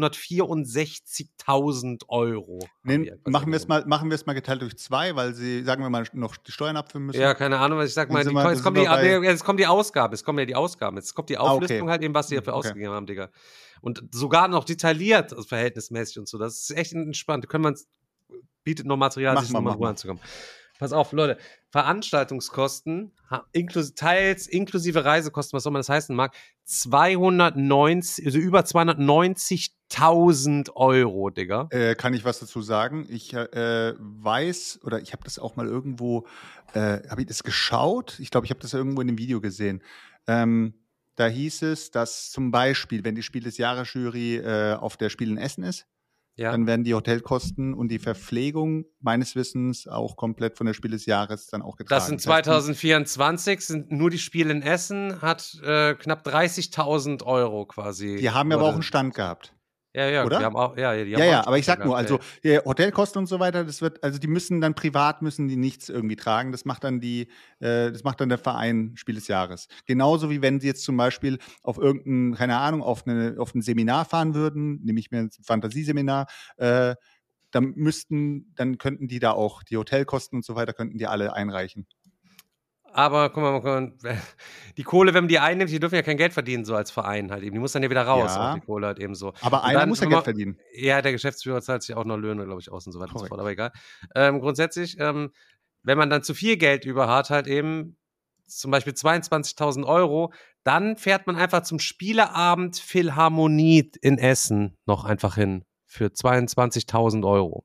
achthundertvierundsechzigtausend Euro.
Nee,
haben die ja quasi
machen wir es
eingenommen.
mal, machen wir es mal geteilt durch zwei, weil sie, sagen wir mal, noch die Steuern abführen müssen.
Ja, keine Ahnung, was ich sag
Dann
mal,
sind
die,
wir-
jetzt,
dann
kommen
sind
die,
wir bei-
jetzt kommen die Ausgaben, jetzt kommen ja die Ausgaben, jetzt kommt die
Ah, okay.
Auflistung halt eben, was die dafür
Okay.
ausgegeben haben, Digga. Und sogar noch detailliert, also verhältnismäßig und so, das ist echt entspannt. Können wir bietet noch Material,
Mach
sich
mal,
nochmal
mach
Ruhe
mal.
anzukommen. Pass auf, Leute, Veranstaltungskosten, ha- inklusive, teils inklusive Reisekosten, was auch immer das heißen mag, zweihundertneunzig, also über zweihundertneunzigtausend Euro, Digga.
Äh, kann ich was dazu sagen? Ich äh, weiß, oder ich habe das auch mal irgendwo, äh, habe ich das geschaut? Ich glaube, ich habe das irgendwo in einem Video gesehen. Ähm, da hieß es, dass zum Beispiel, wenn die Spiel des Jahres Jury äh, auf der Spiel in Essen ist,
Ja.
dann werden die Hotelkosten und die Verpflegung meines Wissens auch komplett von der Spiel des Jahres dann auch getragen.
Das sind
heißt, die-
zwanzig vierundzwanzig, sind nur die Spiele in Essen, hat äh, knapp dreißigtausend Euro quasi.
Die haben ja aber
wurde-
auch einen Stand gehabt.
Ja, ja,
oder?
Die haben auch, ja, ja, die haben
Ja,
auch
ja,
einen
aber ich sag
Stand
nur,
gehabt,
also die Hotelkosten und so weiter, das wird, also die müssen dann privat, müssen die nichts irgendwie tragen. Das macht dann die, äh, das macht dann der Verein Spiel des Jahres. Genauso wie wenn sie jetzt zum Beispiel auf irgendein, keine Ahnung, auf, eine, auf ein Seminar fahren würden, nehme ich mir ein Fantasieseminar, äh, dann müssten, dann könnten die da auch die Hotelkosten und so weiter, könnten die alle einreichen.
Aber guck mal, guck mal, die Kohle, wenn man die einnimmt, die dürfen ja kein Geld verdienen, so als Verein halt eben. Die muss dann ja wieder raus,
Ja.
auch die Kohle halt eben so.
Aber
Und
einer
dann,
muss ja
wenn
Geld
man-
verdienen.
Ja, der Geschäftsführer zahlt sich auch noch Löhne, glaube ich, aus und so weiter und so
Korrekt.
fort, aber egal. Ähm, grundsätzlich, ähm, wenn man dann zu viel Geld über hat, halt eben zum Beispiel zweiundzwanzigtausend Euro, dann fährt man einfach zum Spieleabend Philharmonie in Essen noch einfach hin für zweiundzwanzigtausend Euro.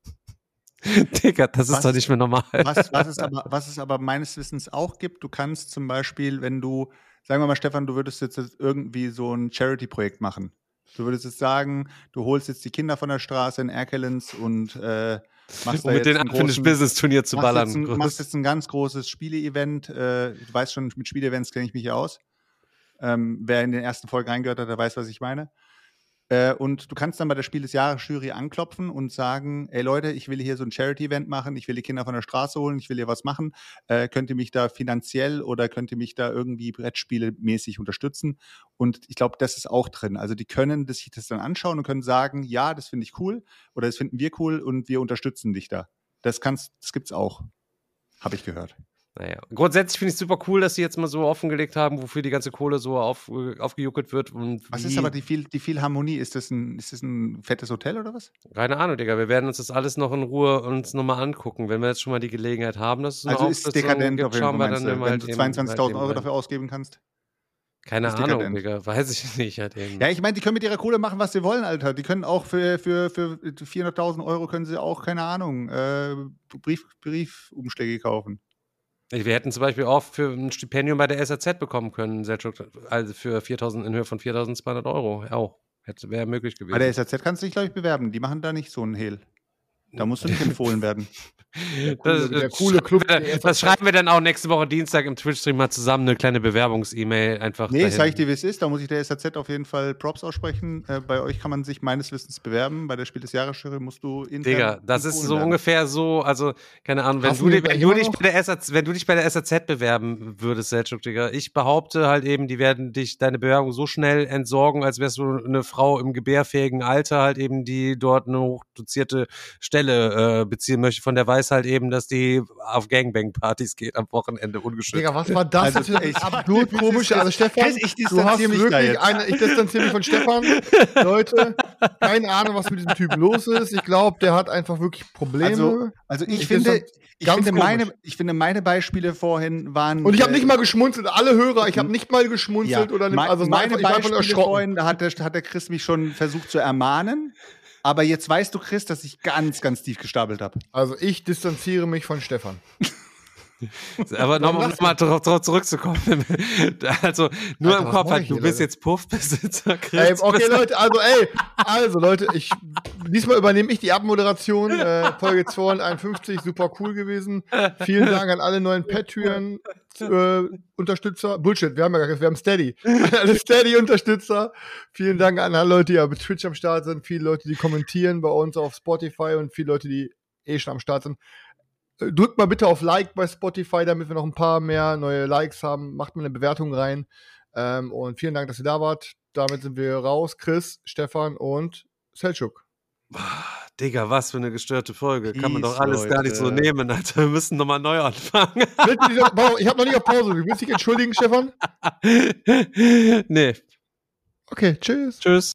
Digga, das ist
Was-
doch nicht mehr normal.
Was, was, es aber, was es aber meines Wissens auch gibt, du kannst zum Beispiel, wenn du, sagen wir mal, Stefan, du würdest jetzt irgendwie so ein Charity-Projekt machen. Du würdest jetzt sagen, du holst jetzt die Kinder von der Straße in Erkelenz und äh, machst da
Um mit
jetzt
denen
einen
ein Finish
großen-
Business Turnier zu
machst
ballern.
Jetzt ein, machst jetzt ein ganz großes Spiele-Event. Äh, du weißt schon, mit Spiele-Events kenne ich mich ja aus. Ähm, wer in den ersten Folgen reingehört hat, der weiß, was ich meine. Äh, und du kannst dann bei der Spiel des Jahres Jury anklopfen und sagen, ey Leute, ich will hier so ein Charity-Event machen, ich will die Kinder von der Straße holen, ich will hier was machen. Äh, könnt ihr mich da finanziell oder könnt ihr mich da irgendwie Brettspiele-mäßig unterstützen? Und ich glaube, das ist auch drin. Also die können das, sich das dann anschauen und können sagen, ja, das finde ich cool oder das finden wir cool und wir unterstützen dich da. Das kannst, das gibt's auch. Habe ich gehört.
Naja, grundsätzlich finde ich es super cool, dass sie jetzt mal so offengelegt haben, wofür die ganze Kohle so auf, äh, aufgejuckelt wird. Und
Was
wie,
ist aber die, Phil die Philharmonie? Ist das, ein, ist das ein fettes Hotel oder was?
Keine Ahnung, Digga. Wir werden uns das alles noch in Ruhe uns nochmal angucken. Wenn wir jetzt schon mal die Gelegenheit haben, dass es eine
Also ist es
Auflistung
dekadent
gibt,
auf jeden
schauen
Fall,
wir
meinst
dann
du,
immer
wenn
halt
du
eben-
zweiundzwanzigtausend
halt
Euro
eben
dafür ausgeben kannst?
Keine
ist
Ahnung,
dekadent.
Digga. Weiß ich nicht halt eben.
Ja, ich meine, die können mit ihrer Kohle machen, was sie wollen, Alter. Die können auch für, für, für vierhunderttausend Euro können sie auch, keine Ahnung, äh, Brief, Briefumschläge kaufen.
Wir hätten zum Beispiel auch für ein Stipendium bei der S A Z bekommen können, Selçuk, also für viertausend, in Höhe von viertausendzweihundert Euro. Auch. Hätte, wäre möglich gewesen.
Bei der S A Z kannst du dich, glaube ich, bewerben. Die machen da nicht so einen Hehl. Da musst du nicht empfohlen werden.
coole- der coole Club,
Das,
der
das schreiben wir dann auch nächste Woche Dienstag im Twitch-Stream mal zusammen, eine kleine Bewerbungs-E-Mail einfach.
Nee,
dahin.
sag ich dir, wie es ist. Da muss ich der S A Z auf jeden Fall Props aussprechen. Äh, bei euch kann man sich meines Wissens bewerben. Bei der Spiel des Jahres-Jury musst du intern
Digga, das ist
empfohlen
so
werden.
ungefähr so, also, keine Ahnung, wenn
Hassen
du,
wir
dich- wenn,
gleich
du
immer
dich
noch?
bei der S A Z, wenn du dich bei der S A Z bewerben würdest, Selçuk, Digga, ich behaupte halt eben, die werden dich, deine Bewerbung so schnell entsorgen, als wärst du eine Frau im gebärfähigen Alter halt eben, die dort eine hochdotierte Stelle äh, beziehen möchte, von der weiß halt eben, dass die auf Gangbang-Partys geht am Wochenende ungeschützt.
Digga, was war das
Also,
für
ich-
absolut komisch? Also Stefan,
Chris, ich
du hast
distanziere mich da
wirklich
jetzt.
eine, ich distanziere mich von Stefan. Leute, keine Ahnung, was mit diesem Typen los ist. Ich glaube, der hat einfach wirklich Probleme.
Also, also ich,
Ich
finde,
find's
ich
ganz
finde, meine,
komisch.
ich finde, meine Beispiele vorhin waren.
und ich habe
äh,
nicht mal geschmunzelt. Alle Hörer, ich habe nicht mal
ja,
geschmunzelt oder
mein-
also es war
meine
einfach, ich war einfach nur
Beispiele
erschrocken.
vorhin, da hat der, hat der Chris mich schon versucht zu ermahnen. Aber jetzt weißt du, Chris, dass ich ganz, ganz tief gestapelt habe.
Also ich distanziere mich von Stefan.
Aber nochmal noch mal darauf drauf zurückzukommen. Also nur
Alter,
im
was
Kopf
mach
halt,
ich
du
hier,
bist
Leute?
jetzt Puffbesitzer, Chris.
Ey, okay, Leute, also ey, also Leute, ich diesmal übernehme ich die Abmoderation. Äh, Folge zweihunderteinundfünfzig, super cool gewesen. Vielen Dank an alle neuen Patreon äh, Unterstützer. Bullshit, wir haben ja gar keinen, wir haben Steady. An alle Steady-Unterstützer. Vielen Dank an alle Leute, die ja bei Twitch am Start sind, viele Leute, die kommentieren bei uns auf Spotify und viele Leute, die eh schon am Start sind. Äh, Drückt mal bitte auf Like bei Spotify, damit wir noch ein paar mehr neue Likes haben. Macht mal eine Bewertung rein. Ähm, und vielen Dank, dass ihr da wart. Damit sind wir raus. Chris, Stefan und Selçuk.
Digga, was für eine gestörte Folge. Kann man
Peace,
doch alles gar nicht so
Leute.
nehmen, Alter. Wir müssen nochmal neu anfangen.
Willst du dich noch- Warte, ich habe noch nicht auf Pause. Du willst dich entschuldigen, Stefan?
Nee.
Okay, tschüss.
Tschüss.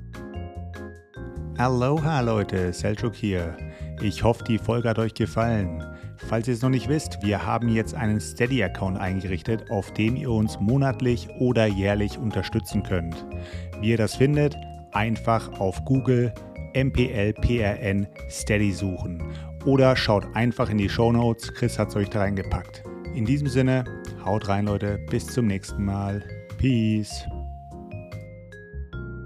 Aloha Leute, Selçuk hier. Ich hoffe, die Folge hat euch gefallen. Falls ihr es noch nicht wisst, wir haben jetzt einen Steady-Account eingerichtet, auf dem ihr uns monatlich oder jährlich unterstützen könnt. Wie ihr das findet, einfach auf Google M P L P R N Steady suchen. Oder schaut einfach in die Shownotes, Chris hat es euch da reingepackt. In diesem Sinne, haut rein Leute, bis zum nächsten Mal. Peace.